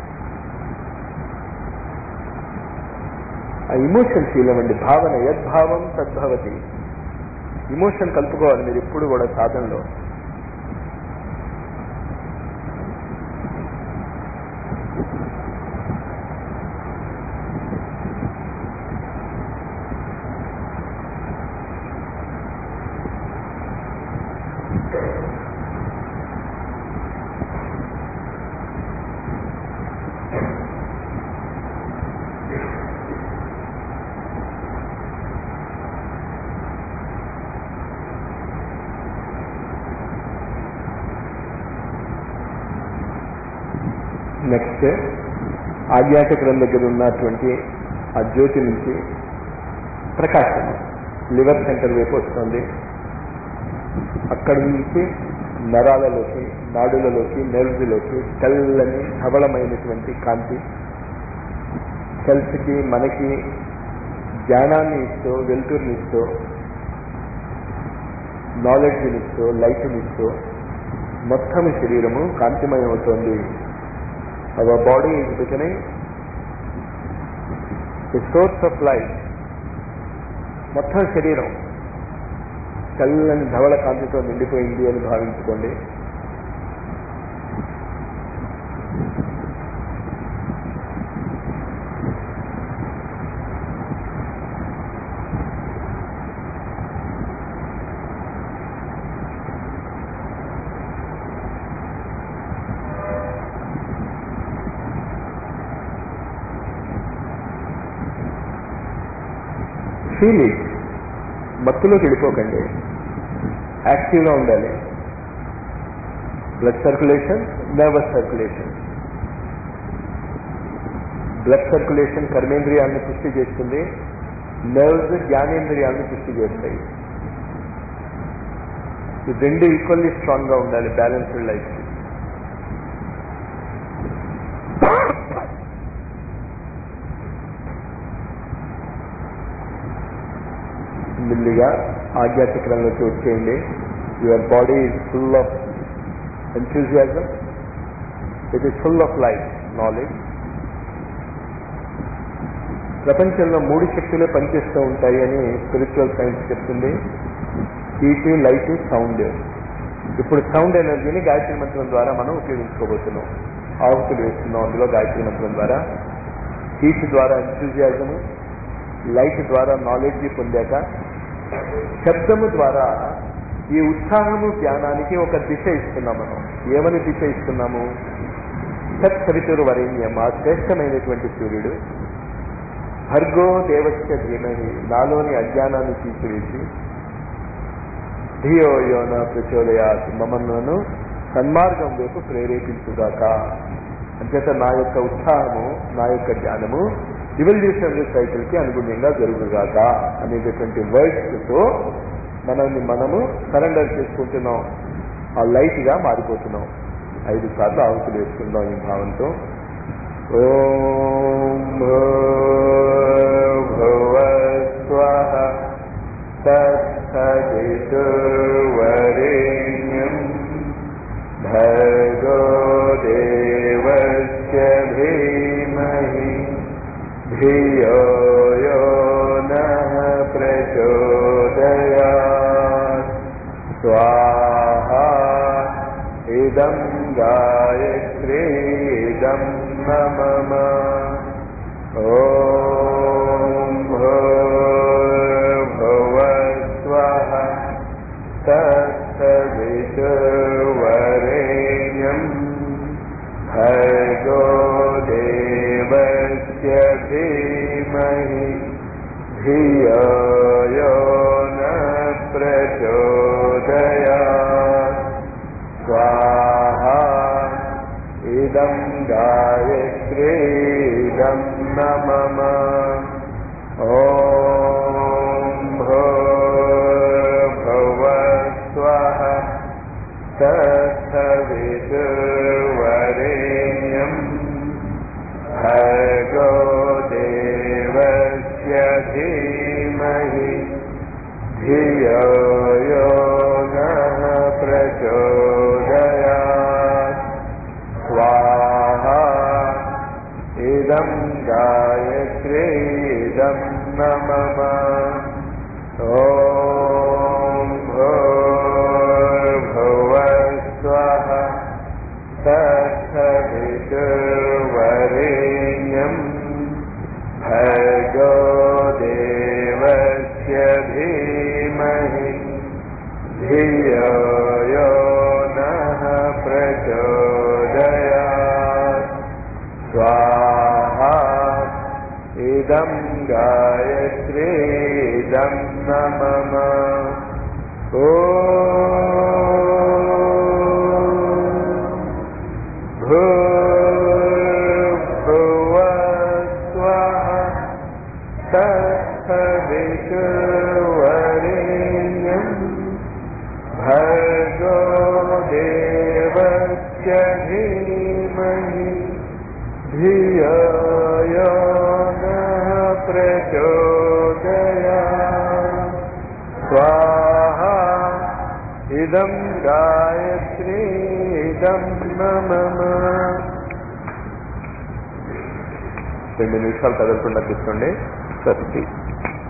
[SPEAKER 1] ఆ ఇమోషన్ ఫీల్ అవ్వండి. భావన, యద్భావం తద్భవతి. ఇమోషన్ కలుపుకోవాలి మీరు ఇప్పుడు కూడా సాధనలో. నెక్స్ట్ ఆజ్ఞాచక్రం దగ్గర ఉన్నటువంటి ఆ జ్యోతి నుంచి ప్రకాశం లివర్ సెంటర్ వైపు వస్తుంది. అక్కడి నుంచి నరాలలోకి, నాడులలోకి, నెర్వ్లోకి తెల్లని ధవళమైనటువంటి కాంతి సెల్స్కి మనకి జ్ఞానాన్ని ఇస్తూ, వెలుతురుని ఇస్తూ, నాలెడ్జ్ని ఇస్తూ, లైట్ని ఇస్తూ మొత్తం శరీరము కాంతిమయం అవుతోంది. Our body is becoming the source of light. మొత్తం శరీరం చల్లని ధవళ కాంతితో నిండిపోయింది అని భావించుకోండి. Feel it. మత్తులోకి వెళ్ళిపోకండి, యాక్టివ్గా ఉండాలి. Blood circulation, nervous circulation. Blood circulation కర్మేంద్రియాలను పుష్టి చేస్తుంది, నర్వ్స్ జ్ఞానేంద్రియాలను పుష్టి చేస్తాయి. ఈ రెండు ఈక్వల్లీ స్ట్రాంగ్గా ఉండాలి బ్యాలెన్స్డ్ లైఫ్కి. మెల్లిగా ఆధ్యాత్మికంలోకి వచ్చేయండి. Your body is full of enthusiasm, it is full of light, knowledge. ప్రపంచంలో మూడు శక్తులే పనిచేస్తూ ఉంటాయి అని స్పిరిచువల్ సైన్స్ చెప్తుంది. Heat, light, sound. ఇప్పుడు సౌండ్ ఎనర్జీని గాయత్రి మంత్రం ద్వారా మనం ఉపయోగించుకోబోతున్నాం. ఆహుతులు వేస్తున్నాం అందులో గాయత్రి మంత్రం ద్వారా. హీట్ ద్వారా ఎంథూజియాజము, లైట్ ద్వారా నాలెడ్జ్ పొందాక, శబ్దము ద్వారా ఈ ఉత్సాహము జ్ఞానానికి ఒక దిశ ఇస్తున్నాం. మనం ఏమని దిశ ఇస్తున్నాము? సత్సవితురు వరేణ్యం, ఆ శ్రేష్టమైనటువంటి సూర్యుడు, భర్గో దేవస్య ధీమహి, నాలోని అజ్ఞానాన్ని తీసివేసి, ధియో యోన ప్రచోదయాత్, మమ్మల్ని సన్మార్గం వైపు ప్రేరేపించుగాక. అంచేత నా యొక్క ఉత్సాహము, నా యొక్క జ్ఞానము ఇవల్యూషనరీ సైకిల్ కి అనుగుణంగా జరుగుగాక అనేటటువంటి వర్డ్స్ తో మనల్ని మనము సరెండర్ చేసుకుంటున్నాం. ఆ లైట్ గా మారిపోతున్నాం. ఐదు సార్లు ఆహుతులు వేసుకుందాం ఈ భావంతో. ఓం భూర్భువస్వః తత్సవితుర్వరేణ్యం భర్గో దేవస్య ధీమహి ధియో యో నః ప్రచోదయాత్. స్వాహా ఇదం గాయత్రీ ఇదం మమ. ఓం భూర్భువస్వః తత్సవితుర్వరేణ్యం భర్గో దేవస్య ధీమహి ధియో యో నః ప్రచోదయాత్. స్వాహా ఇదం గాయత్రీ ఇదం మమ. ఓం భూర్భువస్వః తత్సవితుర్వరేణ్యం భర్గో దేవస్య ధీమహి ధియో యో నః ప్రచోదయాత్. స్వాహా ఇదం గాయత్రీ ఇదం మమ. ఓం భూర్భువస్వః తత్సవితుర్వరేణ్యం భర్గో దేవస్య ధీమహి ధియో యో నః ప్రచోదయాత్. స్వాహా ఇదం గాయత్రీ ఇదం మమ. ఓం భూ धीमहि धियो यो नः प्रचोदयात् स्वाहा इदं गायत्री इदं मम రెండు నిమిషాలు కదలకుండా తీసుకోండి. స్వస్తి.